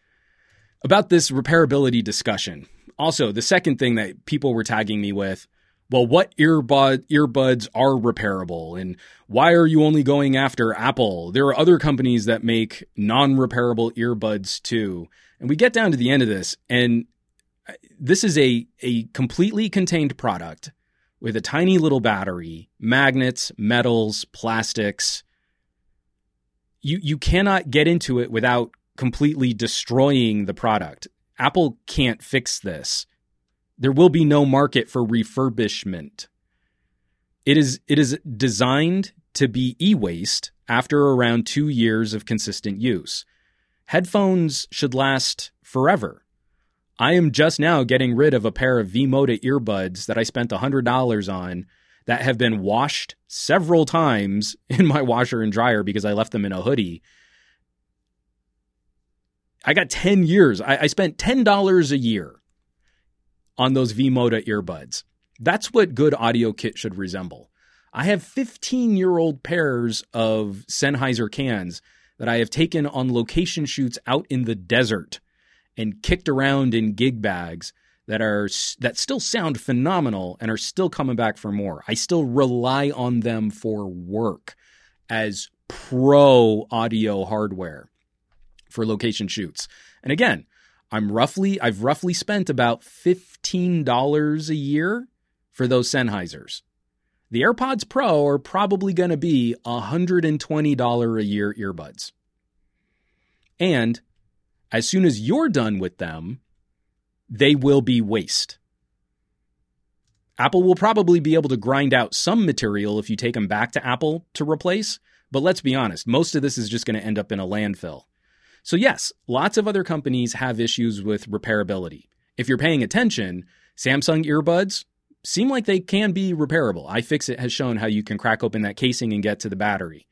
repairability discussion. Also, the second thing that people were tagging me with, well, what earbuds are repairable and why are you only going after Apple? There are other companies that make non-repairable earbuds too. And we get down to the end of this, and this is a completely contained product with a tiny little battery, magnets, metals, plastics. You cannot get into it without completely destroying the product. Apple can't fix this. There will be no market for refurbishment. It is designed to be e-waste after around 2 years of consistent use. Headphones should last forever. I am just now getting rid of a pair of V-Moda earbuds that I spent $100 on that have been washed several times in my washer and dryer because I left them in a hoodie. I got 10 years. I spent $10 a year on those V-Moda earbuds. That's what good audio kit should resemble. I have 15-year-old pairs of Sennheiser cans that I have taken on location shoots out in the desert and kicked around in gig bags that still sound phenomenal and are still coming back for more. I still rely on them for work as pro audio hardware for location shoots. And again, I've roughly spent about $15 a year for those Sennheisers. The AirPods Pro are probably going to be $120 a year earbuds. And as soon as you're done with them, they will be waste. Apple will probably be able to grind out some material if you take them back to Apple to replace, but let's be honest, most of this is just going to end up in a landfill. So yes, lots of other companies have issues with repairability. If you're paying attention, Samsung earbuds seem like they can be repairable. iFixit has shown how you can crack open that casing and get to the battery.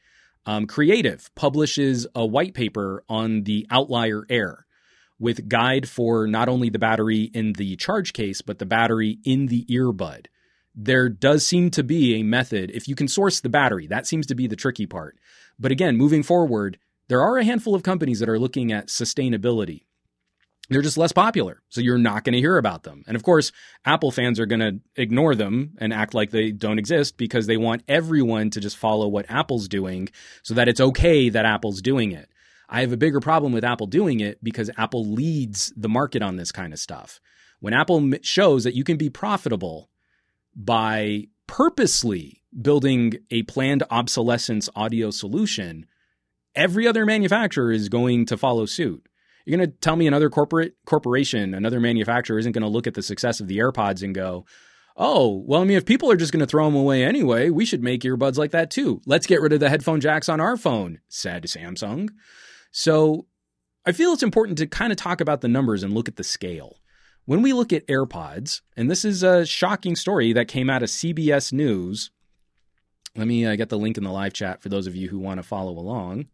Creative publishes a white paper on the Outlier Air with guide for not only the battery in the charge case, but the battery in the earbud. There does seem to be a method, if you can source the battery, that seems to be the tricky part. But again, moving forward, there are a handful of companies that are looking at sustainability. They're just less popular, so you're not going to hear about them. And of course, Apple fans are going to ignore them and act like they don't exist because they want everyone to just follow what Apple's doing so that it's okay that Apple's doing it. I have a bigger problem with Apple doing it because Apple leads the market on this kind of stuff. When Apple shows that you can be profitable by purposely building a planned obsolescence audio solution, every other manufacturer is going to follow suit. You're going to tell me another corporation, another manufacturer isn't going to look at the success of the AirPods and go, oh, well, I mean, if people are just going to throw them away anyway, we should make earbuds like that too. Let's get rid of the headphone jacks on our phone, said Samsung. So I feel it's important to kind of talk about the numbers and look at the scale. When we look at AirPods, and this is a shocking story that came out of CBS News. Let me get the link in the live chat for those of you who want to follow along.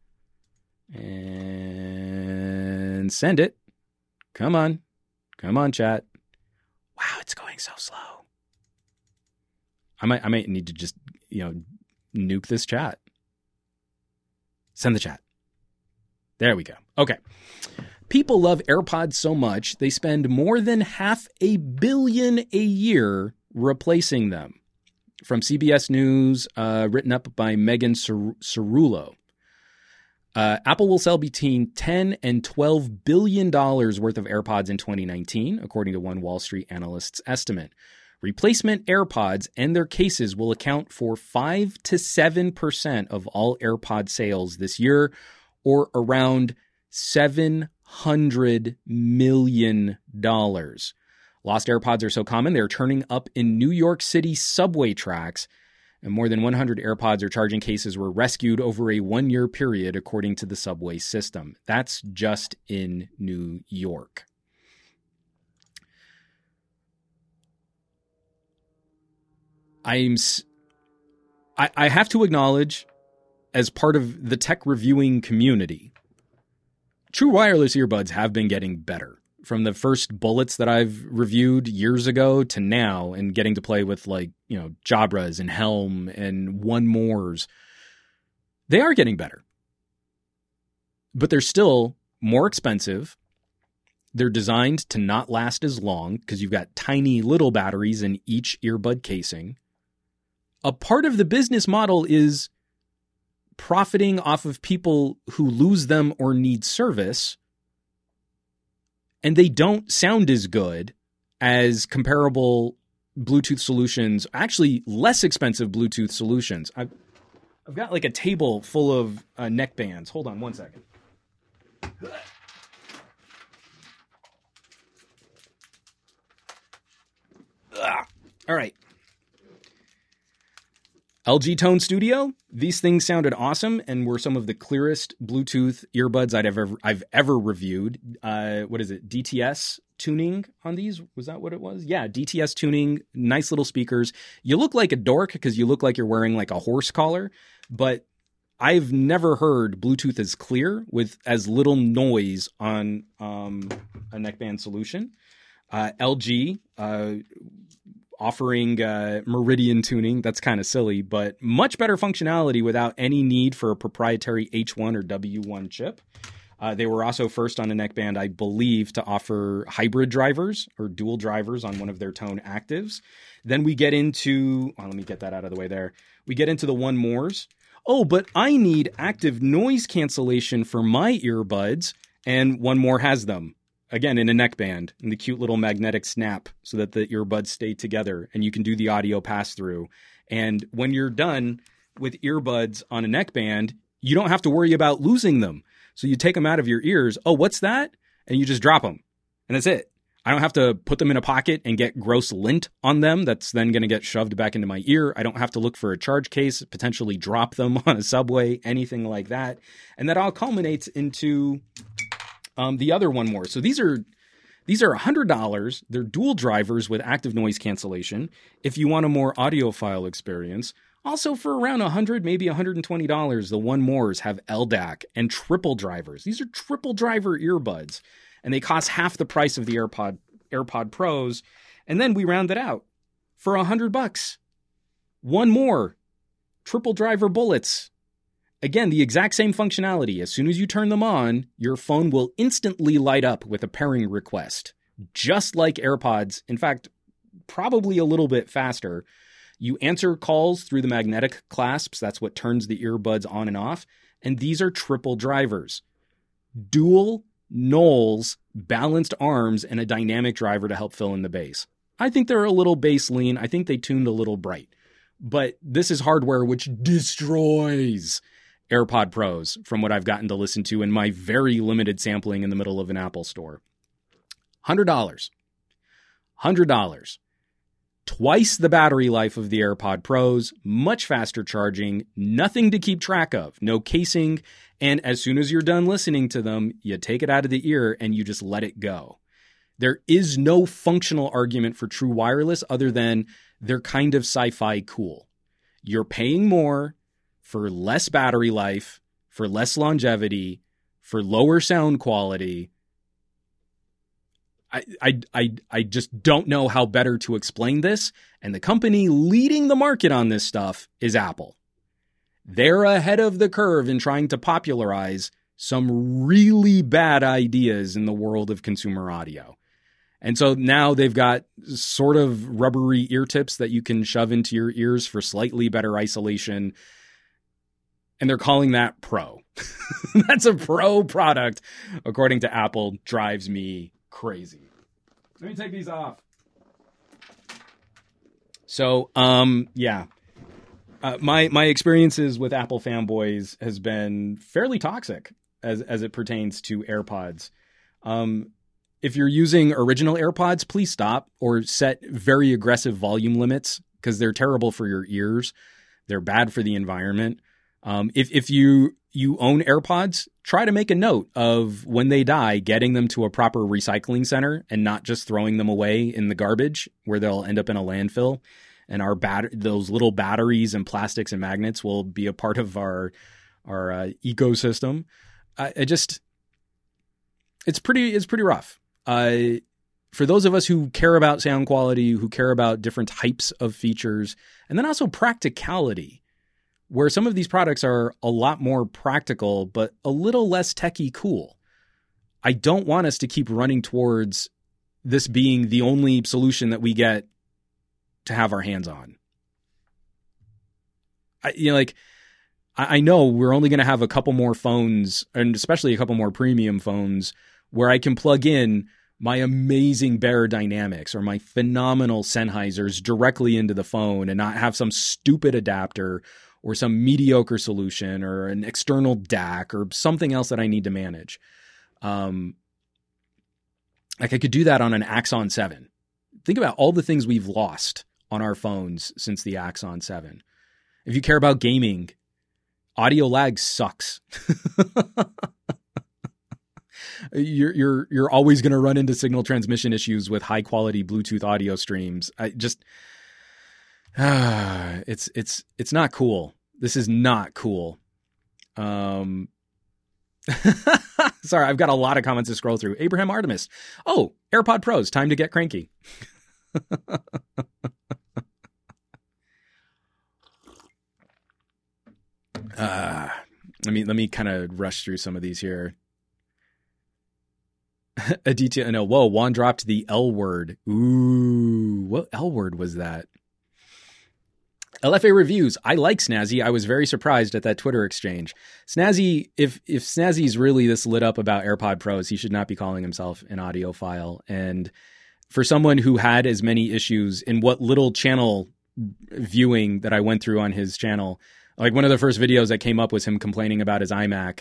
And send it. Come on, chat. Wow, it's going so slow. I might need to just, nuke this chat. Send the chat. There we go. Okay. People love AirPods so much, they spend more than $500 million a year replacing them. From CBS News, written up by Megan Cerullo. Apple will sell between $10 and $12 billion worth of AirPods in 2019, according to one Wall Street analyst's estimate. Replacement AirPods and their cases will account for 5 to 7% of all AirPod sales this year, or around $700 million. Lost AirPods are so common, they're turning up in New York City subway tracks, and more than 100 AirPods or charging cases were rescued over a 1-year period, according to the subway system. That's just in New York. I have to acknowledge, as part of the tech reviewing community, true wireless earbuds have been getting better. From the first Bullets that I've reviewed years ago to now, and getting to play with Jabras and Helm and One Mores, they are getting better. But they're still more expensive. They're designed to not last as long because you've got tiny little batteries in each earbud casing. A part of the business model is profiting off of people who lose them or need service, and they don't sound as good as comparable Bluetooth solutions, actually less expensive Bluetooth solutions. I've got like a table full of neck bands. Hold on one second. All right. LG Tone Studio. These things sounded awesome and were some of the clearest Bluetooth earbuds I've ever reviewed. What is it? DTS tuning on these? Was that what it was? Yeah, DTS tuning. Nice little speakers. You look like a dork because you look like you're wearing like a horse collar, but I've never heard Bluetooth as clear with as little noise on a neckband solution. LG offering Meridian tuning. That's kind of silly, but much better functionality without any need for a proprietary H1 or W1 chip. They were also first on a neckband, I believe, to offer hybrid drivers or dual drivers on one of their Tone Actives. Then we get into, let me get that out of the way there. We get into the One Mores. Oh, but I need active noise cancellation for my earbuds, and One More has them. Again, in a neckband, in the cute little magnetic snap so that the earbuds stay together and you can do the audio pass through. And when you're done with earbuds on a neckband, you don't have to worry about losing them. So you take them out of your ears. Oh, what's that? And you just drop them. And that's it. I don't have to put them in a pocket and get gross lint on them. That's then going to get shoved back into my ear. I don't have to look for a charge case, potentially drop them on a subway, anything like that. And that all culminates into the other One More. So these are $100. They're dual drivers with active noise cancellation. If you want a more audiophile experience, Also, for around $100, maybe $120, the One Mores have LDAC and triple drivers. These are triple driver earbuds, and they cost half the price of the AirPod Pros. And then we round it out for $100. One more, triple driver bullets. Again, the exact same functionality. As soon as you turn them on, your phone will instantly light up with a pairing request, just like AirPods. In fact, probably a little bit faster. You answer calls through the magnetic clasps. That's what turns the earbuds on and off. And these are triple drivers. Dual Knowles, balanced arms, and a dynamic driver to help fill in the bass. I think they're a little bass lean. I think they tuned a little bright. But this is hardware which destroys AirPod Pros from what I've gotten to listen to in my very limited sampling in the middle of an Apple store. $100. $100. Twice the battery life of the AirPod Pros, much faster charging, nothing to keep track of, no casing, and as soon as you're done listening to them, you take it out of the ear and you just let it go. There is no functional argument for true wireless other than they're kind of sci-fi cool. You're paying more for less battery life, for less longevity, for lower sound quality. I just don't know how better to explain this. And the company leading the market on this stuff is Apple. They're ahead of the curve in trying to popularize some really bad ideas in the world of consumer audio. And so now they've got sort of rubbery ear tips that you can shove into your ears for slightly better isolation. And they're calling that Pro. That's a Pro product, according to Apple. Drives me crazy. Let me take these off. So, yeah. My experiences with Apple fanboys has been fairly toxic as it pertains to AirPods. If you're using original AirPods, please stop or set very aggressive volume limits because they're terrible for your ears. They're bad for the environment. If you own AirPods, try to make a note of when they die, getting them to a proper recycling center and not just throwing them away in the garbage where they'll end up in a landfill. And those little batteries and plastics and magnets will be a part of our ecosystem. It's pretty rough. For those of us who care about sound quality, who care about different types of features, and then also practicality, where some of these products are a lot more practical, but a little less techie cool. I don't want us to keep running towards this being the only solution that we get to have our hands on. I know we're only going to have a couple more phones, and especially a couple more premium phones, where I can plug in my amazing Bear Dynamics or my phenomenal Sennheisers directly into the phone and not have some stupid adapter or some mediocre solution or an external DAC or something else that I need to manage. Like I could do that on an Axon 7. Think about all the things we've lost on our phones since the Axon 7. If you care about gaming, audio lag sucks. You're always going to run into signal transmission issues with high quality Bluetooth audio streams. It's not cool. This is not cool. Sorry, I've got a lot of comments to scroll through. Abraham Artemis. Oh, AirPod Pros, time to get cranky. Let me kind of rush through some of these here. Aditya, no, whoa, Juan dropped the L word. Ooh, what L word was that? LFA Reviews. I like Snazzy. I was very surprised at that Twitter exchange. Snazzy, if Snazzy's really this lit up about AirPod Pros, he should not be calling himself an audiophile. And for someone who had as many issues in what little channel viewing that I went through on his channel, like one of the first videos that came up was him complaining about his iMac.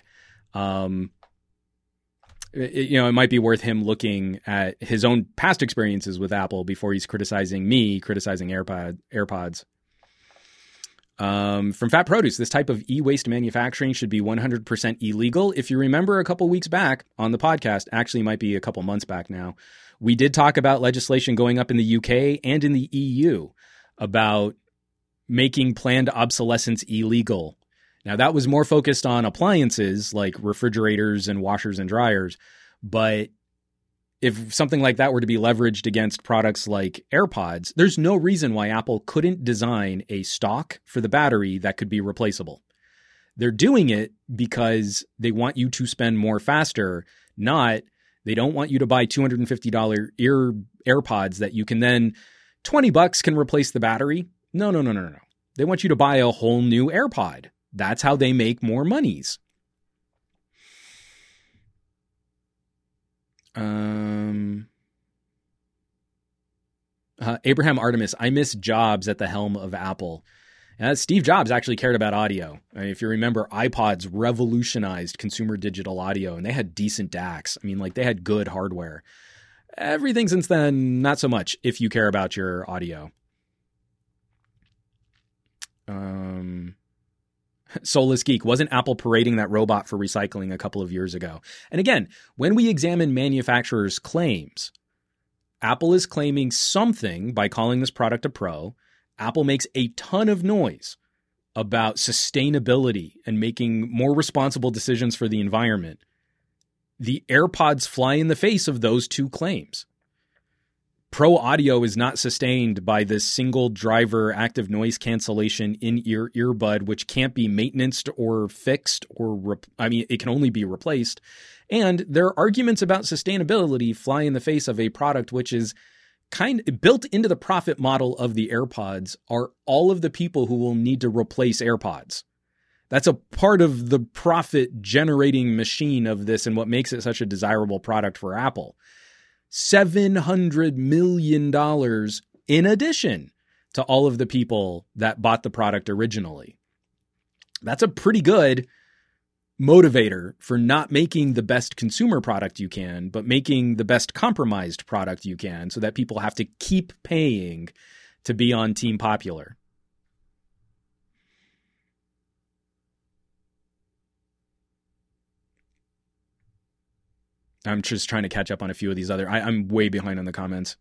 It might be worth him looking at his own past experiences with Apple before he's criticizing AirPods. From Fat Produce, this type of e-waste manufacturing should be 100% illegal. If you remember a couple weeks back on the podcast, actually might be a couple months back now, we did talk about legislation going up in the UK and in the EU about making planned obsolescence illegal. Now, that was more focused on appliances like refrigerators and washers and dryers. But if something like that were to be leveraged against products like AirPods, there's no reason why Apple couldn't design a stock for the battery that could be replaceable. They're doing it because they want you to spend more faster, not they don't want you to buy $250 AirPods that you can then $20 can replace the battery. No. They want you to buy a whole new AirPod. That's how they make more monies. Abraham Artemis, I miss Jobs at the helm of Apple. Steve Jobs actually cared about audio. I mean, if you remember, iPods revolutionized consumer digital audio, and they had decent DACs. I mean, like, they had good hardware. Everything since then, not so much if you care about your audio. Soulless Geek, wasn't Apple parading that robot for recycling a couple of years ago? And again, when we examine manufacturers' claims, Apple is claiming something by calling this product a Pro. Apple makes a ton of noise about sustainability and making more responsible decisions for the environment. The AirPods fly in the face of those two claims. Pro audio is not sustained by this single driver active noise cancellation in-ear earbud, which can't be maintained or fixed it can only be replaced. And their arguments about sustainability fly in the face of a product which is kind of built into the profit model of the AirPods are all of the people who will need to replace AirPods. That's a part of the profit generating machine of this and what makes it such a desirable product for Apple. $700 million in addition to all of the people that bought the product originally. That's a pretty good motivator for not making the best consumer product you can, but making the best compromised product you can so that people have to keep paying to be on Team Popular. I'm just trying to catch up on a few of these other. I'm way behind on the comments.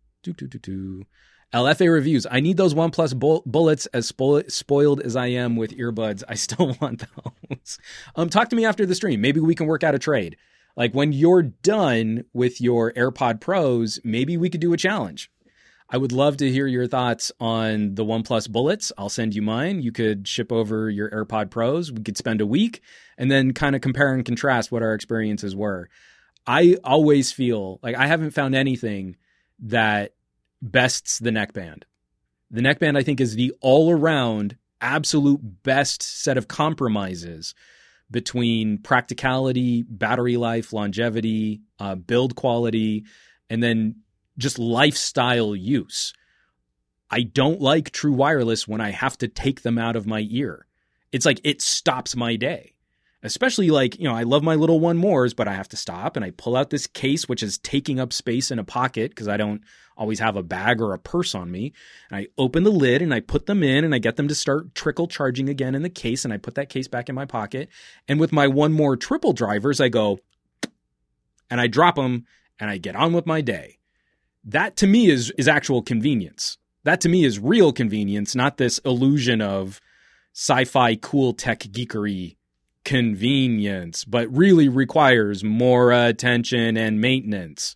LFA reviews. I need those OnePlus bullets. As spoiled as I am with earbuds, I still want those. Talk to me after the stream. Maybe we can work out a trade. Like when you're done with your AirPod Pros, maybe we could do a challenge. I would love to hear your thoughts on the OnePlus bullets. I'll send you mine. You could ship over your AirPod Pros. We could spend a week and then kind of compare and contrast what our experiences were. I always feel like I haven't found anything that bests the neckband. The neckband, I think, is the all-around absolute best set of compromises between practicality, battery life, longevity, build quality, and then just lifestyle use. I don't like true wireless when I have to take them out of my ear. It's like it stops my day. Especially like, I love my little One Mores, but I have to stop and I pull out this case, which is taking up space in a pocket because I don't always have a bag or a purse on me. And I open the lid and I put them in and I get them to start trickle charging again in the case. And I put that case back in my pocket. And with my One More triple drivers, I go and I drop them and I get on with my day. That to me is actual convenience. That to me is real convenience, not this illusion of sci-fi cool tech geekery convenience, but really requires more attention and maintenance.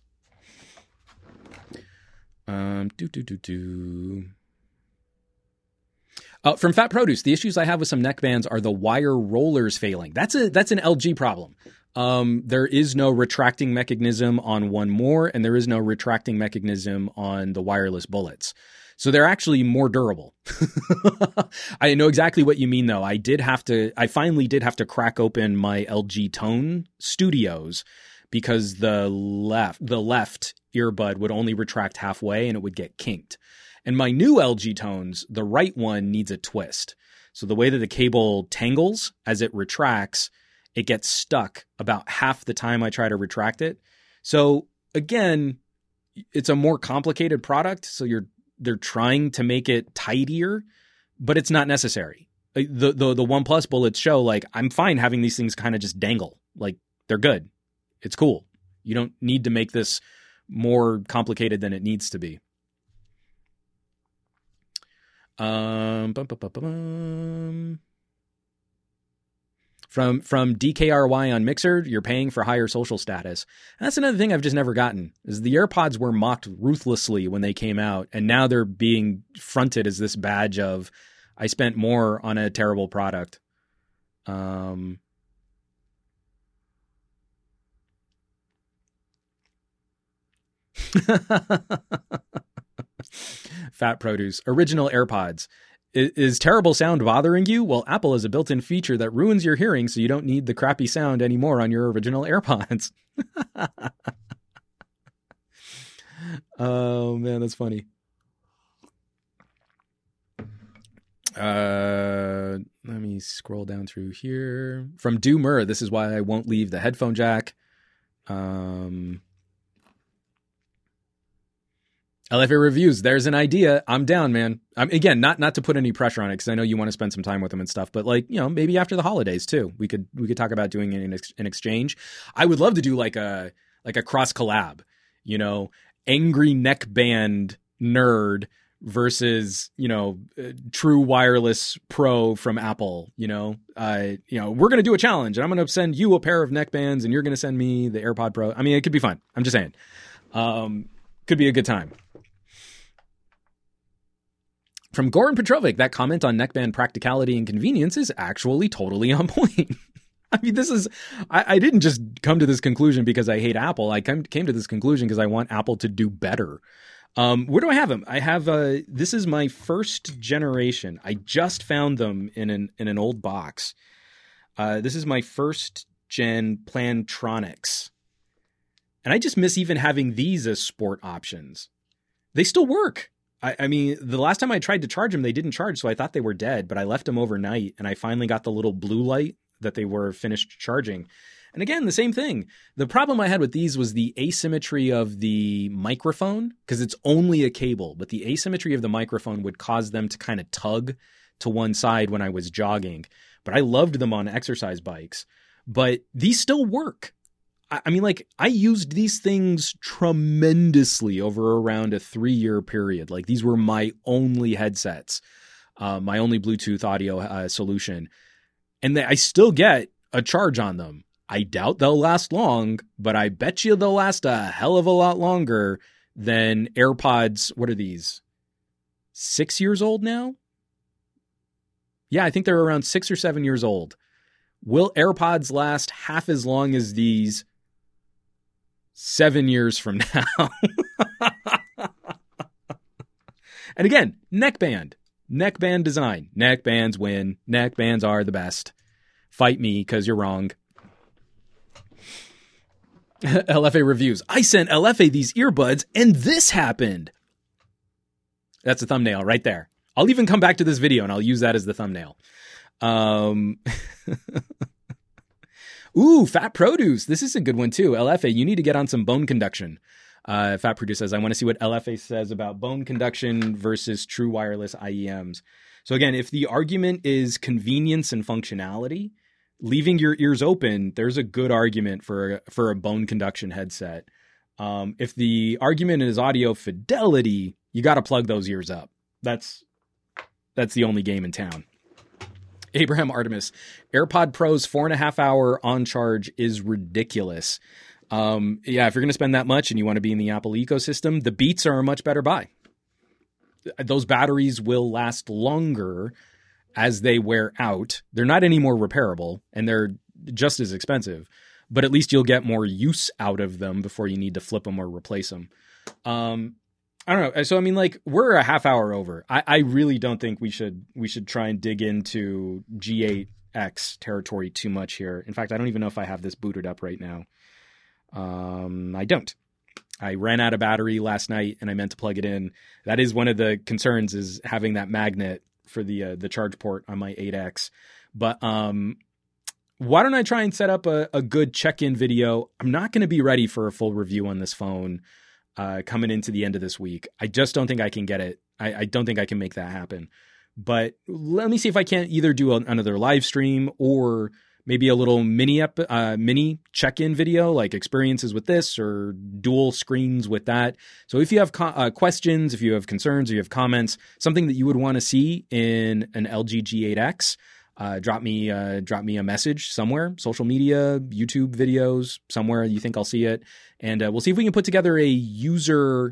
From Fat Produce, the issues I have with some neckbands are the wire rollers failing. That's an LG problem. There is no retracting mechanism on One More, and there is no retracting mechanism on the wireless bullets. So they're actually more durable. I know exactly what you mean, though. I finally did have to crack open my LG Tone Studios because the left earbud would only retract halfway and it would get kinked. And my new LG Tones, the right one needs a twist. So the way that the cable tangles as it retracts, it gets stuck about half the time I try to retract it. So again, it's a more complicated product. So they're trying to make it tidier, but it's not necessary. The OnePlus bullets show like I'm fine having these things kind of just dangle. Like they're good. It's cool. You don't need to make this more complicated than it needs to be. Bum, bum, bum, bum. From DKRY on Mixer, you're paying for higher social status. And that's another thing I've just never gotten, is the AirPods were mocked ruthlessly when they came out, and now they're being fronted as this badge of, I spent more on a terrible product. Fat Produce. Original AirPods. Is terrible sound bothering you? Well, Apple has a built-in feature that ruins your hearing, so you don't need the crappy sound anymore on your original AirPods. Oh, man, that's funny. Let me scroll down through here. From Doomer, this is why I won't leave the headphone jack. LFA reviews. There's an idea. I'm down, man. Again, not to put any pressure on it, because I know you want to spend some time with them and stuff. But maybe after the holidays too, we could talk about doing an exchange. I would love to do like a cross collab. Angry neckband nerd versus true wireless pro from Apple. We're gonna do a challenge, and I'm gonna send you a pair of neckbands, and you're gonna send me the AirPod Pro. I mean, it could be fun. I'm just saying. Could be a good time. From Goran Petrovic, that comment on neckband practicality and convenience is actually totally on point. I mean, I didn't just come to this conclusion because I hate Apple. I came to this conclusion because I want Apple to do better. Where do I have them? I have, this is my first generation. I just found them in an old box. This is my first gen Plantronics. And I just miss even having these as sport options. They still work. I mean, the last time I tried to charge them, they didn't charge, so I thought they were dead, but I left them overnight, and I finally got the little blue light that they were finished charging. And again, the same thing. The problem I had with these was the asymmetry of the microphone, because it's only a cable, but the asymmetry of the microphone would cause them to kind of tug to one side when I was jogging. But I loved them on exercise bikes. But these still work. I mean, I used these things tremendously over around a 3-year period. These were my only headsets, my only Bluetooth audio solution. And I still get a charge on them. I doubt they'll last long, but I bet you they'll last a hell of a lot longer than AirPods. What are these? 6 years old now? Yeah, I think they're around 6 or 7 years old. Will AirPods last half as long as these 7 years from now? And again, neckband design. Neckbands win. Neckbands are the best. Fight me because you're wrong. LFA reviews. I sent LFA these earbuds and this happened. That's a thumbnail right there. I'll even come back to this video and I'll use that as the thumbnail. Ooh, Fat Produce. This is a good one too. LFA, you need to get on some bone conduction. Fat Produce says, I want to see what LFA says about bone conduction versus true wireless IEMs. So again, if the argument is convenience and functionality, leaving your ears open, there's a good argument for a bone conduction headset. If the argument is audio fidelity, you got to plug those ears up. That's the only game in town. Abraham Artemis, AirPod Pro's 4.5 hour on charge is ridiculous. If you're going to spend that much and you want to be in the Apple ecosystem, the Beats are a much better buy. Those batteries will last longer as they wear out. They're not any more repairable and they're just as expensive, but at least you'll get more use out of them before you need to flip them or replace them. I don't know. So, I mean, we're a half hour over. I really don't think we should try and dig into G8X territory too much here. In fact, I don't even know if I have this booted up right now. I don't. I ran out of battery last night and I meant to plug it in. That is one of the concerns, is having that magnet for the charge port on my 8X. But why don't I try and set up a good check-in video? I'm not going to be ready for a full review on this phone coming into the end of this week. I just don't think I can get it. I don't think I can make that happen. But let me see if I can't either do another live stream or maybe a little mini check-in video, like experiences with this or dual screens with that. So if you have questions, if you have concerns, or you have comments, something that you would want to see in an LG G8X, drop me a message somewhere, social media, YouTube videos, somewhere you think I'll see it, and we'll see if we can put together a user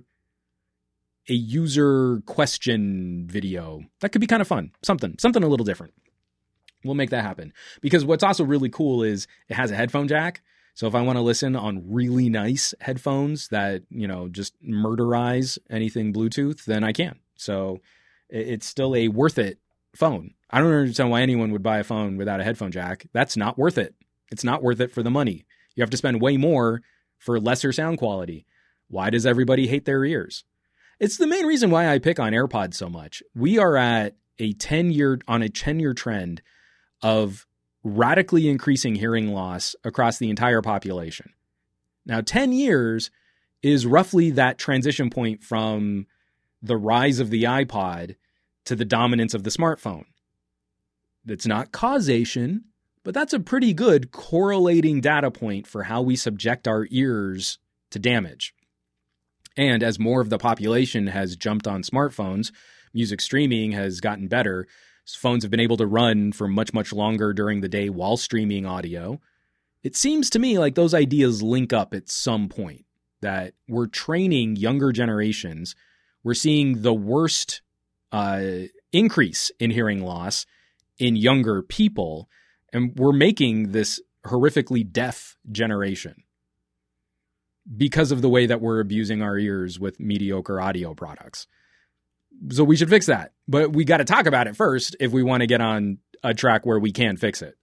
question video. That could be kind of fun. Something a little different. We'll make that happen. Because what's also really cool is it has a headphone jack. So if I want to listen on really nice headphones that, just murderize anything Bluetooth, then I can. So it's still a worth it phone. I don't understand why anyone would buy a phone without a headphone jack. That's not worth it. It's not worth it for the money. You have to spend way more for lesser sound quality. Why does everybody hate their ears? It's the main reason why I pick on AirPods so much. We are at a 10-year trend of radically increasing hearing loss across the entire population. Now, 10 years is roughly that transition point from the rise of the iPod to the dominance of the smartphone. That's not causation, but that's a pretty good correlating data point for how we subject our ears to damage. And as more of the population has jumped on smartphones, music streaming has gotten better. Phones have been able to run for much, much longer during the day while streaming audio. It seems to me like those ideas link up at some point, that we're training younger generations. We're seeing the worst increase in hearing loss in younger people, and we're making this horrifically deaf generation because of the way that we're abusing our ears with mediocre audio products. So we should fix that. But we got to talk about it first if we want to get on a track where we can fix it.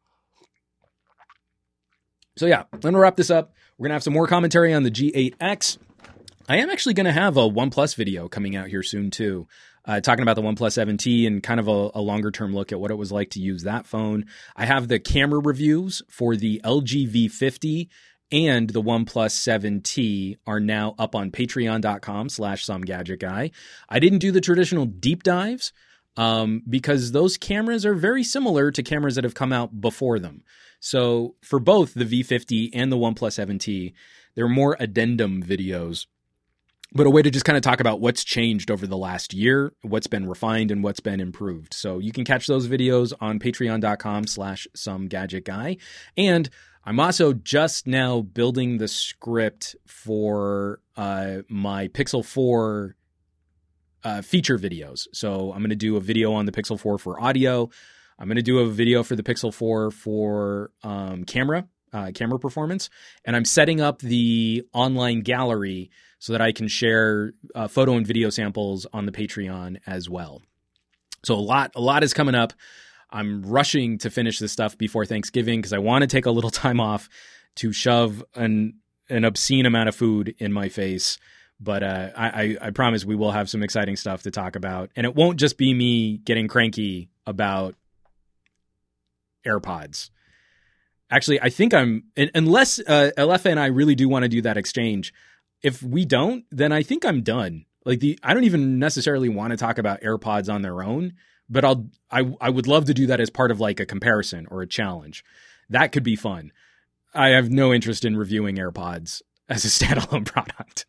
So yeah, I'm going to wrap this up. We're going to have some more commentary on the G8X. I am actually going to have a OnePlus video coming out here soon too, talking about the OnePlus 7T and kind of a longer term look at what it was like to use that phone. I have the camera reviews for the LG V50 and the OnePlus 7T are now up on patreon.com/somegadgetguy. I didn't do the traditional deep dives because those cameras are very similar to cameras that have come out before them. So for both the V50 and the OnePlus 7T, they're more addendum videos, but a way to just kind of talk about what's changed over the last year, what's been refined, and what's been improved. So you can catch those videos on patreon.com/somegadgetguy. And I'm also just now building the script for my Pixel 4 feature videos. So I'm going to do a video on the Pixel 4 for audio. I'm going to do a video for the Pixel 4 for camera performance. And I'm setting up the online gallery so that I can share photo and video samples on the Patreon as well. So a lot is coming up. I'm rushing to finish this stuff before Thanksgiving because I want to take a little time off to shove an obscene amount of food in my face. But I promise we will have some exciting stuff to talk about. And it won't just be me getting cranky about AirPods. Actually, I think unless LF and I really do want to do that exchange, if we don't, then I think I'm done. I don't even necessarily want to talk about AirPods on their own. But I would love to do that as part of like a comparison or a challenge. That could be fun. I have no interest in reviewing AirPods as a standalone product.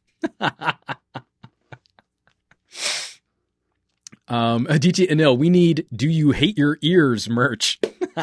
Aditya Anil, we need "Do You Hate Your Ears" merch.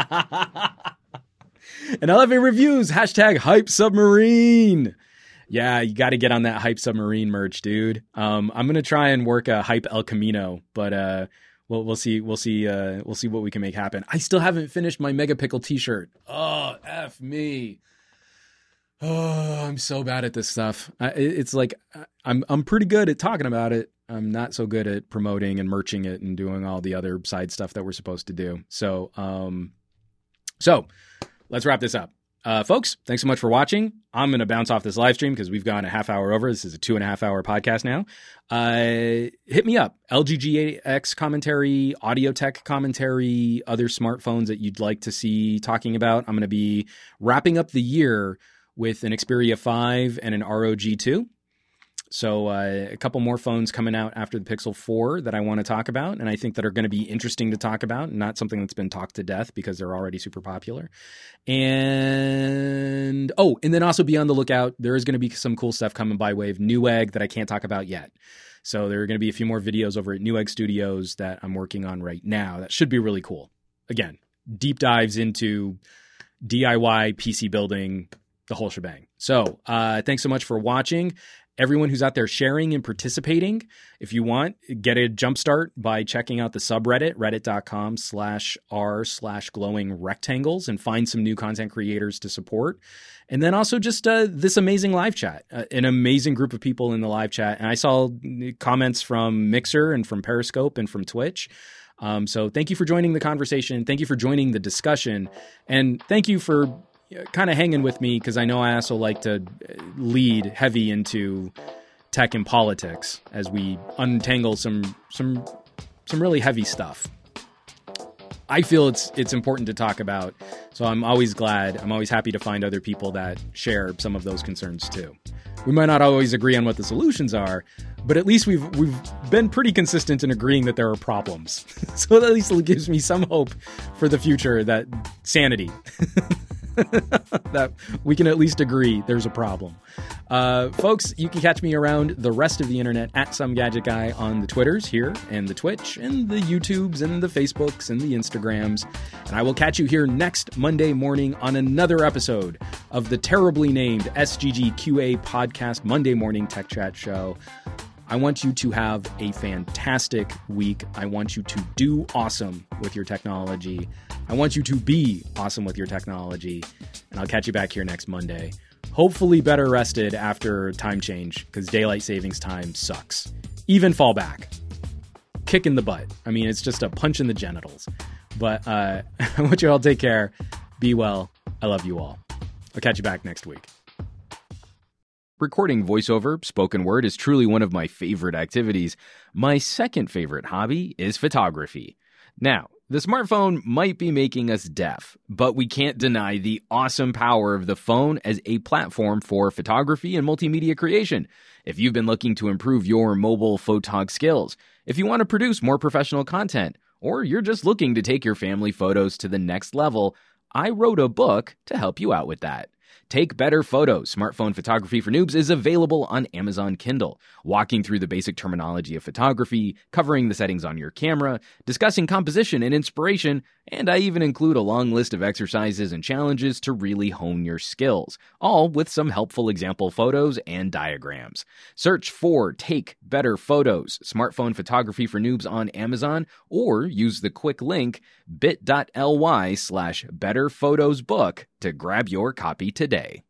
And LFA reviews, #Hype Submarine. Yeah, you got to get on that Hype Submarine merch, dude. I'm going to try and work a Hype El Camino, but we'll see what we can make happen. I still haven't finished my Mega Pickle t-shirt. Oh, F me. Oh, I'm so bad at this stuff. It's like I'm pretty good at talking about it. I'm not so good at promoting and merching it and doing all the other side stuff that we're supposed to do. So let's wrap this up. Folks, thanks so much for watching. I'm going to bounce off this live stream because we've gone a half hour over. This is a 2.5 hour podcast now. Hit me up. LG G8X commentary, audio tech commentary, other smartphones that you'd like to see talking about. I'm going to be wrapping up the year with an Xperia 5 and an ROG 2. So a couple more phones coming out after the Pixel 4 that I want to talk about, and I think that are going to be interesting to talk about, not something that's been talked to death because they're already super popular. And then also be on the lookout. There is going to be some cool stuff coming by way of Newegg that I can't talk about yet. So there are going to be a few more videos over at Newegg Studios that I'm working on right now. That should be really cool. Again, deep dives into DIY PC building, the whole shebang. So thanks so much for watching. Everyone who's out there sharing and participating, if you want, get a jumpstart by checking out the subreddit, reddit.com/r/glowing rectangles, and find some new content creators to support. And then also just this amazing live chat, an amazing group of people in the live chat. And I saw comments from Mixer and from Periscope and from Twitch. So thank you for joining the conversation. Thank you for joining the discussion. And thank you for kind of hanging with me, because I know I also like to lead heavy into tech and politics as we untangle some really heavy stuff. I feel it's important to talk about, so I'm always happy to find other people that share some of those concerns too. We might not always agree on what the solutions are, but at least we've been pretty consistent in agreeing that there are problems. So at least it gives me some hope for the future, that sanity. That we can at least agree there's a problem. Folks, you can catch me around the rest of the internet at Some Gadget Guy on the Twitters here, and the Twitch, and the YouTubes, and the Facebooks, and the Instagrams. And I will catch you here next Monday morning on another episode of the terribly named SGGQA Podcast Monday Morning Tech Chat Show. I want you to have a fantastic week. I want you to do awesome with your technology. I want you to be awesome with your technology. And I'll catch you back here next Monday. Hopefully better rested after time change, because daylight savings time sucks. Even fallback. Kick in the butt. I mean, it's just a punch in the genitals. But I want you all to take care. Be well. I love you all. I'll catch you back next week.
Recording voiceover, spoken word, is truly one of my favorite activities. My second favorite hobby is photography. Now, the smartphone might be making us deaf, but we can't deny the awesome power of the phone as a platform for photography and multimedia creation. If you've been looking to improve your mobile photog skills, if you want to produce more professional content, or you're just looking to take your family photos to the next level, I wrote a book to help you out with that. Take Better Photos, Smartphone Photography for Noobs is available on Amazon Kindle, walking through the basic terminology of photography, covering the settings on your camera, discussing composition and inspiration, and I even include a long list of exercises and challenges to really hone your skills, all with some helpful example photos and diagrams. Search for Take Better Photos, Smartphone Photography for Noobs on Amazon, or use the quick link bit.ly/betterphotosbook to grab your copy today.